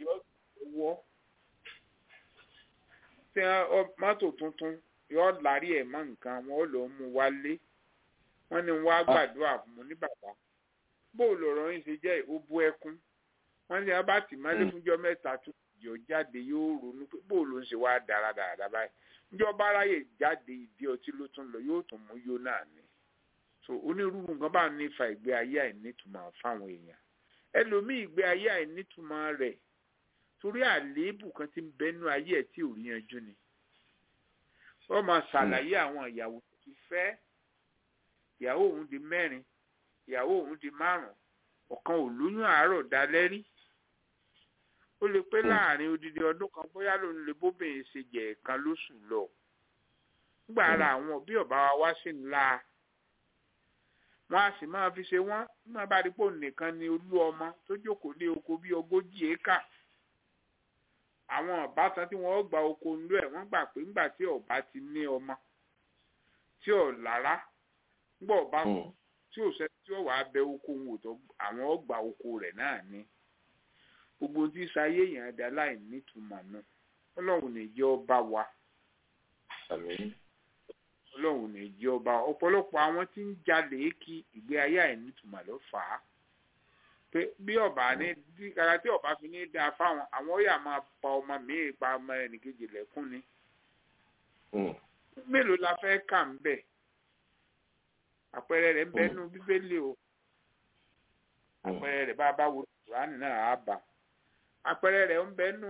tí mọ́tò tuntun yóò lárí ẹ̀ mọ́ nǹkan wọn ó lọ mú wálé wọ́n ní wọ́n á gbàdúrà fún un ní bàbá bó lọ̀rọ̀ yín ṣe jẹ́ ó bú ẹkún wọ́n ní abá tì mọ́lé fúnjọ́ mẹ́ta tó yọ jáde yóò ronú pé bó ló ń ṣe wá dáradára báyìí níjọba aráyè jáde ìdí ọtí ló tún lọ yóò tún mú yó náà ni so onírúurú nǹkan bá ní fa ìgbé ayé àìnítumọ̀ fáwọn èèyàn ẹlòmíì ìgbé ayé àìnítumọ̀ rẹ̀ torí àléébù kan tí ń bẹnu ayé ẹ̀ tí ò rí yanjú ni wọ́n máa ṣàlàyé àwọn ìyàwó tó ti fẹ́ ìyàwó òun di 4 ìyàwó òun di 5 ọ̀kan ò lóyún àárọ̀ dalẹ́ rí ó lè pé láàrin odidi ọdún kan bóyá lòun lè bóbìnrin ṣe jẹ ẹ̀kan lóṣù lọ nígbà ara àwọn bí ọba wa wá sí ńlá wọn a sì máa fi ṣe wọn nígbà bá rí pò nìkan ni olú ọmọ tó jókòó lé oko bí 40 éka àwọn ọ̀bátan tí wọ́n gba oko ńlú ẹ̀ wọ́n gbà pé ńgbà tí ọba ti ní ọmọ tí ò lára ńgbà ọba tí ò sẹ́ tí ó wàá bẹ oko ń wò tó àwọn ọgbà oko rẹ̀ náà ni gbogbo tí sáyé yẹn dá láì nítumọ̀ náà ọlọ́run ní jẹ́ ọba wa ọlọ́run ní jẹ́ ọba ọ̀pọ̀lọpọ̀ àwọn tí ń jalè kí ìgbé ayé àìnítumọ̀ ló fà á pé bí ọba ní kára tí ọba fi ní dáa fáwọn àwọn ó yà máa pa ọmọ míì pa ọmọ ẹnìkejì lẹ́kún ni. Mélòó la fẹ́ kà ń bẹ̀? Àpẹẹrẹ rẹ̀ ń bẹ nínú Bíbélì o. Àpẹẹrẹ rẹ̀ bá bá wo Kùránì náà á bà. Àpẹẹrẹ rẹ̀ ń bẹ nínú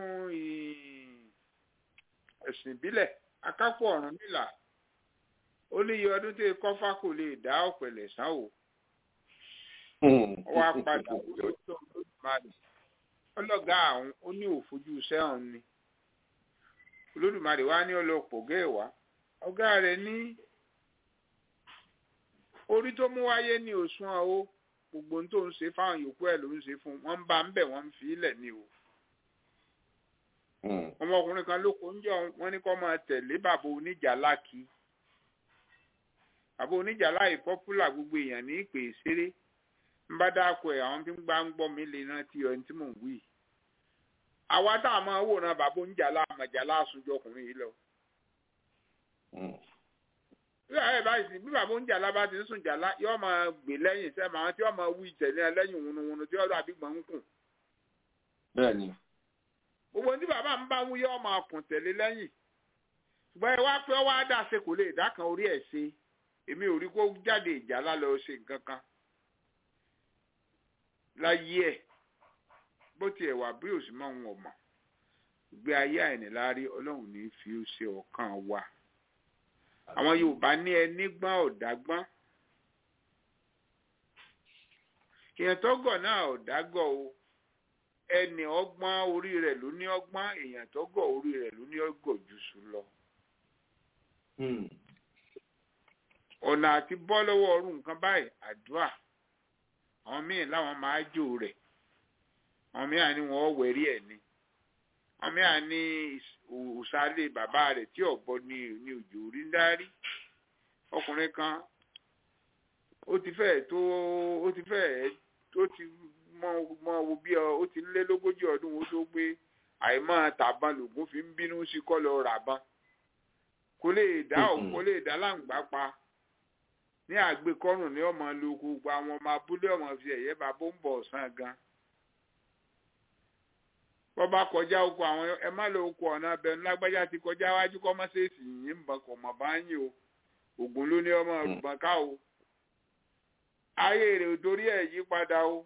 ẹ̀sìn ìbílẹ̀. Akápò Ọ̀rúnmìlà ó ní iye ọdún tí kọ́fà kò lè dá ọ̀pẹ̀lẹ̀ sán o. Wọ́n á padà lójó Olódùmarè. Ọlọ́gá àwọn ó ní òfojú sẹ́hàn ni. Olódùmarè wá ní ọlọ́pọ̀gẹ́ ẹ̀wá. Ọ̀gá rẹ̀ ní orí tó mú wáyé ní òṣùwọ̀n o. Gbogbo ohun tó ń ṣe fáwọn yòókù ẹ̀ ló ń ṣe fún wọn bá ń bẹ̀ wọ́n ń fi ilẹ̀ ni o. Ọmọkùnrin kan ló kó ń jọ wọn ní kó máa tẹ̀lé bàbá oníjàlá kí. Bàbá oníjàlá yìí pọ́pùlà gbogbo èèyàn ní ìpè ìṣeré. Ń bá dáko ẹ̀ àwọn tí ń gbá ń gbọ́ mi lè rántí ọ̀hún tí mò ń wí. Àwa tá a máa wòran bàbá oníjàlá àmọ̀jàlá àsunjọ ọkùnrin yìí lọ. Bí bàbá oníjàlá bá ti ń sùn jàlá yóò máa gbè lẹ́yìn sẹ́mi àwọn tí yóò máa wí ìtẹ̀lé lẹ́yìn wùnúwùnú tí yóò dàbí gbọ̀n ń kùn. Bẹ́ẹ̀ni. Gbogbo tí bàbá ń bá wú yóò máa kùn tẹ̀lé lẹ́yìn. Ṣùgbọ́n ẹ wá pé ọ wá dà ṣe kò lè dá kan orí ẹ̀ ṣe. Èmi ò rí kó jáde ìjàlá lọ ṣe nǹkan kan. Láyé ẹ̀ bó tiẹ̀ wà bí òsì máa ń wọ̀ mọ̀. Ìgbé ayé àìníláárí Ọlọ́run ní fi ó ṣe ọ̀kan wa. Àwọn Yorùbá ní ẹni gbọ́n ọ̀dágbọ́n. Èèyàn tó gọ̀ náà ọ̀dágọ̀ o. Ẹni ọgbọ́n orí rẹ̀ ló ní ọgbọ́n, èèyàn tó gọ̀ orí rẹ̀ ló ní ọgọ̀ jù sùn lọ. Ọ̀nà àti bọ́ lọ́wọ́ ọrú nǹkan báyìí àdúrà. Àwọn míì láwọn máa jò rẹ̀. Àwọn míì àní wọn wẹ̀rí ẹ̀ ni. Àwọn míì àní òsàlẹ̀ bàbá rẹ̀ tí ọ̀bọ ní òjò orí ń dárí. Ọkùnrin kan ó ti mọ wo bí ó ti lé lógójì ọdún ó tó gbé àìmọ́ tàbọn lògùn fi ń bínú sí kọ́ lọ ràbọn. Kò lè dá láǹgbá pa. Ní àgbékọ́rùn ní ọmọ lóko gba àwọn ọmọ abúlé ọmọ fi ẹ̀yẹ́ bàbá ń bọ̀ ọ̀sán gan. Bọ́ bá kọjá oko àwọn ẹ má lọ oko ọ̀nà abẹnú lágbájá ti kọjá wájú kọ́ mọ́ sèṣì yìí ń bọ̀ kọ̀ mọ̀ bá ń yìn o. Ògùn ló ní ọmọ rùbọ̀n ká o. Ayé rẹ̀ ò torí ẹ̀ yí padà o.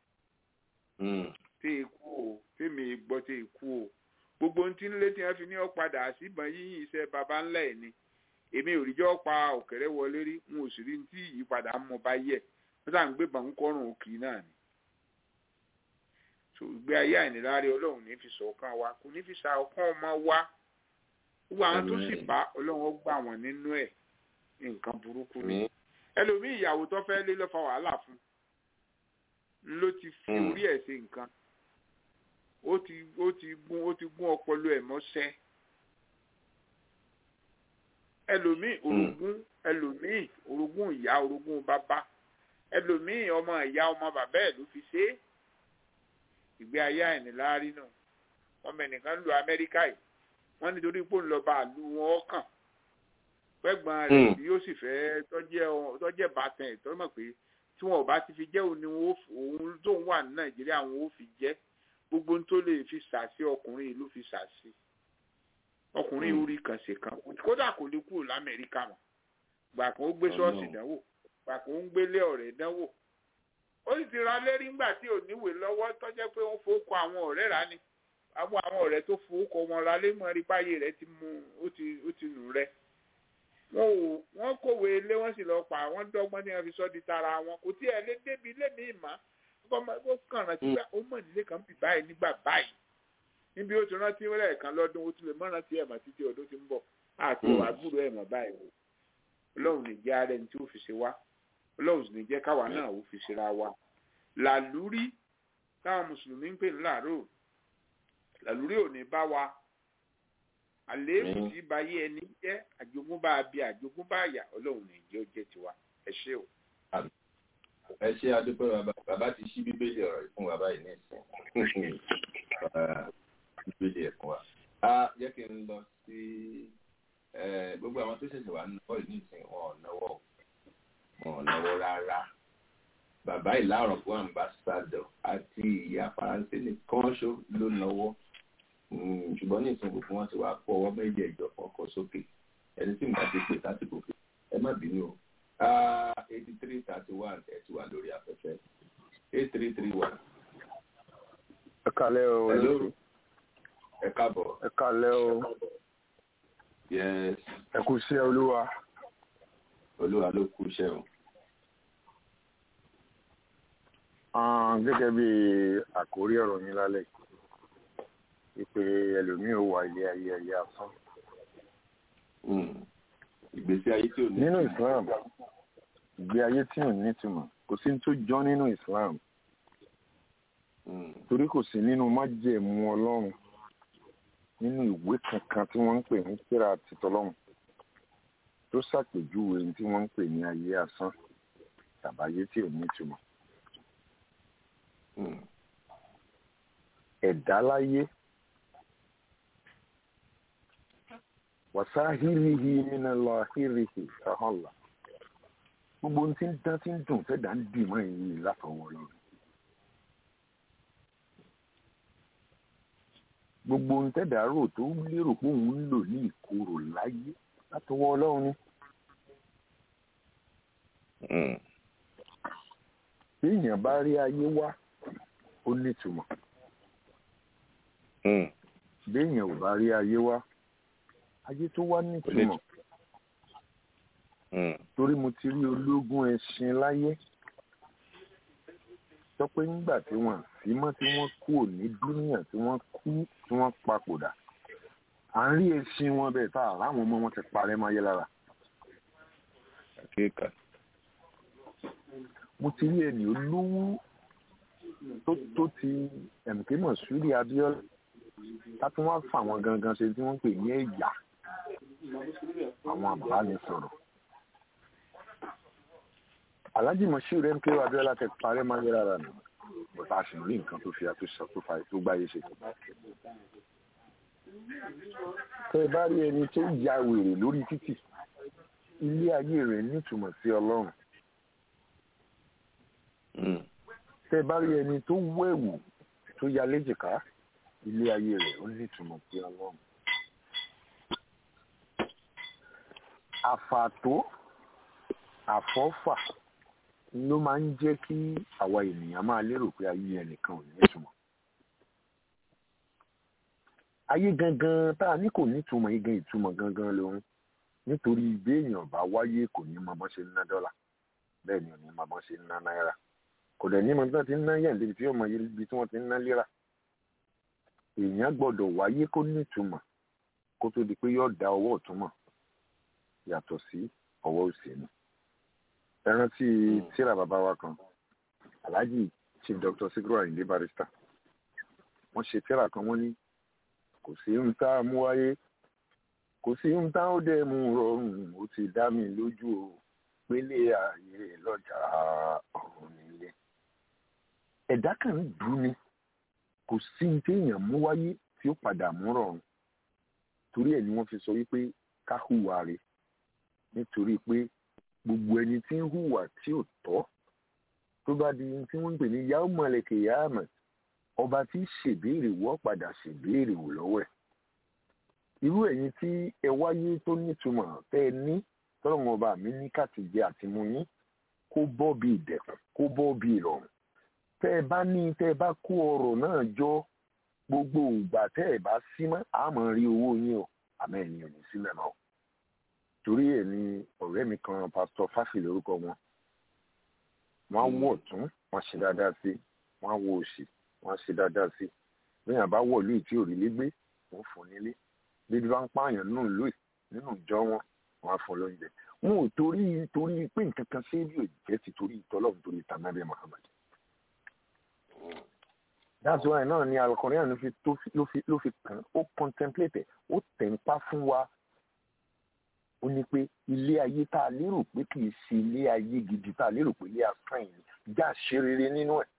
Tí ikú o, tèmi gbọ́ tí ikú o. Gbogbo ohun tí ń lé tí wọ́n fi ní ọ padà síbọn yíyìn iṣẹ́ baba ńlá ẹ̀ ni. Èmi ò rí jọ́ pa ọ̀kẹ́rẹ́ wọlé rí, n ò sì rí tí ìyípadà mọ bá yẹ. Wọ́n sá ń gbé bàń kọ́rùn òkì náà ni. Ìgbé ayé àìníláárí Ọlọ́run ní fi ṣọ̀kan wa, kò ní fi sa ọkàn ọmọ wa. Gbogbo àwọn tó sì bá Ọlọ́run gbà wọ́n nínú ẹ̀ nǹkan burúkú ni. Ẹlòmíì ìyàwó tó fẹ́ lé ló fa wàhálà fún. Ló ti fi orí ẹ̀ ṣe nǹkan. Ó ti gún ọpọlọ ẹ̀ mọ́ṣẹ́. Ẹlòmíì orogún ìyá orogún bàbá. Ẹlòmíì ọmọ ìyá ọmọ bàbá ẹ̀ ló fi ṣe é. Ìgbé ayé àìníláárí náà. Ọmọ ẹnìkan lu Amẹ́ríkà yìí. Wọ́n nítorí pé ń lọ bá àlù wọn kàn. Pẹ́gbọ́n rẹ̀ tí yóò sì fẹ́ tọ́jẹ́ bàtàn ẹ̀ tọ́ mọ̀ pé tí wọn ò bá ti fi jẹ́ òun tó ń wà ní Nàìjíríà wọn ò fi jẹ́. Gbogbo ohun tó lè fi sàṣì ọkùnrin ìlú fi sàṣì. Ọkùnrin orí kan ṣe kan kódà kò lè kúrò l'Amẹ́ríkà mọ́. Gbà kan ó gbé ṣọ́ọ̀ṣì dánwò. Gbà kan ó ń gbélé ọ̀rẹ́ dánwò. Ó sì ti ra lérí ńgbà tí ò níwèé lọ́wọ́ tó jẹ́ pé wọ́n fowó kọ àwọn ọ̀rẹ́ rà ni. Àwọn ọ̀rẹ́ tó fowó kọ wọn ra lé mọ́ rí páyé rẹ̀ ti mú ó ti nù rẹ̀. Wọ́n kòwé ilé wọ́n sì lọ pa àwọn dọ́gbọ́n ní wọ́n fi sọ́ di tara wọn. Kò tí ẹ lé débi ilé mi ìmọ̀. Ó kàn rántí pé ó mọ̀ nílé kan bì báyìí nígbà báyìí. Níbi ó ti rántí lẹ́ẹ̀kan lọ́dún ó tún lè mọ́ rántí ẹ̀mọ̀ títí ọdún tí ń bọ̀. Àti ìwà gbúrò ẹ̀mọ̀ báyìí. Ọlọ́run ní jẹ́ ara ẹni tí ó fi ṣe wá. Ọlọ́run sì ní jẹ́ káwa náà ó fi ṣera wa. Làlúrí táwọn mùsùlùmí ń pè ní làárò. Làlúrí ò ní bá wa. Àléébù tí bayé ẹni jẹ́ àjogúnbá bí àjogúnbá àyà Ọlọ́run ní jẹ́ ó jẹ́ tiwa. Ẹ ṣé o. Ẹ ṣé adúpẹ́ bàbá ti ṣí bíbélì ọ̀rọ̀ yìí fún wa báyìí ní ìsìn. Bíbélì ẹ̀ fún wa. Jẹ́ kí n lọ sí gbogbo àwọn tó ṣẹ̀ṣẹ̀ wà náwó ní ìsìn wọn ò náwó rárá. Bàbá ìlàrọ̀ fún ambassador ìyá faransé nìkan ṣó ló lọ́wọ́ ṣùgbọ́n ní ìsìn gbogbo wọn ti wá kó ọwọ́ méjì ẹ̀jọ̀ ọkọ̀ sókè ẹni tí nǹkan ti pè sásìkò pé ẹ má bínú o 8331 ẹ ti wà lórí afẹ́fẹ́ 8331. ẹ kálẹ́ o. hello ẹ káàbọ̀. ẹ kálẹ́ o. yes. ẹ kú iṣẹ́ olúwa. olúwa ló kú iṣẹ́ o. gẹ́gẹ́ bí àkórí ọ̀rọ̀ mi lálẹ́ ìpè ẹlòmíì ò wà ilé ayé ẹ̀yẹ asán. ìgbésí ayé tí ò ní. nínú Islam ìgbé ayé tí ò ní ìtumọ̀ kò sí tó jọ nínú Islam torí kò sí nínú májẹ̀mú Ọlọ́run nínú ìwé kankan tí wọ́n ń pè ní tírà titọ́lọ́run tó ṣàpèjúwe tí wọ́n ń pè ní ayé asán tàbáyé tí ò ní ìtumọ̀. ẹ̀dá láyé wàsáhìrìhì nínú lọ́hìrìhì ṣàhọ́là gbogbo ohun tí ń dán tí ń dùn fẹ́dà ń dì mọ́ èyí látọwọ́ Ọlọ́run gbogbo ohun tẹ́dà rò tó lérò pé òun ń lò ní ìkorò láyé látọwọ́ Ọlọ́run ni. bí èèyàn bá rí ayé wá ó nítumọ̀ bí èèyàn ò bá rí ayé wá ayé tó wá nítumọ̀ torí mo ti rí ológun ẹṣin láyé sọ pé nígbà tí wọ́n sí mọ́ tí wọ́n kú òní dúníyàn tí wọ́n kú tí wọ́n papòdà à ń rí ẹṣin wọn bẹ́ẹ̀ tá àwọn ọmọ wọn ti parẹ́ máyé lára. mo ti rí ẹni olówó tó ti ẹ̀mùké Mọ̀súrì Abíọ́lá láti wọ́n fà wọn gangan ṣe tí wọ́n pè ní ẹ̀yà àwọn àbánisọ̀rọ̀. Alhaji Mọ̀súrì MK Abíọ́lá tẹ parẹ́ máa yẹ rárá nù bọ́tà sì rí nǹkan tó fi àtúnṣe tó gbáyé ṣe. tẹ bá rí ẹni tó ya wèrè lórí títì ilé ayé rẹ̀ nítumọ̀ sí Ọlọ́run. tẹ bá rí ẹni tó wẹ̀wù tó ya léjìká ilé ayé rẹ̀ ó nítumọ̀ sí Ọlọ́run. àfàtó àfọ́fà ló máa ń jẹ́ kí àwa ènìyàn máa lérò pé ayé ẹnìkan ò nítumọ̀. ayé gangan tá a ní kò nítumọ̀ yìí gan ìtumọ̀ gangan lòun nítorí béèyàn bá wáyé kò ní mọ bọ́n ṣe ń ná dọ́là bẹ́ẹ̀ ni ò ní mọ bọ́n ṣe ń ná náírà kò dẹ̀ ní mọ bí wọ́n ti ń ná yẹn débi tí yóò mọ ibi tí wọ́n ti ń ná lírà. èèyàn gbọ́dọ̀ wáyé kó nítumọ̀ kó tó di pé yóò dá ọwọ́ ọ̀tún mọ̀ yàtọ̀ sí ọwọ́ òsì ni. ẹ rántí tírà bàbá wa kan Alhaji Chief Dr. Sikiru Ayinde Barrister wọ́n ṣe tírà kan wọ́n ní kò sí ń tá a mú wáyé kò sí ń tá ó dẹ̀ mú rọrùn ó ti dá mi lójú o pélé ayé lọ́jà ọ̀run nílé. ẹ̀dá kan ń dùn ni kò sí ní téèyàn mú wáyé tí ó padà mú rọrùn torí ẹ̀ ni wọ́n fi sọ wípé ká hùwà rẹ̀ nítorí pé gbogbo ẹni tí ń hùwà tí ò tọ́ tó bá di tí wọ́n ń pè ní yahoo mọ̀lẹ́kẹ̀ yahoo ọba tí ṣèbéèrè wọ́ padà ṣèbéèrè wò lọ́wọ́ ẹ̀. irú ẹ̀yin tí ẹ wáyé tó nítumọ̀ tẹ́ ẹ ní tọ́lọ́mọ ọba mi ní káti jẹ àtìmú yín kó bọ́ bí ìdẹ̀kùn kó bọ́ bí ìrọ̀rùn. tẹ́ ẹ bá ní tẹ́ ẹ bá kó ọrọ̀ náà jọ gbogbo ìgbà tẹ́ ẹ bá sí mọ́ àmọ́ rí owó yín o àmọ́ ẹ̀yin ò ní sílẹ̀ náà. torí ẹ̀ ni ọ̀rẹ́ mi kan pásítọ̀ Fáfì lórúkọ wọn wọ́n á wọ̀ tún wọ́n ṣe dáadáa sí wọ́n á wọ òsì wọ́n á ṣe dáadáa sí lẹ́yìn àbá wọ̀ lóì tí ò rí lé gbé wọ́n fún nílé bíbí bá ń pààyàn nínú lóì nínú ìjọ wọn wọ́n á fún lóúnjẹ wọn ò torí pé nǹkan kan ṣe bí òjẹ́ ti torí ìtọ́lọ́run torí tànàbí Muhammad. that's why náà ni Al-Qur'an ló fi kàn ó contemplate ó tẹ̀ ń pa fún wa ó ní pé ilé ayé tá a lérò pé kì í ṣe ilé ayé gidi tá a lérò pé ilé asán yìí já ṣe rere nínú ẹ̀.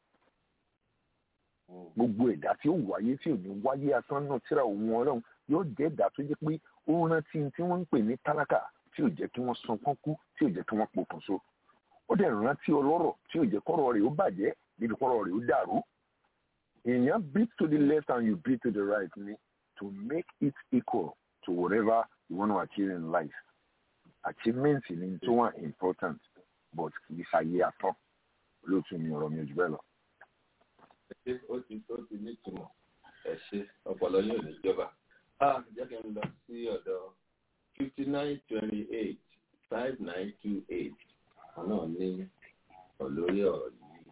gbogbo ẹ̀dá tí ó wáyé tí ò ní wáyé asán náà tíra òun Ọlọ́run yóò jẹ́ ẹ̀dá tó jẹ́ pé ó rántí tí wọ́n ń pè ní tálákà tí ò jẹ́ kí wọ́n sunkún kú tí ò jẹ́ kí wọ́n pokùnso. ó dẹ̀ rántí ọlọ́rọ̀ tí ò jẹ́ kọ́rọ̀ rẹ̀ ó bàjẹ́ níbi kọ́rọ̀ rẹ̀ ó dàrú. èèyàn beat to the left and you beat to the right ni to make it equal to whatever you want to achieve in life. Achievement ni tó wà important but kì í ṣàyè àtọ̀ lóòtú mi ọ̀rọ̀ mi ò jù bẹ́ẹ̀ lọ. Ó ti ní ìtumọ̀ ẹ ṣe ọpọlọ yóò ní ìjọba. Jẹ́ kí n lọ sí ọ̀dọ̀ 5928 5928 náà ní olórí ọ̀rọ̀ yìí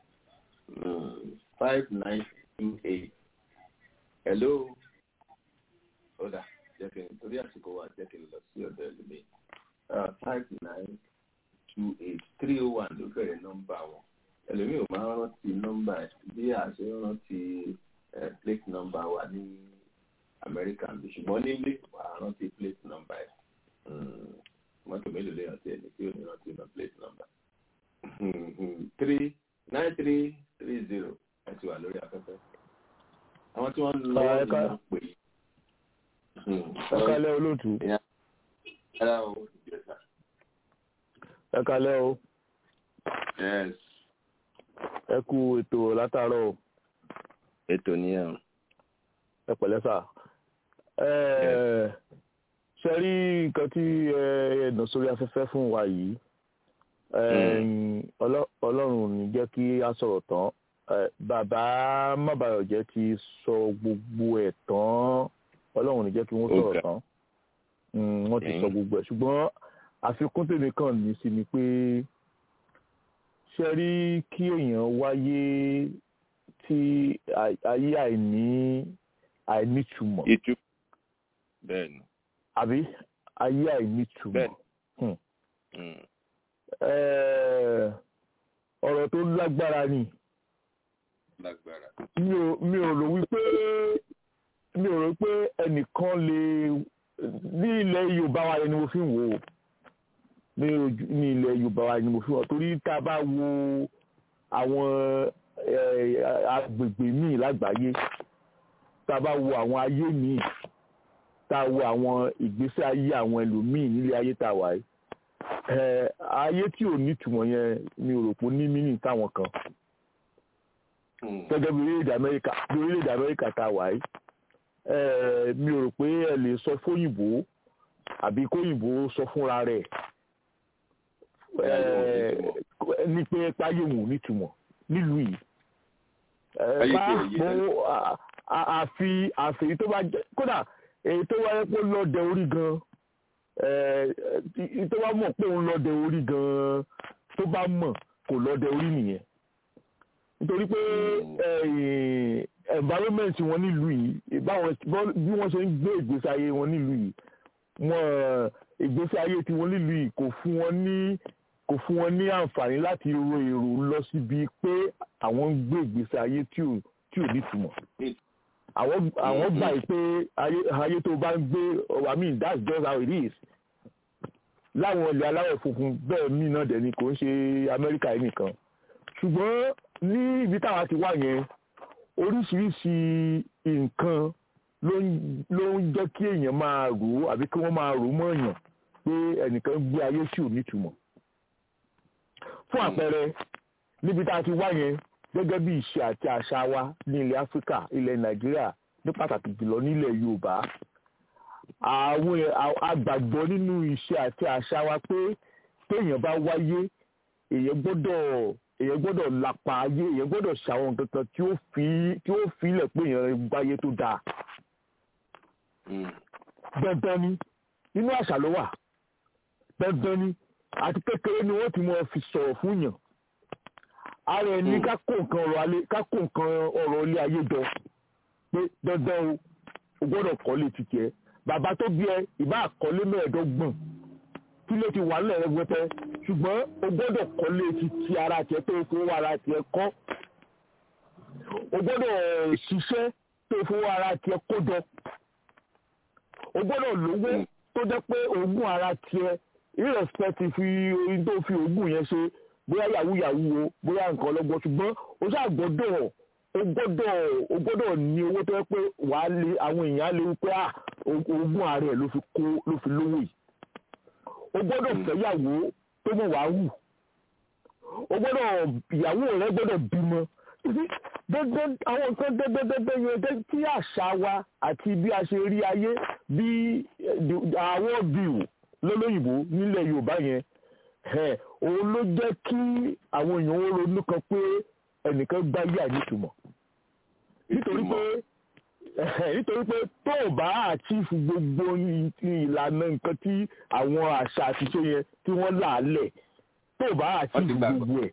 5928. Hello. Ọ̀dà jẹ́ kí n torí àsìkò wa jẹ́ kí n lọ sí ọ̀dọ̀ ẹlòmíì. 5928 301 ló bẹ̀rẹ̀ nọ́mbà wọn. Ẹlòmíì ò máa ń rántí nọ́mbà bí àṣẹ rántí plate number wa ní Amẹ́ríkà bí ṣùgbọ́n nílé wà á rántí plate number ẹ̀. Mọ́tò mélòó lè rántí ẹni tí ò ní rántí plate number. 9330 ẹ ti wà lórí afẹ́fẹ́. Àwọn tí wọ́n ń lọ ní wọ́n pè é. Ẹ kálẹ́ olóòtú. Ẹ kálẹ́ o. Yes. Ẹ kú ètò látàárọ̀ o. Ètò nìyẹn. Ẹ pẹ̀lẹ́ sà. Ṣe rí nǹkan tí ẹ̀nà sórí afẹ́fẹ́ fún wa yìí. Ọlọ́run ní jẹ́ kí a sọ̀rọ̀ tán. Bàbá Mábàyọ̀jẹ́ ti sọ gbogbo ẹ̀ tán. Ọlọ́run ní jẹ́ kí wọ́n sọ̀rọ̀ tán. Wọ́n ti sọ gbogbo ẹ̀. Ṣùgbọ́n àfikún tèmi kàn ní sí ni pé ṣe rí kí èèyàn wáyé tí ayé àìnítumọ̀. Bẹ́ẹ̀ni. Àbí ayé àìnítumọ̀. Ọ̀rọ̀ tó lágbára ni. Mi ò rò wípé ẹnìkan lè ní ilẹ̀ Yorùbá wa ni mo fi ń wò ó. Ní ilẹ̀ Yorùbá wa ni mo fi ń wò ó. Torí tá a bá wo àwọn agbègbè míì lágbàáyé, tá a bá wo àwọn ayé míì, tá a wo àwọn ìgbésí ayé àwọn ẹlòmíì nílé ayé tá a wà yìí. Ayé tí ò nítumọ̀ yẹn mi ò rò pé ní mínì táwọn kan. Gẹ́gẹ́ bí orílẹ̀-èdè Amẹ́ríkà tá a wà yìí. Mi ò rò pé ẹ lè sọ fóyìnbó àbí kóyìnbó sọ fúnra rẹ̀ ní pé páyé wò nítumọ̀ nílùú yìí. Àfi tó bá jẹ́ kódà èyí tó wáyé pé lọ́dẹ orí gan tó bá mọ̀ pé òun lọ́dẹ orí gan tó bá mọ̀ kò lọ́dẹ orí nìyẹn. Nítorí pé environment wọn nílùú yìí bí wọ́n ṣe ń gbé ìgbésí ayé wọn nílùú yìí ìgbésí ayé tí wọ́n nílùú yìí kò fún wọn ní àǹfààní láti ro èrò lọ síbi pé àwọn ń gbé ìgbésí ayé tí ò nítumọ̀. Àwọn gbà pé ayé tó bá ń gbé I mean that's just how it is. Láwọn ilẹ̀ aláwọ̀ funfun bẹ́ẹ̀ mí náà dẹ̀ ni kò ń ṣe Amẹ́ríkà yìí nìkan. Ṣùgbọ́n ní ibi táwa ti wá yẹn oríṣiríṣi nǹkan ló ń jẹ́ kí èèyàn máa rò ó àbí kí wọ́n máa rò ó mọ́ èèyàn pé ẹnìkan gbé ayé tí ò nítumọ̀. Fún àpẹẹrẹ níbi tá a ti wá yẹn gẹ́gẹ́ bí ìṣe àti àṣà wa ní ilẹ̀ Áfíríkà ilẹ̀ Nàìjíríà ní pàtàkì jùlọ nílẹ̀ Yorùbá àwọn àgbàgbọ́ nínú ìṣe àti àṣà wa pé téèyàn bá wáyé èèyàn gbọ́dọ̀ lápa ayé èèyàn gbọ́dọ̀ ṣàwọn kankan tí ó filẹ̀ pé èèyàn gbáyé tó dáa. Dandan ni nínú àṣà ló wà dandan ni àti kékeré ni wọ́n ti mọ̀ fi sọ̀rọ̀ fún yàn. Ara ẹni ká kó nǹkan ọ̀rọ̀ ilé ayé jọ pé dandan o gbọ́dọ̀ kọ́lé títí ẹ bàbá tó bí ẹ ìbá àkọ́lé 15 kí ló ti wà lẹ́rẹ̀ wẹ́pẹ́ ṣùgbọ́n o gbọ́dọ̀ kọ́lé títí ara tiẹ̀ tó fowó ara tiẹ̀ kọ́ o gbọ́dọ̀ ṣiṣẹ́ tó fowó ara tiẹ̀ kó jọ o gbọ́dọ̀ lówó tó jẹ́ pé ogún ara tiẹ̀ irrespective fi orin tó fi ogún yẹn ṣe bóyá yahoo o bóyá nǹkan ọlọ́gbọ́n ṣùgbọ́n o ṣáà gbọ́dọ̀ ní owó tó yẹ pé wàá lé àwọn èèyàn lè wípé ogún ààrẹ ló fi lówó yìí o gbọ́dọ̀ fẹ́yàwó tó mọ̀ wá wù o gbọ́dọ̀ ìyàwó rẹ gbọ́dọ̀ bímọ dandan àwọn nǹkan dandan yẹn tí àṣà wa àti bí a ṣe rí ayé bí àwọn view lólóyìnbó nílẹ̀ Yorùbá yẹn òun ló jẹ́ kí àwọn èèyàn ó ronú kan pé ẹnìkan gbá yà nítumọ̀ nítorí pé tó o bá àchífù gbogbo ìlànà nǹkan tí àwọn àṣà àtiṣe yẹn tí wọ́n là á lẹ̀ tó o bá àchífù gbogbo ẹ̀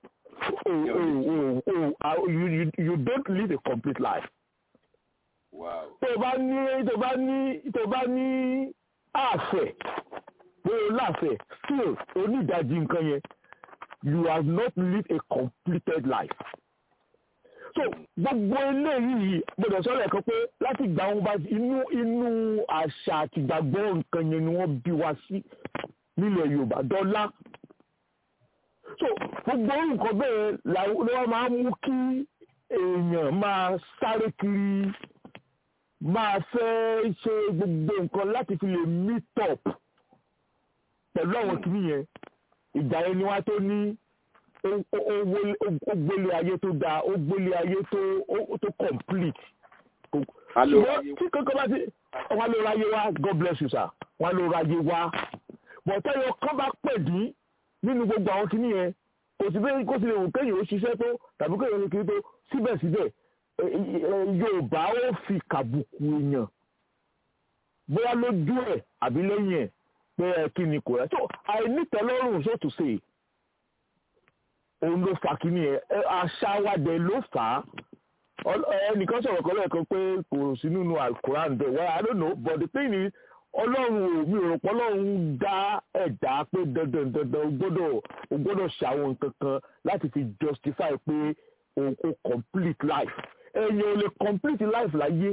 you don't live a complete life. tó o bá ní àfẹ́ pé o láfẹ́ still onídàájí nǹkan yẹn you have not lived a completed life. So gbogbo eléyìí gbọ́dọ̀ sọ̀rọ̀ ẹ̀kan pé láti gbà wọn bá inú àṣà àtìgbàgbọ́ nǹkan yẹn ni wọ́n bí wa sí nílẹ̀ Yorùbá dọ́là. So gbogbo nǹkan bẹ́ẹ̀ ló wá máa ń mú kí èèyàn máa sáré kiri máa fẹ́ ṣe gbogbo nǹkan láti fi lè meet up pẹ̀lú àwọn kìíní yẹn ìgbà yẹn ni wá tó ní ó gbélé ayé tó dáa ó gbélé ayé tó complete. ṣùgbọ́n tí kankan bá ti wọ́n ló ráyé wá God bless you sir wọ́n ló ráyé wá bọ̀tẹ́yọ kan bá pẹ̀dí nínú gbogbo àwọn kìíní yẹn kò sí lè wù kéyìn ó ṣiṣẹ́ tó tàbí kéyìn ó kiri tó síbẹ̀síbẹ̀ Yorùbá ó fi kàbùkù èèyàn bóyá lójú ẹ̀ àbí lẹ́yìn ẹ̀ pé kí ni kò rẹ̀ so àìnítẹ́lọ́rùn so to say òun ló fa kíní ẹ àṣà wa dẹ̀ ló fà á ẹnìkan sọ̀rọ̀ kan lẹ́ẹ̀kan pé kò sí nínú Al-Quran bẹ́ẹ̀ well I don't know but the thing is Ọlọ́run mi ò rò pé Ọlọ́run dá ẹ̀dá pé dandan o gbọ́dọ̀ ṣàwọn nǹkan kan láti fi justify pé o complete life ẹ̀yin ò lè complete life láyé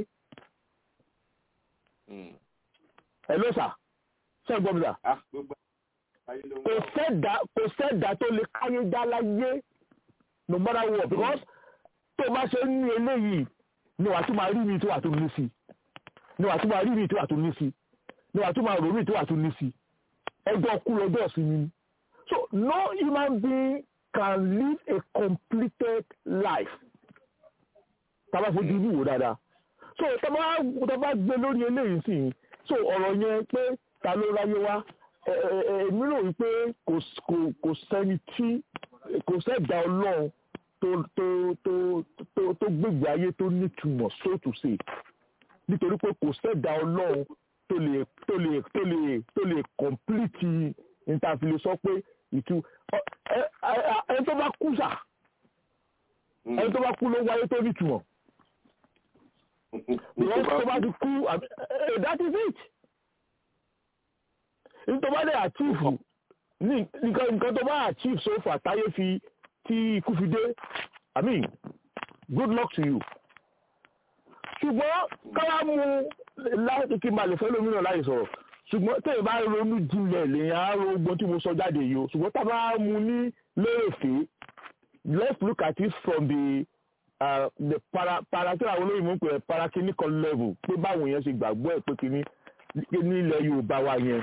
hello sir ṣé ẹ gbọ́ mi sà kò sẹ́dá tó lè káyé dá láyé no matter what because tó bá ṣe ń ní eléyìí ni wàá tún máa rí mi tó wà tó ní sí ni wàá tún máa rí mi tó wà tó ní sí ni wàá tún máa rò mí tó wà tó ní sí ẹjọ́ kú lọ́jọ́ sí mi so no human being can live a completed life tàbá fojú ní ìwò dáadáa so tàbá gbé lórí eléyìí sí so ọ̀rọ̀ yẹn pé ta ló ráyé wá èmi rò wípé kò sẹ́ni tí kò sẹ́dá Ọlọ́run tó gbègbè ayé tó nítumọ̀ so to say nítorí pé kò sẹ́dá Ọlọ́run tó lè complete interfile sọ pé ìtú ẹni tó bá kú sà ẹni tó bá kú ló wáyé tó nítumọ̀ ìwọ́n tó bá ti kú that is it nítorí bá dé achieve nǹkan tó bá achieve so far táyé fi tí ikú fi dé I mean good luck to you ṣùgbọ́n káwá mú láti kí n máa lè fẹ́ lómìnà láì sọ̀rọ̀ ṣùgbọ́n tẹ́lẹ̀ bá ronú jinlẹ̀ lèyìn àárò ogun tí mo sọ jáde yìí o ṣùgbọ́n tá a bá mú ní lérèfé let's look at it from the para tí àwọn olóyìnbó ń pè paraklinical level pé báwo yẹn ṣe gbàgbọ́ ẹ̀ pé kíní nílẹ̀ Yorùbá wa yẹn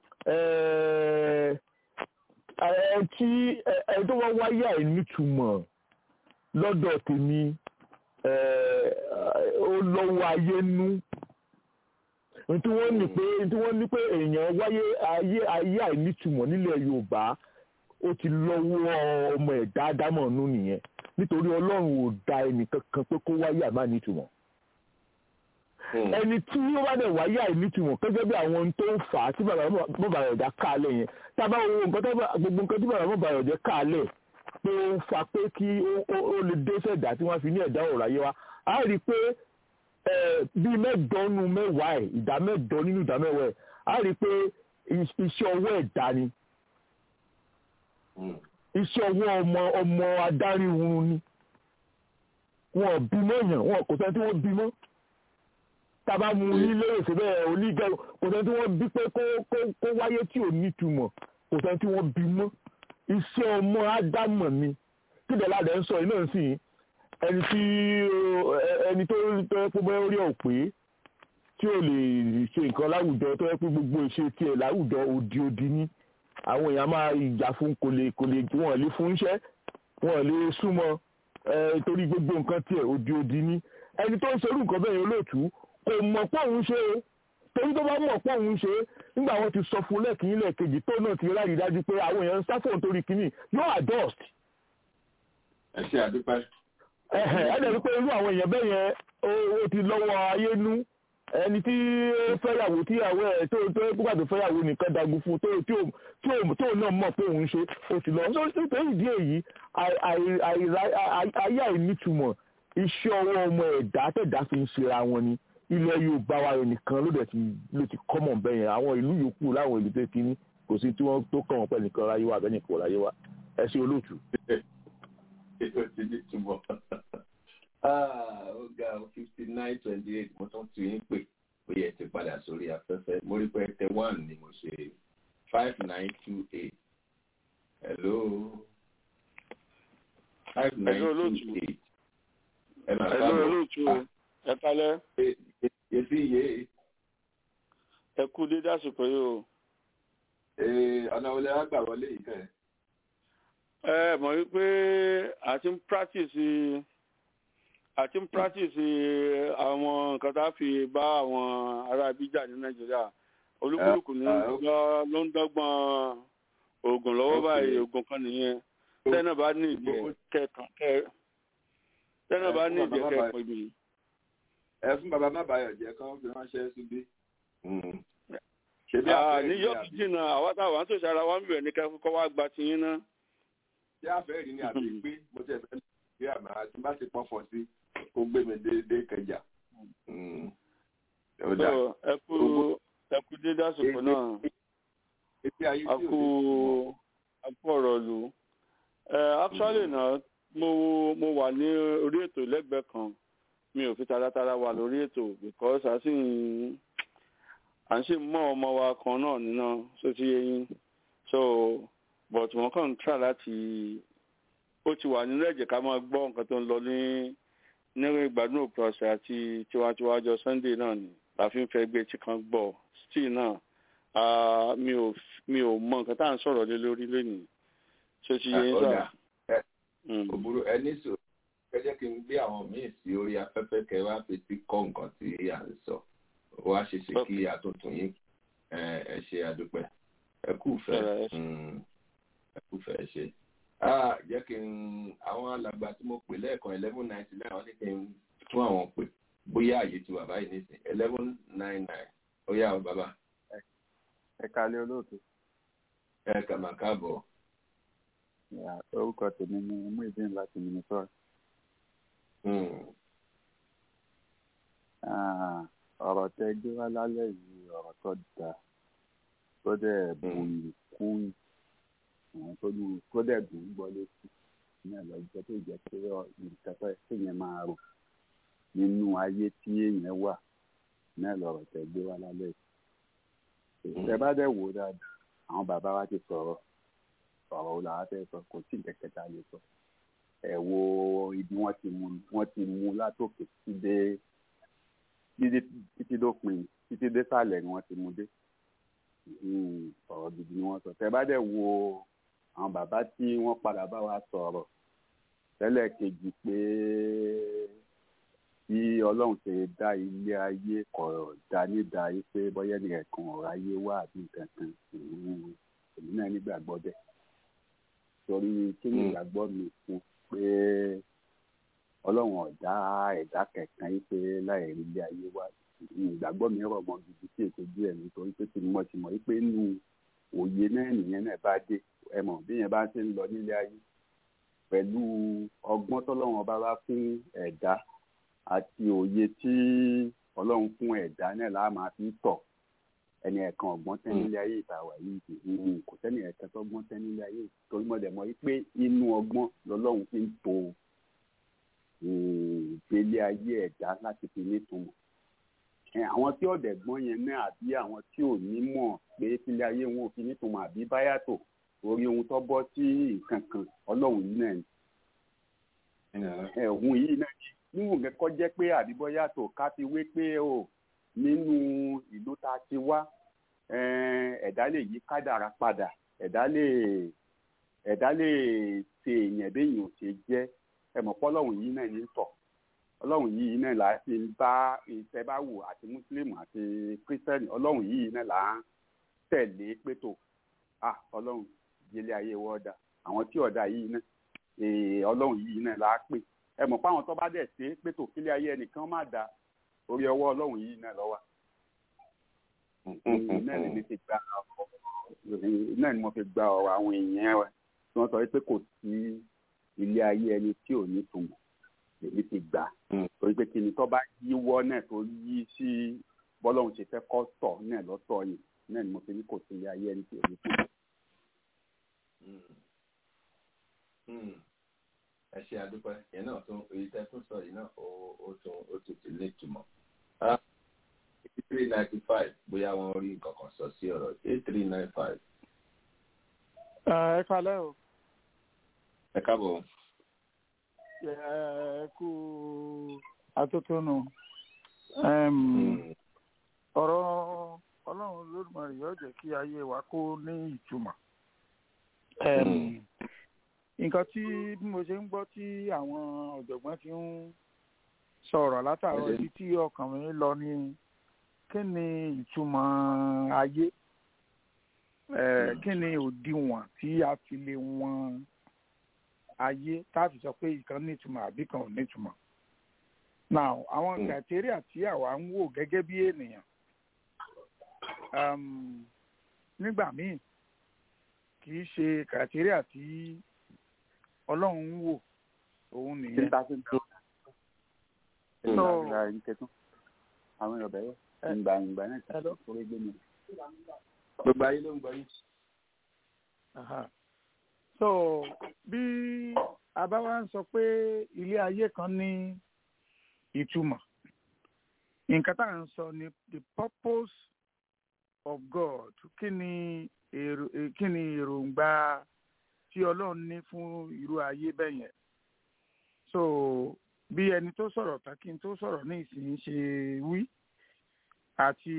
ẹni tó wọ́n wáyé àìnítumọ̀ lọ́dọ̀ tèmi ó lọ́wọ́ ayé nú tí wọ́n ní pé èèyàn wáyé ayé àìnítumọ̀ nílẹ̀ Yorùbá ó ti lọ́wọ́ ọmọ ẹ̀dá ádámọ̀ nú nìyẹn nítorí Ọlọ́run ò dá ẹnìkankan pé kó wáyé àmà nítumọ̀ ẹni tí ó bá dẹ̀ wáyé àìnítumọ̀ gẹ́gẹ́ bí àwọn tó ń fà á tí bàbá mọ̀bàyọ̀dá káàlẹ̀ yẹn tá a bá wo gbogbo nǹkan tí bàbá mọ̀bàyọ̀dá káàlẹ̀ pé ó ń fa pé kí ó lè dé sẹ̀dá tí wọ́n fi ní ẹ̀dá ọ̀rọ̀ ayé wa a rí i pé bíi mẹ́jọ nínú mẹ́wàá ẹ̀ ìdá mẹ́jọ nínú ìdá mẹ́wàá ẹ̀ a rí i pé iṣẹ́ ọwọ́ ẹ̀dá ni iṣẹ́ ọwọ́ ọmọ adarí oorun ni wọn bímọ èèyàn wọn kò sẹ́ni tí wọ́n bímọ tábà mú nílé ìṣẹ̀bẹ̀ onígẹ̀rù kò sẹ́ni tí wọ́n bí pé kó wáyé tí ò nítumọ̀ kò sẹ́ni tí wọ́n bímọ iṣẹ́ ọmọ ádámọ̀ ni kíndẹ̀ ládẹ̀ ń sọ iná sí ẹni tó pé bóyá orí ọ̀ pé tí ò lè ṣe nǹkan láwùjọ tó yẹ pé gbogbo ìṣe tiẹ̀ láwùjọ òdì ní àwọn èèyàn máa ìjà fún kò lè wọ́n lè fún iṣẹ́ wọ́n lè súnmọ́ torí gbogbo nǹkan tiẹ̀ òdì ní ẹni tó ń ṣerú nǹkan bẹ́ẹ̀ yẹn olóòtú kò mọ̀ pé òun ṣe é torí tó bá mọ̀ pé òun ṣe é nígbà wọn ti sọ fún lẹ́ẹ̀kínní lẹ́ẹ̀kejì tó náà ti ráàyè dájú pé àwọn èèyàn ń sá fóun torí kínní yóò adjust. ẹ ṣe àdúpẹ́. ẹ̀ẹ́dẹ̀ rí pé irú àwọn èèyàn bẹ́ẹ̀ yẹn ó ti lọ́wọ́ ayé nú ẹni tí ó fẹ́yàwó tíyàwó ẹ̀ tó pàtó fẹ́yàwó nìkan dagun fún tó náà mọ̀ pé òun ṣe ó ti lọ. nítorí ìdí èyí ayé àìnítumọ̀ iṣẹ́ ọwọ́ ọmọ ẹ̀dá tẹ̀dá fi ń ṣera wọn ni ilẹ̀ Yorùbá wa nìkan ló ti kọ́mọ̀ bẹ́ẹ̀ yẹn àwọn ìlú yòókù láwọn ìlú tó ti ní kò sí tí wọ́n tó kàn wọ́n pẹ̀lú nìkan láyé wa abẹ́nìkan láyé wa ẹ ṣe olóòtú. ètò ti ní túbọ̀ ó ga 5928 mo tún ti ń pè ó yẹ ti padà sórí afẹ́fẹ́ mo rí pé tẹ 1 ni mo ṣe 5928 hello 5928 ẹ máa bá mi olóòtú ẹ kálẹ́. èsì iye. ẹ kú dédé àsìkò yìí o. ọ̀nà olè á gbà wọlé yìí kẹ́ ẹ mọ̀ wípé àti ń practice àwọn nǹkan tá a fi bá àwọn ará Abidjan ní Nàìjíríà olúkúlùkù ló ń dọ́gbọ́n oògùn lọ́wọ́ báyìí oògùn kan nìyẹn tẹ́nà bá ní ìdí ẹ̀kẹ́ pè mí. ẹ fún bàbá má bàyọ̀ jẹ́ kán fi ránṣẹ́ síbí. ní yọ́ọ̀kì jìnnà àwọn táwọn tó ṣara wá ń bẹ̀rẹ̀ ní kẹ́kọ̀ọ́ wá gba tiyín náà. ṣé àfẹ́ rí ni àbí pé mo tẹ̀ fẹ́ lè àmà àti bá ti pọ́n fọ́ sí kó gbé mi déédéé kẹjà. ẹ kú dédé àsìkò náà a kú ọ̀rọ̀ lù. actually náà mo wà ní orí ètò lẹ́gbẹ̀ẹ́ kan mi ò fi taratara wà lórí ètò because à ń ṣe mọ́ ọmọ wa kan náà nínú tó ti yé yín so but wọ́n kàn ń try láti ó ti wà nínú ẹ̀jẹ̀ ká máa gbọ́ nǹkan tó ń lọ nínú ìgbádùn òpin ọ̀sẹ̀ àti tiwantiwa ọjọ́ Sunday náà ni la fi ń fẹ́ gbé tí kan gbọ́ still náà mi ò mọ nǹkan tá à ń sọ̀rọ̀ lé lórí lónìí tó ti yé yín sọ̀rọ̀. òbúrú ẹni sọ kẹjẹ kí n gbé àwọn míì sí orí afẹ́fẹ́ kẹ wá fi ti kọ́ nǹkan tí à ń sọ wá ṣe ṣe kí àtúntún yín ẹ ṣe àdúpẹ́ ẹ kú fẹ́ ẹ ṣe. jẹ́ kí n àwọn alàgbà tí mo pè lẹ́ẹ̀kan 1199 wọ́n ní kí n tún àwọn pè bóyá àyè ti wà báyìí nísìn 1199 ó yá o bàbá. ẹ kálẹ́ olóòtú. ẹ kà máa káàbọ̀. orúkọ tèmi ni Muideen láti Minnesota. ọ̀rọ̀ tẹ́ gbé wá lálẹ́ yìí ọ̀rọ̀ tó dáa tó dẹ̀ bùn kún tó dẹ̀ dùn gbọ́ létí ní ọ̀lọ́jọ́ tó jẹ́ pé nǹkan tó èèyàn máa rò nínú ayé tí èèyàn wà náà lọ̀rọ̀ tẹ́ gbé wá lálẹ́ yìí. tẹ́ bá dẹ̀ wò dáadáa àwọn bàbá wa ti sọ̀rọ̀ ọ̀rọ̀ làwọn fẹ́ sọ kò sí nǹkan kẹta lè sọ. ẹ wo ibi wọ́n ti mú látòkè títí dópin títí désàlẹ̀ ni wọ́n ti mú dé. ọ̀rọ̀ gidi ni wọ́n sọ. tẹ́ bá dẹ̀ wo àwọn bàbá tí wọ́n padà bá wa sọ̀rọ̀ tẹ́lẹ̀ kejì pé bí Ọlọ́run ṣe dá ilé ayé kọ̀ dá nídàá yìí pé bọ́yá nìkan ọ̀rọ̀ ayé wà àbí nǹkan kan èmi náà nígbàgbọ́ bẹ́ẹ̀. torí kí ni ìgbàgbọ́ mi fún pé Ọlọ́run ọ̀dá ẹ̀dá kẹ̀kan yìí pé láì rí ilé ayé wà ìgbàgbọ́ mi rọ̀ mọ́ gidi sí ètò ojú ẹ̀ nítorí pé tí mo ti mọ̀ wípé inú òye náà nìyẹn náà bá dé ẹ mọ̀ bí yẹn bá ti ń lọ nílé ayé pẹ̀lú ọgbọ́n tọ́lọ́run ọba bá fún ẹ̀dá àti òye tí Ọlọ́run fún ẹ̀dá náà láà máa fi tọ̀ ẹni ẹ̀kan ọ̀gbọ́n tẹ́ nílé ayé ìtawà yìí kò sẹ́ni ẹ̀kan tọ́gbọ́n tẹ́ nílé ayé torí mo dẹ̀ mọ̀ wípé inú ọgbọ́n lọ́lọ́run fi ń to ìgbélé ayé ẹ̀dá láti fi nítumọ̀. àwọn tí ọ̀dẹ̀ gbọ́n yẹn náà àbí àwọn tí ò ní mọ̀ pé sílé ayé wọn ò fi nítumọ̀ àbí báyàtọ̀ orí ohun tó bọ́ sí nǹkan kan Ọlọ́run yìí náà ni. ohun yìí náà ni níwọ̀n kẹ́kọ́ jẹ́ pé àbí bọ́yàtọ̀ ká fi wé pé o nínú ìlú tá a ti wá ẹ̀dá lè yí kádàrá padà ẹ̀dá lè ṣe èèyàn béèyàn ò ṣe jẹ́ ẹ mọ̀ pé ọlọ́run yìí náà ní tọ̀ ọlọ́run yìí náà là á ti bá ìtẹ́báwò àti mùsùlùmí àti kírísítẹ́nì ọlọ́run yìí náà là á tẹ̀lé pétò ọlọ́run ìdílé ayé wọ́ọ̀dà àwọn tí ọ̀dà yìí náà ọlọ́run yìí náà là á pè ẹ mọ̀ pé àwọn tó bá dẹ̀ ṣe pétò kílé ayé ẹnìkan má da orí ọwọ́ ọlọ́run yìí náà lọ́wọ́ náà ni mo fi gba ọ̀rọ̀ àwọn èèyàn rẹ̀ tí wọ́n sọ pé kò sí ilé ayé ẹni tí ò ní tùmọ̀ èmi ti gbà torí pé kí ni tó bá yíwọ́ náà tó yí sí bọ́lọ́run ṣe fẹ́ kọ́ tọ̀ náà lọ́tọ̀ yìí náà ni mo fi ní kò sí ilé ayé ẹni tí ò ní tùmọ̀. ẹ ṣe àdúpẹ́ yẹn náà tún èyí tẹ́ tún sọ yìí náà ó tún ti ní ìtumọ̀. 8395 bóyá wọ́n rí nǹkan kan sọ sí ọ̀rọ̀ 8395. ẹ kalẹ́ o. ẹ káàbọ̀. ẹ kú atótónu. ọ̀rọ̀ ọlọ́run Olódùmarè yóò jẹ́ kí ayé wa kó ní ìtumọ̀. nǹkan tí bí mo ṣe ń gbọ́ tí àwọn ọ̀jọ̀gbọ́n ti ń sọ̀rọ̀ látàárọ̀ ibi tí ọkàn mi lọ ní kí ni ìtumọ̀ ayé kí ni òdiwọ̀n tí a fi lè wọn ayé tá a fi sọ pé ìkan ní ìtumọ̀ àbí kan ò ní ìtumọ̀. now àwọn criteria tí àwa ń wò gẹ́gẹ́ bí ènìyàn nígbà míì kì í ṣe criteria tí Ọlọ́run ń wò òun nìyẹn. àwọn ọ̀bẹ yẹn ìgbà náà ti sọ orí gbé mi. gbogbo ayé ló ń gbọ́ yín. so bí a bá wá ń sọ pé ilé ayé kan ní ìtumọ̀ nǹkan tá à ń sọ ni the purpose of God kí ni èròǹgbà tí Ọlọ́run ní fún irú ayé bẹ́ẹ̀ yẹn. so bí ẹni tó sọ̀rọ̀ tán kí n tó sọ̀rọ̀ ní ìsìn ṣe wí àti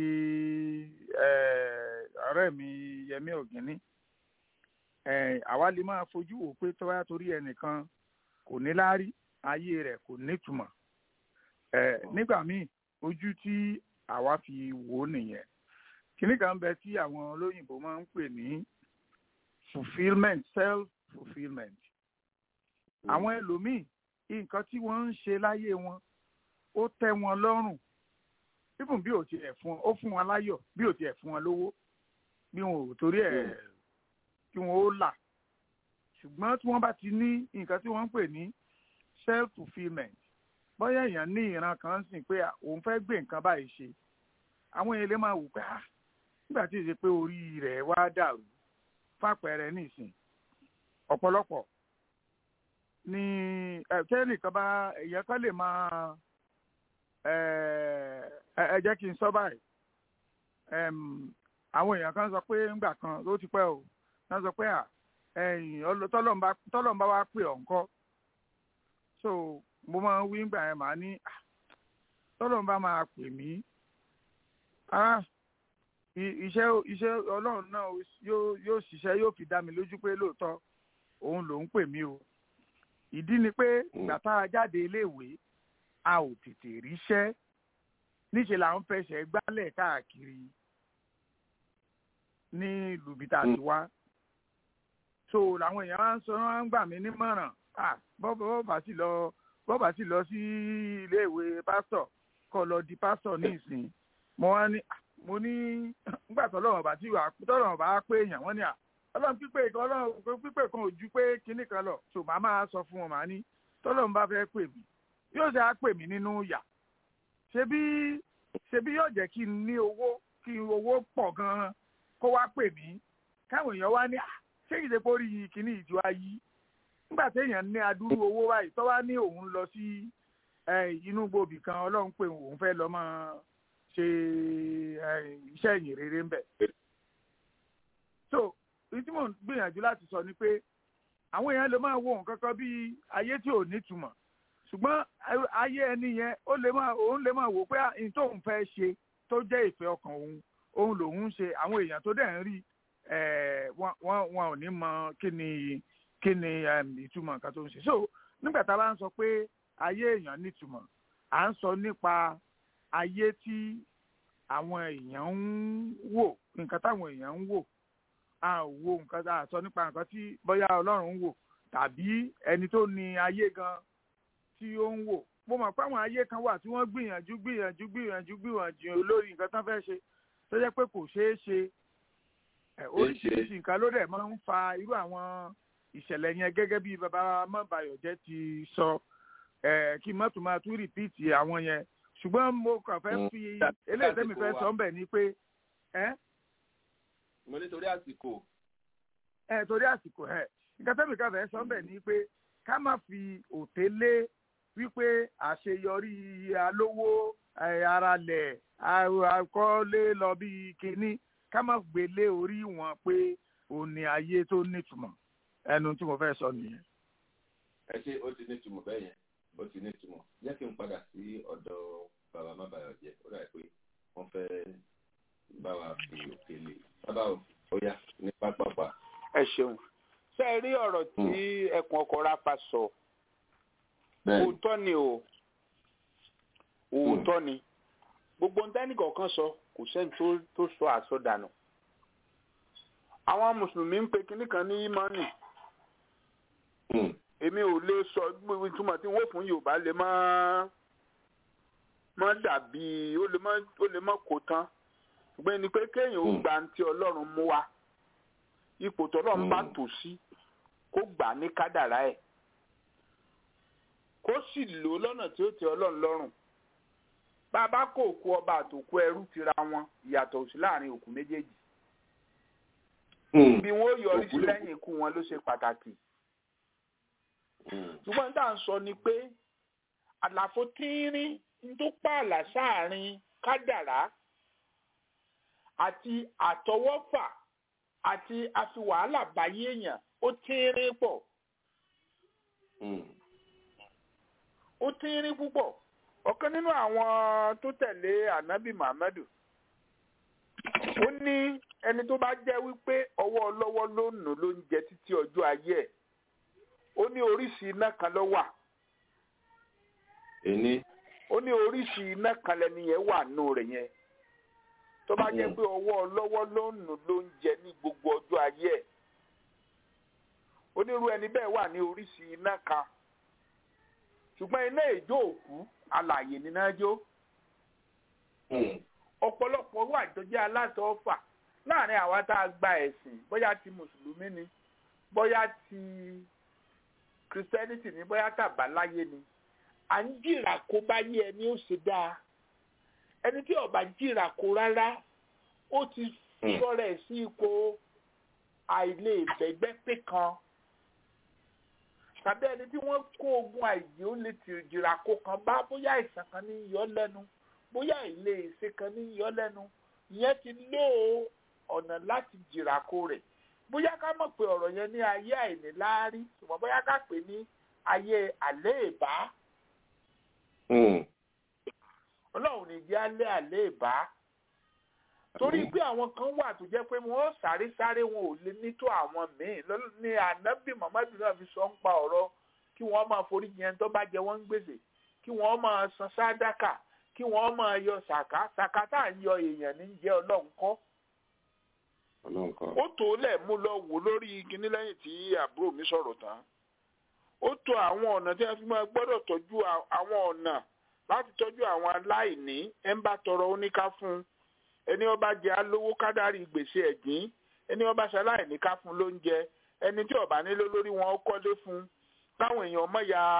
ọ̀rẹ́ mi Yẹmí Ọ̀gíní àwa lè máa fojú wò pé tó bá torí ẹnìkan kò ní láárí ayé rẹ̀ kò nítumọ̀ nígbà míì ojú tí àwa fi wò ó nìyẹn. kíní kan bẹ tí àwọn olóyìnbó máa ń pè ní fulfilment self-fulfilment. àwọn ẹlòmíì nǹkan tí wọ́n ń ṣe láyé wọn ó tẹ́ wọn lọ́rùn even bí ò tiẹ̀ ó fún wọn láyọ̀ bí ò tiẹ̀ fún wọn lówó bí wọn ò torí ẹ̀ kí wọn ó là ṣùgbọ́n tí wọ́n bá ti ní nǹkan tí wọ́n ń pè ní self-fulfilment bóyá èèyàn ní ìran kan sìn pé òun fẹ́ gbé nǹkan báyìí ṣe àwọn èèyàn lè máa wò pé nígbà tí ìṣe pé orí rẹ̀ wá dàrú fàpẹẹrẹ nísìn ọ̀pọ̀lọpọ̀ ní kẹ́nìkan bá èèyàn kan lè máa ẹ jẹ́ kí n sọ báyìí àwọn èèyàn kan sọ pé ńgbà kan ló ti pẹ́ o wọ́n sọ pé tọ́lọ́mbà wá pè ọ̀ ńkọ́ so mo máa ń wí ńgbà yẹn màá ní tọ́lọ́mbà máa pè mí iṣẹ́ Ọlọ́run náà yóò ṣiṣẹ́ yóò fi dá mi lójú pé lóòótọ́ òun ló ń pè mí o ìdí ni pé ìgbà tá a jáde iléèwé a ò tètè ríṣẹ́ níṣẹ́ là ń fẹsẹ̀ gbálẹ̀ káàkiri ní ìlú bí tá a ti wá so làwọn èèyàn máa ń sọ wọn gbà mí nímọ̀ràn bọ́ọ̀bà sì lọ sí iléèwé pásítọ̀ kọ́ lọ di pásítọ̀ ní ìsìn mo ní nígbà tọ́lọ́run bá pé èèyàn wọ́n ní ọlọ́run pípé kan ò ju pé kinní kan lọ so màá máa sọ fún wọn màá ní tọ́lọ́run bá fẹ́ pè mí yóò ṣe á pè mí nínú yà ṣebí yóò jẹ́ kí n ní owó kí owó pọ̀ gan-an kó wá pè mí káwọn èèyàn wá ní ṣé kìí ṣe pé orí kinní ìjọ ayé nígbà téèyàn ní adúrú owó báyìí tó wá ní òun lọ sí inú gbòbì kan ọlọ́run pé òun fẹ́ lọ máa ṣe iṣẹ́ ìyìn rere ń bẹ̀. so èyí tí mò ń gbìyànjú láti sọ ni pé àwọn èèyàn lè máa wo nǹkan kan bí ayé tí ò nítumọ̀ ṣùgbọ́n ayé ẹni yẹn òun lè máa wò pé n tóun fẹ́ ṣe tó jẹ́ ìfẹ́ ọkàn òun lòun ń ṣe àwọn èèyàn tó dẹ̀ ń rí wọn ò ní mọ kí ni ìtumọ̀ nǹkan tó ń ṣe. so nígbà tá a bá ń sọ pé ayé èèyàn nítumọ̀ à ń sọ nípa ayé tí àwọn èèyàn ń wò nǹkan táwọn èèyàn ń wò a ò wo nǹkan tá a sọ nípa nǹkan tí bóyá Ọlọ́run ń wò tàbí ẹni tó ní ayé gan tí ó ń wò. Mo mọ̀ pé àwọn ayé kan wà tí wọ́n gbìyànjú lórí nǹkan tán fẹ́ ṣe tó jẹ́ pé kò ṣeé ṣe. Oríṣiríṣi nǹkan ló dẹ̀ máa ń fa irú àwọn ìṣẹ̀lẹ̀ yẹn gẹ́gẹ́ bí bàbá Mọ́bàyọ̀jẹ́ ti sọ kí mọ́tò máa tún rìpíìtì àwọn yẹn. Ṣùgbọ́n mo kàn fẹ́ fi eléyìí tẹ́mi fẹ́ sọ ń bẹ̀ ni pé mo ní torí àsìkò. Torí àsìkò nǹkan tẹ́mi kan fẹ́ sọ ń bẹ̀ ni pé ká má fi òtélé wípé àṣeyọrí alówó aralẹ̀ àkọlé lọ bí kinní ká má gbélé orí wọn pé òní ayé tó nítumọ̀ ẹnu tí mo fẹ́ sọ nìyẹn. Ẹ ṣe ó ti nítumọ̀ bẹ́ẹ̀ yẹn ó ti nítumọ̀ jẹ́ kí n padà sí ọ̀dọ̀ bàbá Mọ́bàyọ̀jẹ́ ó dà pé wọ́n fẹ́ bá wa fi òkèlè bàbá ó yá ní pápápá. Ẹ ṣeun ṣe é rí ọ̀rọ̀ tí ẹkùn ọkọ̀ rápá sọ òótọ́ ni òótọ́ ni gbogbo ntẹ́nì kọ̀ọ̀kan sọ kò sẹ́ni tó sọ àsọdànù. Àwọn mùsùlùmí ń pe kinní kan ní ìmánì èmi ò lè sọ ìtumọ̀ tí wọ́n fún Yorùbá lè má dàbí ó lè má kó tán ṣùgbọ́n ẹni pé kéèyàn ó gba ti Ọlọ́run mú wa ipò tọ́lọ́run bá tò sí kó gbà ní kádàrá ẹ̀ kó sì lò lọ́nà tí ó tẹ́ Ọlọ́run lọ́rùn. Bàbá kò kú ọba àtòkú ẹrú tira wọn ìyàtọ̀ sí láàrin òkú méjèèjì. Bí wọ́n yọrí sí lẹ́yìn ikú wọn ló ṣe pàtàkì. Ṣùgbọ́n tá à ń sọ ni pé àlàfo tínrín tó pààlà sáàrin kádàrá àti àtọwọ́fà àti àfiwàhálà báyé èèyàn ó tínrín pọ̀. Ó tínrín púpọ̀. Ọ̀kan nínú àwọn tó tẹ̀lé ànábì Muhammadu ó ní ẹni tó bá jẹ́ wípé ọwọ́ ọlọ́wọ́ ló nù ló ń jẹ títí ọjọ́ ayé ẹ̀ ó ní oríṣi iná kan ló wà. Ó ní oríṣi iná kan lẹni yẹn wà nù rẹ̀ yẹn tó bá jẹ́ pé ọwọ́ ọlọ́wọ́ ló nù ló ń jẹ ní gbogbo ọjọ́ ayé ẹ̀ onírú ẹni bẹ́ẹ̀ wà ní oríṣi iná kan ṣùgbọ́n iná ìjó òkú alààyè níná jó. Ọ̀pọ̀lọpọ̀ wà tó jẹ́ alátọ̀ọ́fà láàrin àwa tá a gba ẹ̀sìn bóyá ti mùsùlùmí ni bóyá ti kìrìsìtẹ́nìtì ni bóyá tàbáláyé ni à ń jìrà kó bá yé ẹni ó ṣe dáa ẹni tí ó bá jìrà kó rárá ó ti sọ̀rọ̀ ẹ̀ sí ipò àìlè ìbẹ̀gbẹ́ pé kan tàbí ẹni tí wọ́n kó ogun àìjì ó lè tì jìrà kó kan bá bóyá àìsàn kan ní yọ lẹ́nu bóyá ilé ìṣe kan ní yọ lẹ́nu ìyẹn ti lé ọ̀nà láti jìrà kó rẹ̀ bóyá ká mọ̀ pé ọ̀rọ̀ yẹn ní ayé àìníláárí ṣùgbọ́n bóyá ká pè ní ayé àléèbá. Ọlọ́run ní jẹ́ alẹ́ àléèbá torí pé àwọn kan wà tó jẹ́ pé wọ́n sáré wọn ò lè ní tó àwọn míì ní ànábì Muhammadu náà fi sọ ń pa ọ̀rọ̀ kí wọ́n máa foríjì ẹni tó bá jẹ wọ́n ń gbèsè kí wọ́n máa san sádákà kí wọ́n máa yọ sàká tá à ń yọ èèyàn ní jẹ́ Ọlọ́run kọ́. Ó tó lẹ̀ mú lọ wò lórí kíní lẹ́yìn tí àbúrò mi sọ̀rọ̀ tán ó tó àwọn ọ̀nà tí a fi máa gbọ́dọ̀ tọ́jú àwọn ọ̀nà láti tọ́jú àwọn aláìní ẹ̀ ń bá tọrọ oníká fún ẹni ó bá jẹ alówó kádàrí gbèsè ẹ̀gbín ẹni ó bá ṣaláìní ká fún lóúnjẹ ẹni tí ó bá nílò lórí wọn ó kọ́lé fún táwọn èèyàn mọ̀ ya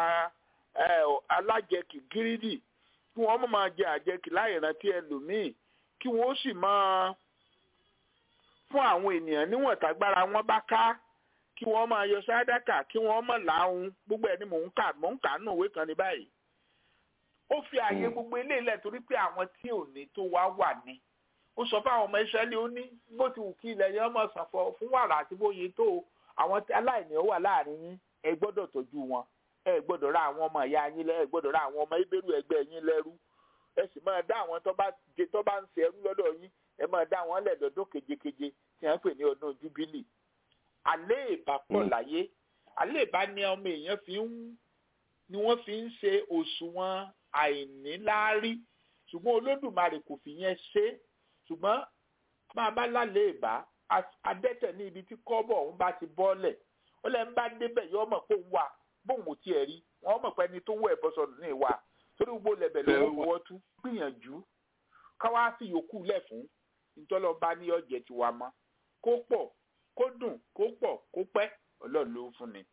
alájẹkì gírídì kí wọ́n máa jẹ àjẹkì láì rántí ẹlòmíì kí wọ́n ó sì máa fún àwọn ènìyàn níwọ̀n tágbára wọn bá ká kí wọ́n máa yọ sádákà kí wọ́n máa láhùn gbogbo ẹni mò ń kà nù òwe kan ní báyìí. Ó fi ààyè gbogbo ilé ilẹ̀ torí pé àwọn tí ò ní tó wá wà ní. Ó sọ fún àwọn ọmọ Ísírẹ́lì ó ní bó ti wù kí ilẹ̀ yẹn mọ̀ sànfọ̀ fún wàrà àti bóyè tó àwọn aláìní ó wà láàrin yín ẹ gbọ́dọ̀ tọ́jú wọn ẹ gbọ́dọ̀ ra àwọn ọmọ ìyá yín ẹ gbọ́dọ̀ ra àwọn ọmọ ìbẹ̀rù ẹgbẹ́ yín lẹ́rú ẹ sì máa dá àwọn tó bá ń ṣe ẹrú lọ́dọ̀ yín ẹ máa dá àwọn lẹ̀ lọ́dún kejekeje tí wọ́n pè ní ọdún júbílì. Àléèbá pọ̀ láyé àléébá ni ọmọ èèyàn ni wọ́n fi ń ṣe òṣùwọ̀n àìníláárí ṣùgbọ́n olódùmarè kò fi yẹn ṣe ṣùgbọ́n máa bá láléébá adẹ́tẹ̀ ní ibi tí kọ́bọ̀ òun bá ti bọ́lẹ̀ ó lẹ́ ń bá débẹ̀ yọ mọ̀ pé òun wà bóun ò tiẹ̀ rí wọ́n mọ̀ pé ẹni tó wọ ẹ̀bọ sọ̀rọ̀ ní ìwà torí gbogbo lẹ̀bẹ̀ lọ́wọ́ wọ́ tú gbìyànjú káwá fi yòókù lẹ̀ fún ìtọ́lọ́ bá ní ọ̀jẹ̀ tiwa mọ́ kó pọ̀ kó dùn kó pọ̀ kó pẹ́ ọlọ́run ló fún ni.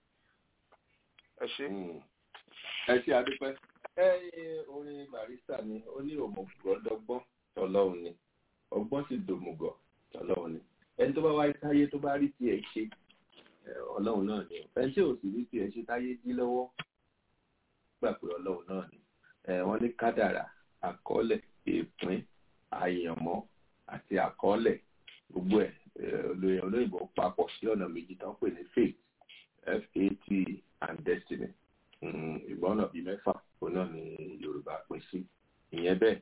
ẹ ṣe. ẹ ṣe àdúpẹ́ orin barista ni ó ní òmùgọ̀ dọ́gbọ́n tọ́lọ́run ni ọgbọ́n sì dòmùgọ̀ tọ́lọ́run ni ẹni tó bá wáyé táyé tó bá rí tiẹ̀ ṣe ọlọ́run náà ni ẹni tí ò sì rí tiẹ̀ ṣe táyé dí lọ́wọ́ gbà pé ọlọ́run náà ni wọ́n ní kádàrà àkọọ́lẹ̀ ìpín àyànmọ́ àti àkọọ́lẹ̀ gbogbo ẹ̀ olóyìnbó papọ̀ sí ọ̀nà méjì tó ń pè ní fate FAT and destiny ìgbọ́n ọ̀nà bíi mẹ́fà òun náà ni Yorùbá pín sí ìyẹn bẹ́ẹ̀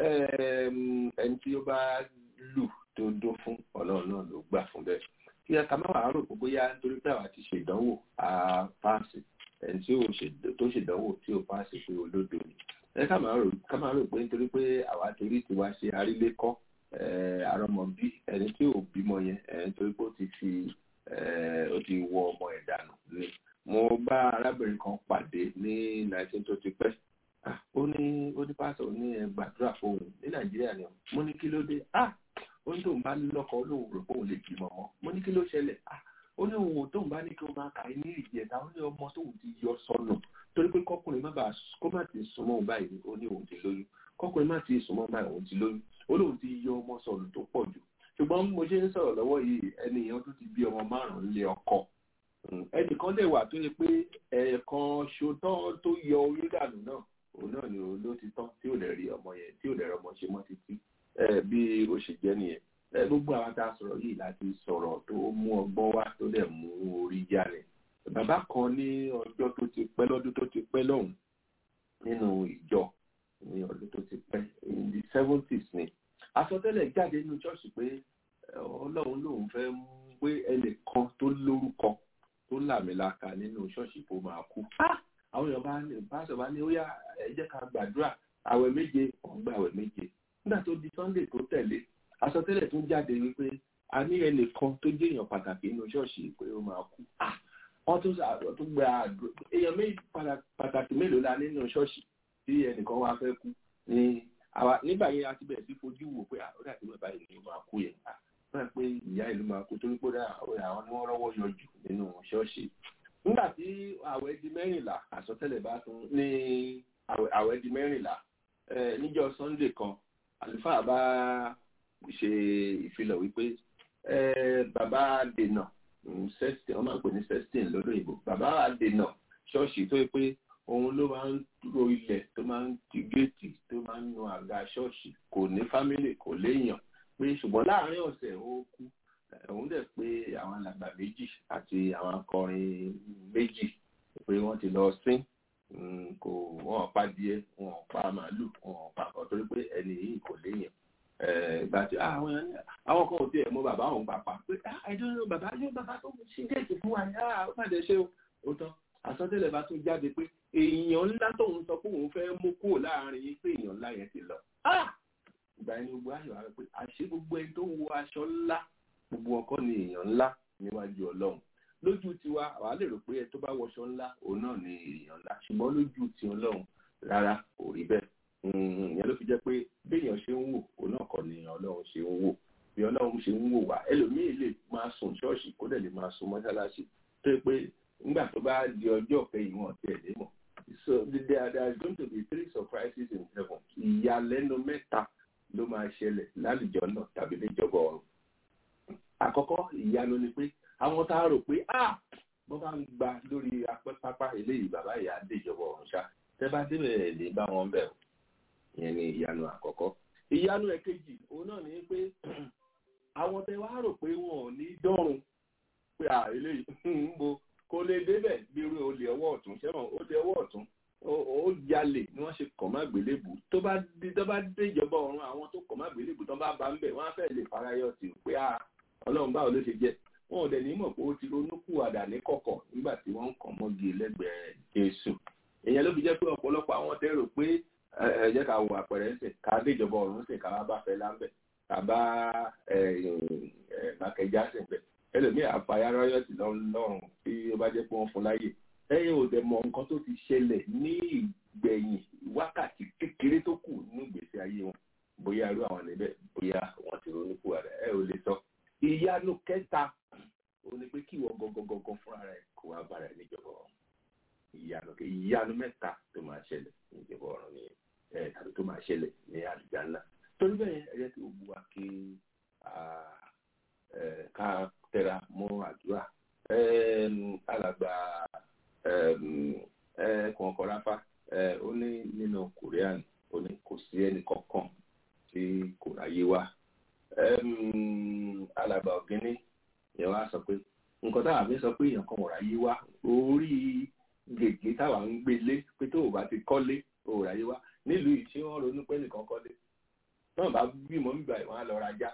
ẹni tí ó bá lù tó dún fún ọlọ́run náà ló gbà fún bẹ́ẹ̀ kí ẹ ká má wàá rò gbogbo yá nítorí pé àwa ti ṣèdánwò á páàsì ẹni tó ṣèdánwò tí ó páàsì pé olódo ni ẹ ká má rò pé nítorí pé àwa torí tiwa ṣe arílékọ́ àrọmọbí ẹni tí ò bímọ yẹn nítorí pé ó ti wọ ọmọ ẹ̀ dànù ni mo bá arábìnrin kan pàdé ní 19 tó ti pẹ́ ó ní pásítọ̀ ní gbàdúrà fóun ní Nàìjíríà ni mo ní kí ló dé ó ní tóun bá lọ́kọ olóhùn rò póun lè bímọ mọ́ mo ní kí ló ṣẹlẹ̀ ó ní òun tóun bá ní kí ó máa kà ní ìjẹta ó ní ọmọ tóun ti yọ sọnù torí pé kọkùnrin kó má ti súnmọ́ òun báyìí ó ní òun ti lóyún kọkùnrin má ti súnmọ́ báyìí òun ti lóyún ó lóun ti yọ ọmọ sọnù tó pọ̀ jù ṣùgbọ́n mo ṣe ń sọ̀rọ̀ lọ́wọ́ yìí ẹnìyàn tó ti bí ọmọ 5 lé ọkọ ẹnìkan lè wà tó yẹ pé ẹ̀ẹ̀kan ṣotán tó yọ oyún dànù náà òun náà ni ló ti tán tí ò lè rí ọmọ yẹn tí ò lè rí ọmọ ṣe mọ́ títí bí ó ṣe jẹ́ nìyẹn gbogbo àwọn tá a sọ̀rọ̀ yìí láti sọ̀rọ̀ tó mú ọgbọ́n wá tó dẹ̀ mú orí jalè bàbá kan ní ọjọ́ tó ti pẹ́ lọ́dún tó ti pẹ́ lọ́hùn nínú ìjọ ní ọdún tó ti pẹ́ in the 70s ni àsọtẹ́lẹ̀ jáde nínú ṣọ́ọ̀ṣì pé ọlọ́run lòun fẹ́ mú pé ẹnìkan tó lórúkọ tó làmìlaka nínú ṣọ́ọ̀ṣì tó máa kú àwọn èèyàn bá ní ó yá ẹ jẹ́ ká gbàdúrà àwẹ̀ méje wọ́n gba àwẹ̀ méje nígbà tó di Sunday tó tẹ̀lé àsọtẹ́lẹ̀ tó jáde wípé a ní ẹnìkan tó jẹ́ èèyàn pàtàkì nínú ṣọ́ọ̀ṣì pé ó máa kú wọ́n tó gba èèyàn méjì pàtàkì mélòó la nínú ṣọ́ọ̀ṣì tí ẹnìkan wá fẹ́ kú nígbà yẹn a ti bẹ̀rẹ̀ sí fojú wò pé ó dàbí bàbá ìlú ló máa kú yẹn wọ́n pé ìyá ìlú máa kú torí pé àwọn ni wọ́n rọ́wọ́ yọjú nínú ṣọ́ọ̀ṣì nígbà tí àwẹ̀ di 14 àsọtẹ́lẹ̀ bá tún ní àwẹ̀ di 14 níjọ́ Sunday kan àlùfáà bá ṣe ìfilọ̀ wípé bàbá dènà sexton wọ́n máa pè ní sexton lọ́dọ̀ ìbò bàbá dènà ṣọ́ọ̀ṣì tó yẹ pé òun ló máa ń ro ilẹ̀ tó máa ń ti géètì tó máa ń nu àga ṣọ́ọ̀ṣì kò ní fámílì kò léèyàn pé ṣùgbọ́n láàárín ọ̀sẹ̀ ó kú òun dẹ̀ pé àwọn alàgbà méjì àti àwọn akọrin méjì pé wọ́n ti lọ sín kò wọ́n pa díẹ̀ wọ́n pa màálù wọ́n pa kọ́ torí pé ẹni yìí kò léèyàn ìgbà tí àwọn kan ò tiẹ̀ mọ bàbá òun pàpà pé àìdúró bàbá yóò bàbá tó ṣe géètì fún wa ó má dẹ̀ ṣe ó tán àsọtẹ́lẹ̀ bá tún jáde pé èèyàn ńlá tóun sọ pé òun fẹ́ mú kúrò láàrin yìí pé èèyàn ńlá yẹn ti lọ ìgbà yẹn gbogbo ayọ̀ rẹ pé àṣé gbogbo ẹni tó ń wọ aṣọ ńlá gbogbo ọkọ ni èèyàn ńlá níwájú Ọlọ́run lójú tiwa àwa lè rò pé ẹ tó bá wọṣọ ńlá òun náà ni èèyàn ńlá ṣùgbọ́n lójú ti Ọlọ́run rárá kò rí bẹ́ẹ̀ ìyẹn ló fi jẹ́ pé béèyàn ṣe ń wò òun náà kọ́ ni Ọlọ́run ṣe ń wò bí Ọlọ́run ṣe ń wò wá ẹlòmíì lè máa sùn ṣọ́ọ̀ṣì kó dẹ̀ lè máa sùn mọ́ṣáláṣí tó yẹ pé nígbà tó bá di ọjọ́ kẹyìn wọn ti ẹ̀ lé mọ̀ so there is going to be 3 surprises in heaven ìyàlẹ́nu 3 ló máa ṣẹlẹ̀ lálùjọ náà tàbí níjọba ọ̀run àkọ́kọ́ ìyanu ni pé àwọn tá a rò pé wọ́n bá ń gba lórí apẹ́pápá eléyìí bàbá ìyá déjọba ọ̀run ṣá tẹ́ bá débẹ̀ lè bá wọn bẹ̀ ìyẹn ni ìyanu àkọ́kọ́ ìyanu ẹ̀kejì òun náà ni pé àwọn tẹ́ wá rò pé wọn ò ní dọ́run pé eléyìí ń bo kò lè débẹ̀ bí irú olè ọwọ́ ọ̀tún ṣẹ́wọ̀n olè ọwọ́ ọ̀tún ó jalè ni wọ́n ṣe kàn má gbélébù tó bá dé ìjọba ọ̀run àwọn tó kàn má gbélébù tó bá ń bẹ̀ wọ́n á fẹ́ lè farayọ sí pé ọlọ́run báwo ló ṣe jẹ́ wọn ò dẹ̀ ní mọ̀ pé ó ti ronúkúwàdà ní kọ̀kọ̀ nígbà tí wọ́n ń kàn mọ́gi lẹ́gbẹ̀ẹ́ Jésù. Ìyẹn ló fi jẹ́ pé ọ̀pọ̀lọpọ̀ àwọn tẹ́ rò pé ẹ jẹ́ ká wo àpẹẹrẹ ńsìn ká déjọba ọ̀run sìn ká bá fẹ́ láńbẹ̀ ká bá mákẹjá sìn bẹ̀ ẹlòmíì àfàyà rọ́yọ̀tì lọ́rùn tí ó bá jẹ́ pé wọ́n fún láyè ẹ̀yin ò dẹ̀ mọ̀ nǹkan tó ti ṣẹlẹ̀ ní ìgbẹ̀yìn wákàtí kékeré tó kù nínú ìgbésí ayé wọn bóyá irú àwọn níbẹ̀ bóyá wọ́n ti ronú kú ara ẹ̀ ò lè sọ. Ìyanu kẹta ó ní pé kí ìwọ gọgọgọgọ fúnra rẹ̀ kó wá bára ẹ̀ níjọba ọ̀run. Ìyanu mẹ́ta tó máa ṣẹlẹ̀ níjọba ọ̀run ni tàbí tó máa ṣẹlẹ̀ ní àlùjánnà. Torí bẹ́ẹ̀ ẹ jẹ́ kí gbogbo wa kí ká tẹra mọ́ àdúrà. Alàgbà kọ̀ọ̀kọ̀ráfà ó ní nínú Korean ó ní kò sí ẹnì kankan tí kò ráyé wá. Alàgbà Ògínní yẹn wá sọ pé nǹkan táwa fi sọ pé èèyàn kan ò ráyé wá orí gègé táwa ń gbélé pé tó o bá ti kọ́lé ò ráyé wá nílùú yìí tí wọ́n ronú pé nìkan kọ́lé náà bá bímọ nígbà yìí wọ́n á lọ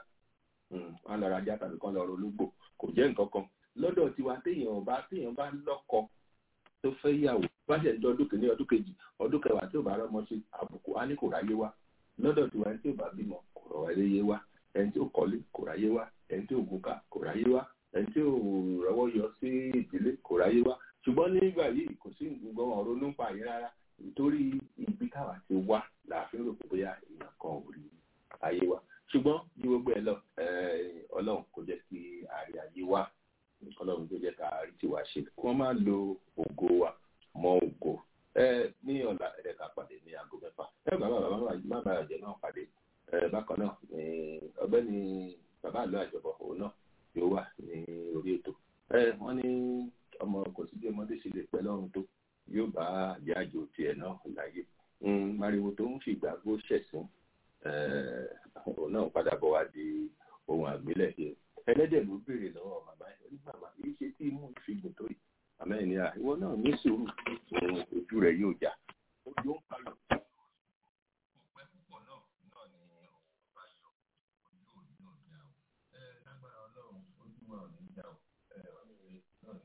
rajá tàbí kan lọ rọ ológbò kò jẹ́ nǹkan kan lọ́dọ̀ tiwa téèyàn bá lọ́kọ tó fẹ́ yàwó bá ṣe jọ ọdún kìíní ọdún kejì ọdún kẹwàá tí ò bá rọ́mọ sí àbùkù á ní kò ráyé wá lọ́dọ̀ tiwa ẹni tí ò bá bímọ kò rọ̀ wáyé wá ẹni tí ò kọ́lé kò ráyé wá ẹni tí ò gùnkà kò ráyé wá ẹni tí ò rọ́wọ́ yọ sí ìdílé kò ráyé wá ṣùgbọ́n nígbà yìí kò sí nǹkan ọ̀rọ̀ ló ń pa yín rárá nítorí ibi táwa ti wá láàfin rò pé bóyá èèyàn kan ò rí ayé wa ṣùgbọ́n bí gbogbo ẹ lọ Ọlọ́run kò jẹ́ kí àrí ayé wa Ọlọ́run tó jẹ́ ká rí tiwa ṣe kí wọ́n máa lo ògo wa mọ́ ògo ní ọ̀la ẹ̀ka pàdé ní aago 6 bàbá àjẹ náà pàdé bákan náà ọ̀gbẹ́ni bàbá àlọ́ àjọbọ̀ òun náà yóò wà ní orí ètò wọ́n ní ọmọ kò sí bí ọmọdé ṣe lè pẹ́ lọ́run tó yóò bá àjájò tiẹ̀ náà láyé mariwo tó ń fìgbà gbó ṣẹ̀sìn òun náà padà bọ̀ wá di ohun àgbélẹ̀yẹ ẹlẹ́dẹ̀ ló béèrè lọ́wọ́ bàbá ẹ̀ ní bàbá yìí ṣe tí imú ìfìgùn tó yìí àmọ́ ẹ̀ ní à ìwọ náà ní sùúrù ojú rẹ̀ yóò jà ojú ó ń kalọ̀ ọ̀pẹ́ púpọ̀ náà ni òun bá yọ ojú òní náà jà ó lágbára Ọlọ́run ojú wa ò ní jà ó ọ̀nìyàn náà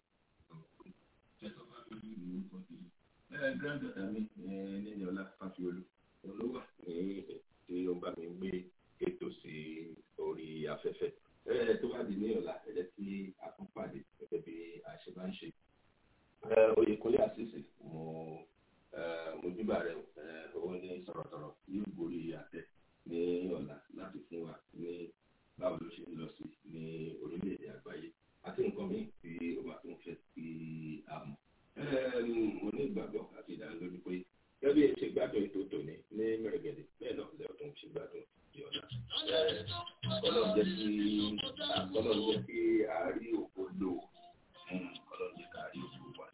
ṣe tó bá lórí ìlú ọdún gírándọ̀tà mi ní ọlá fáfiolú olówà ní tí ó bá mi gbé ètò sí orí afẹ́fẹ́ tó bá di ní ọ̀la ẹ jẹ́ kí a tún pàdé gẹ́gẹ́ bí a ṣe máa ń ṣe. Oyèkúnlé àṣìṣe mo júbà rẹ̀ owó ní sọ̀rọ̀sọ̀rọ̀ yóò gorí àtẹ ní ọ̀la láti fún wa ní báwo ló ṣe ń lọ sí ní orílẹ̀-èdè àgbáyé àti nǹkan míì tí ó bá tún fẹ́ kí a mọ̀. Mo ní ìgbàgbọ́ àti ìdánilójú pé gẹ́gẹ́ bí ẹ ṣe gbádùn ètò tòní ní mẹ́rẹ̀gẹ̀dẹ̀ bẹ́ẹ̀ náà lẹ́yìn tó ń ṣe gbádùn di ọ̀la. Ọlọ́run jẹ́ kí a rí òkú lò Ọlọ́run jẹ́ ká rí òkú wà.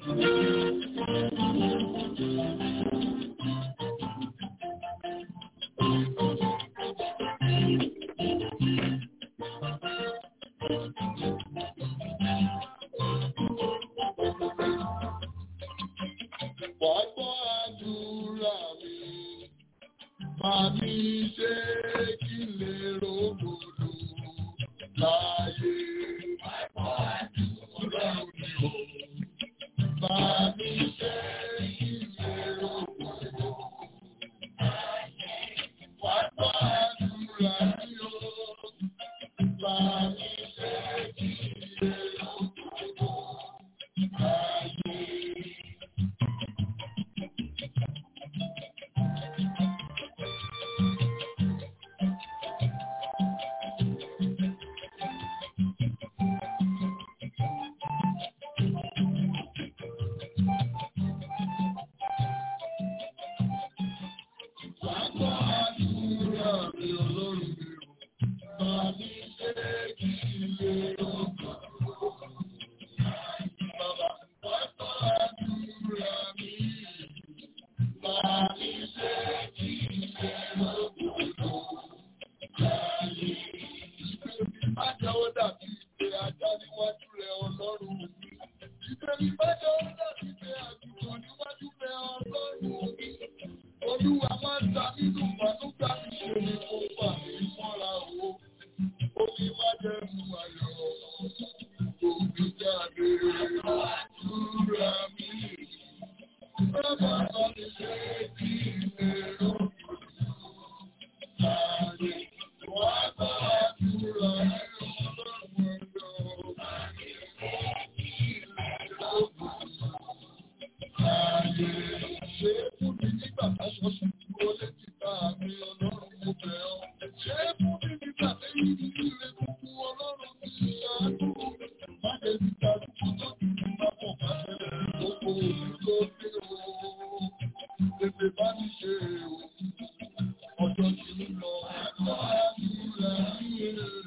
Wàgbọ́ àdúrà mi, máa mi ṣe kí lè rògbòdò láyé. Wàgbọ́ àdúrà mi o, máa mi ṣe kí lè rògbòdò láyé. Wàgbọ́ àdúrà mi o, máa mi ṣe kí lè rògbòdò láyé. Olúwa máa ń ta nínú ìpànúgbà mi ṣe ni kò fà mí. bàbá mi ọlọ́run mo bẹ̀ ọ́. Ṣé fún mi nígbà tẹ́yìn ní ilé gbogbo ọlọ́run ti ṣáájú? Má lè ti dàrúkú tó ti ní pápọ̀ bá ṣẹlẹ̀ gbogbo òní ló dé o. Tètè bá mi ṣe o. Ọjọ́ ti ń lọ àgbà àdúrà yìí.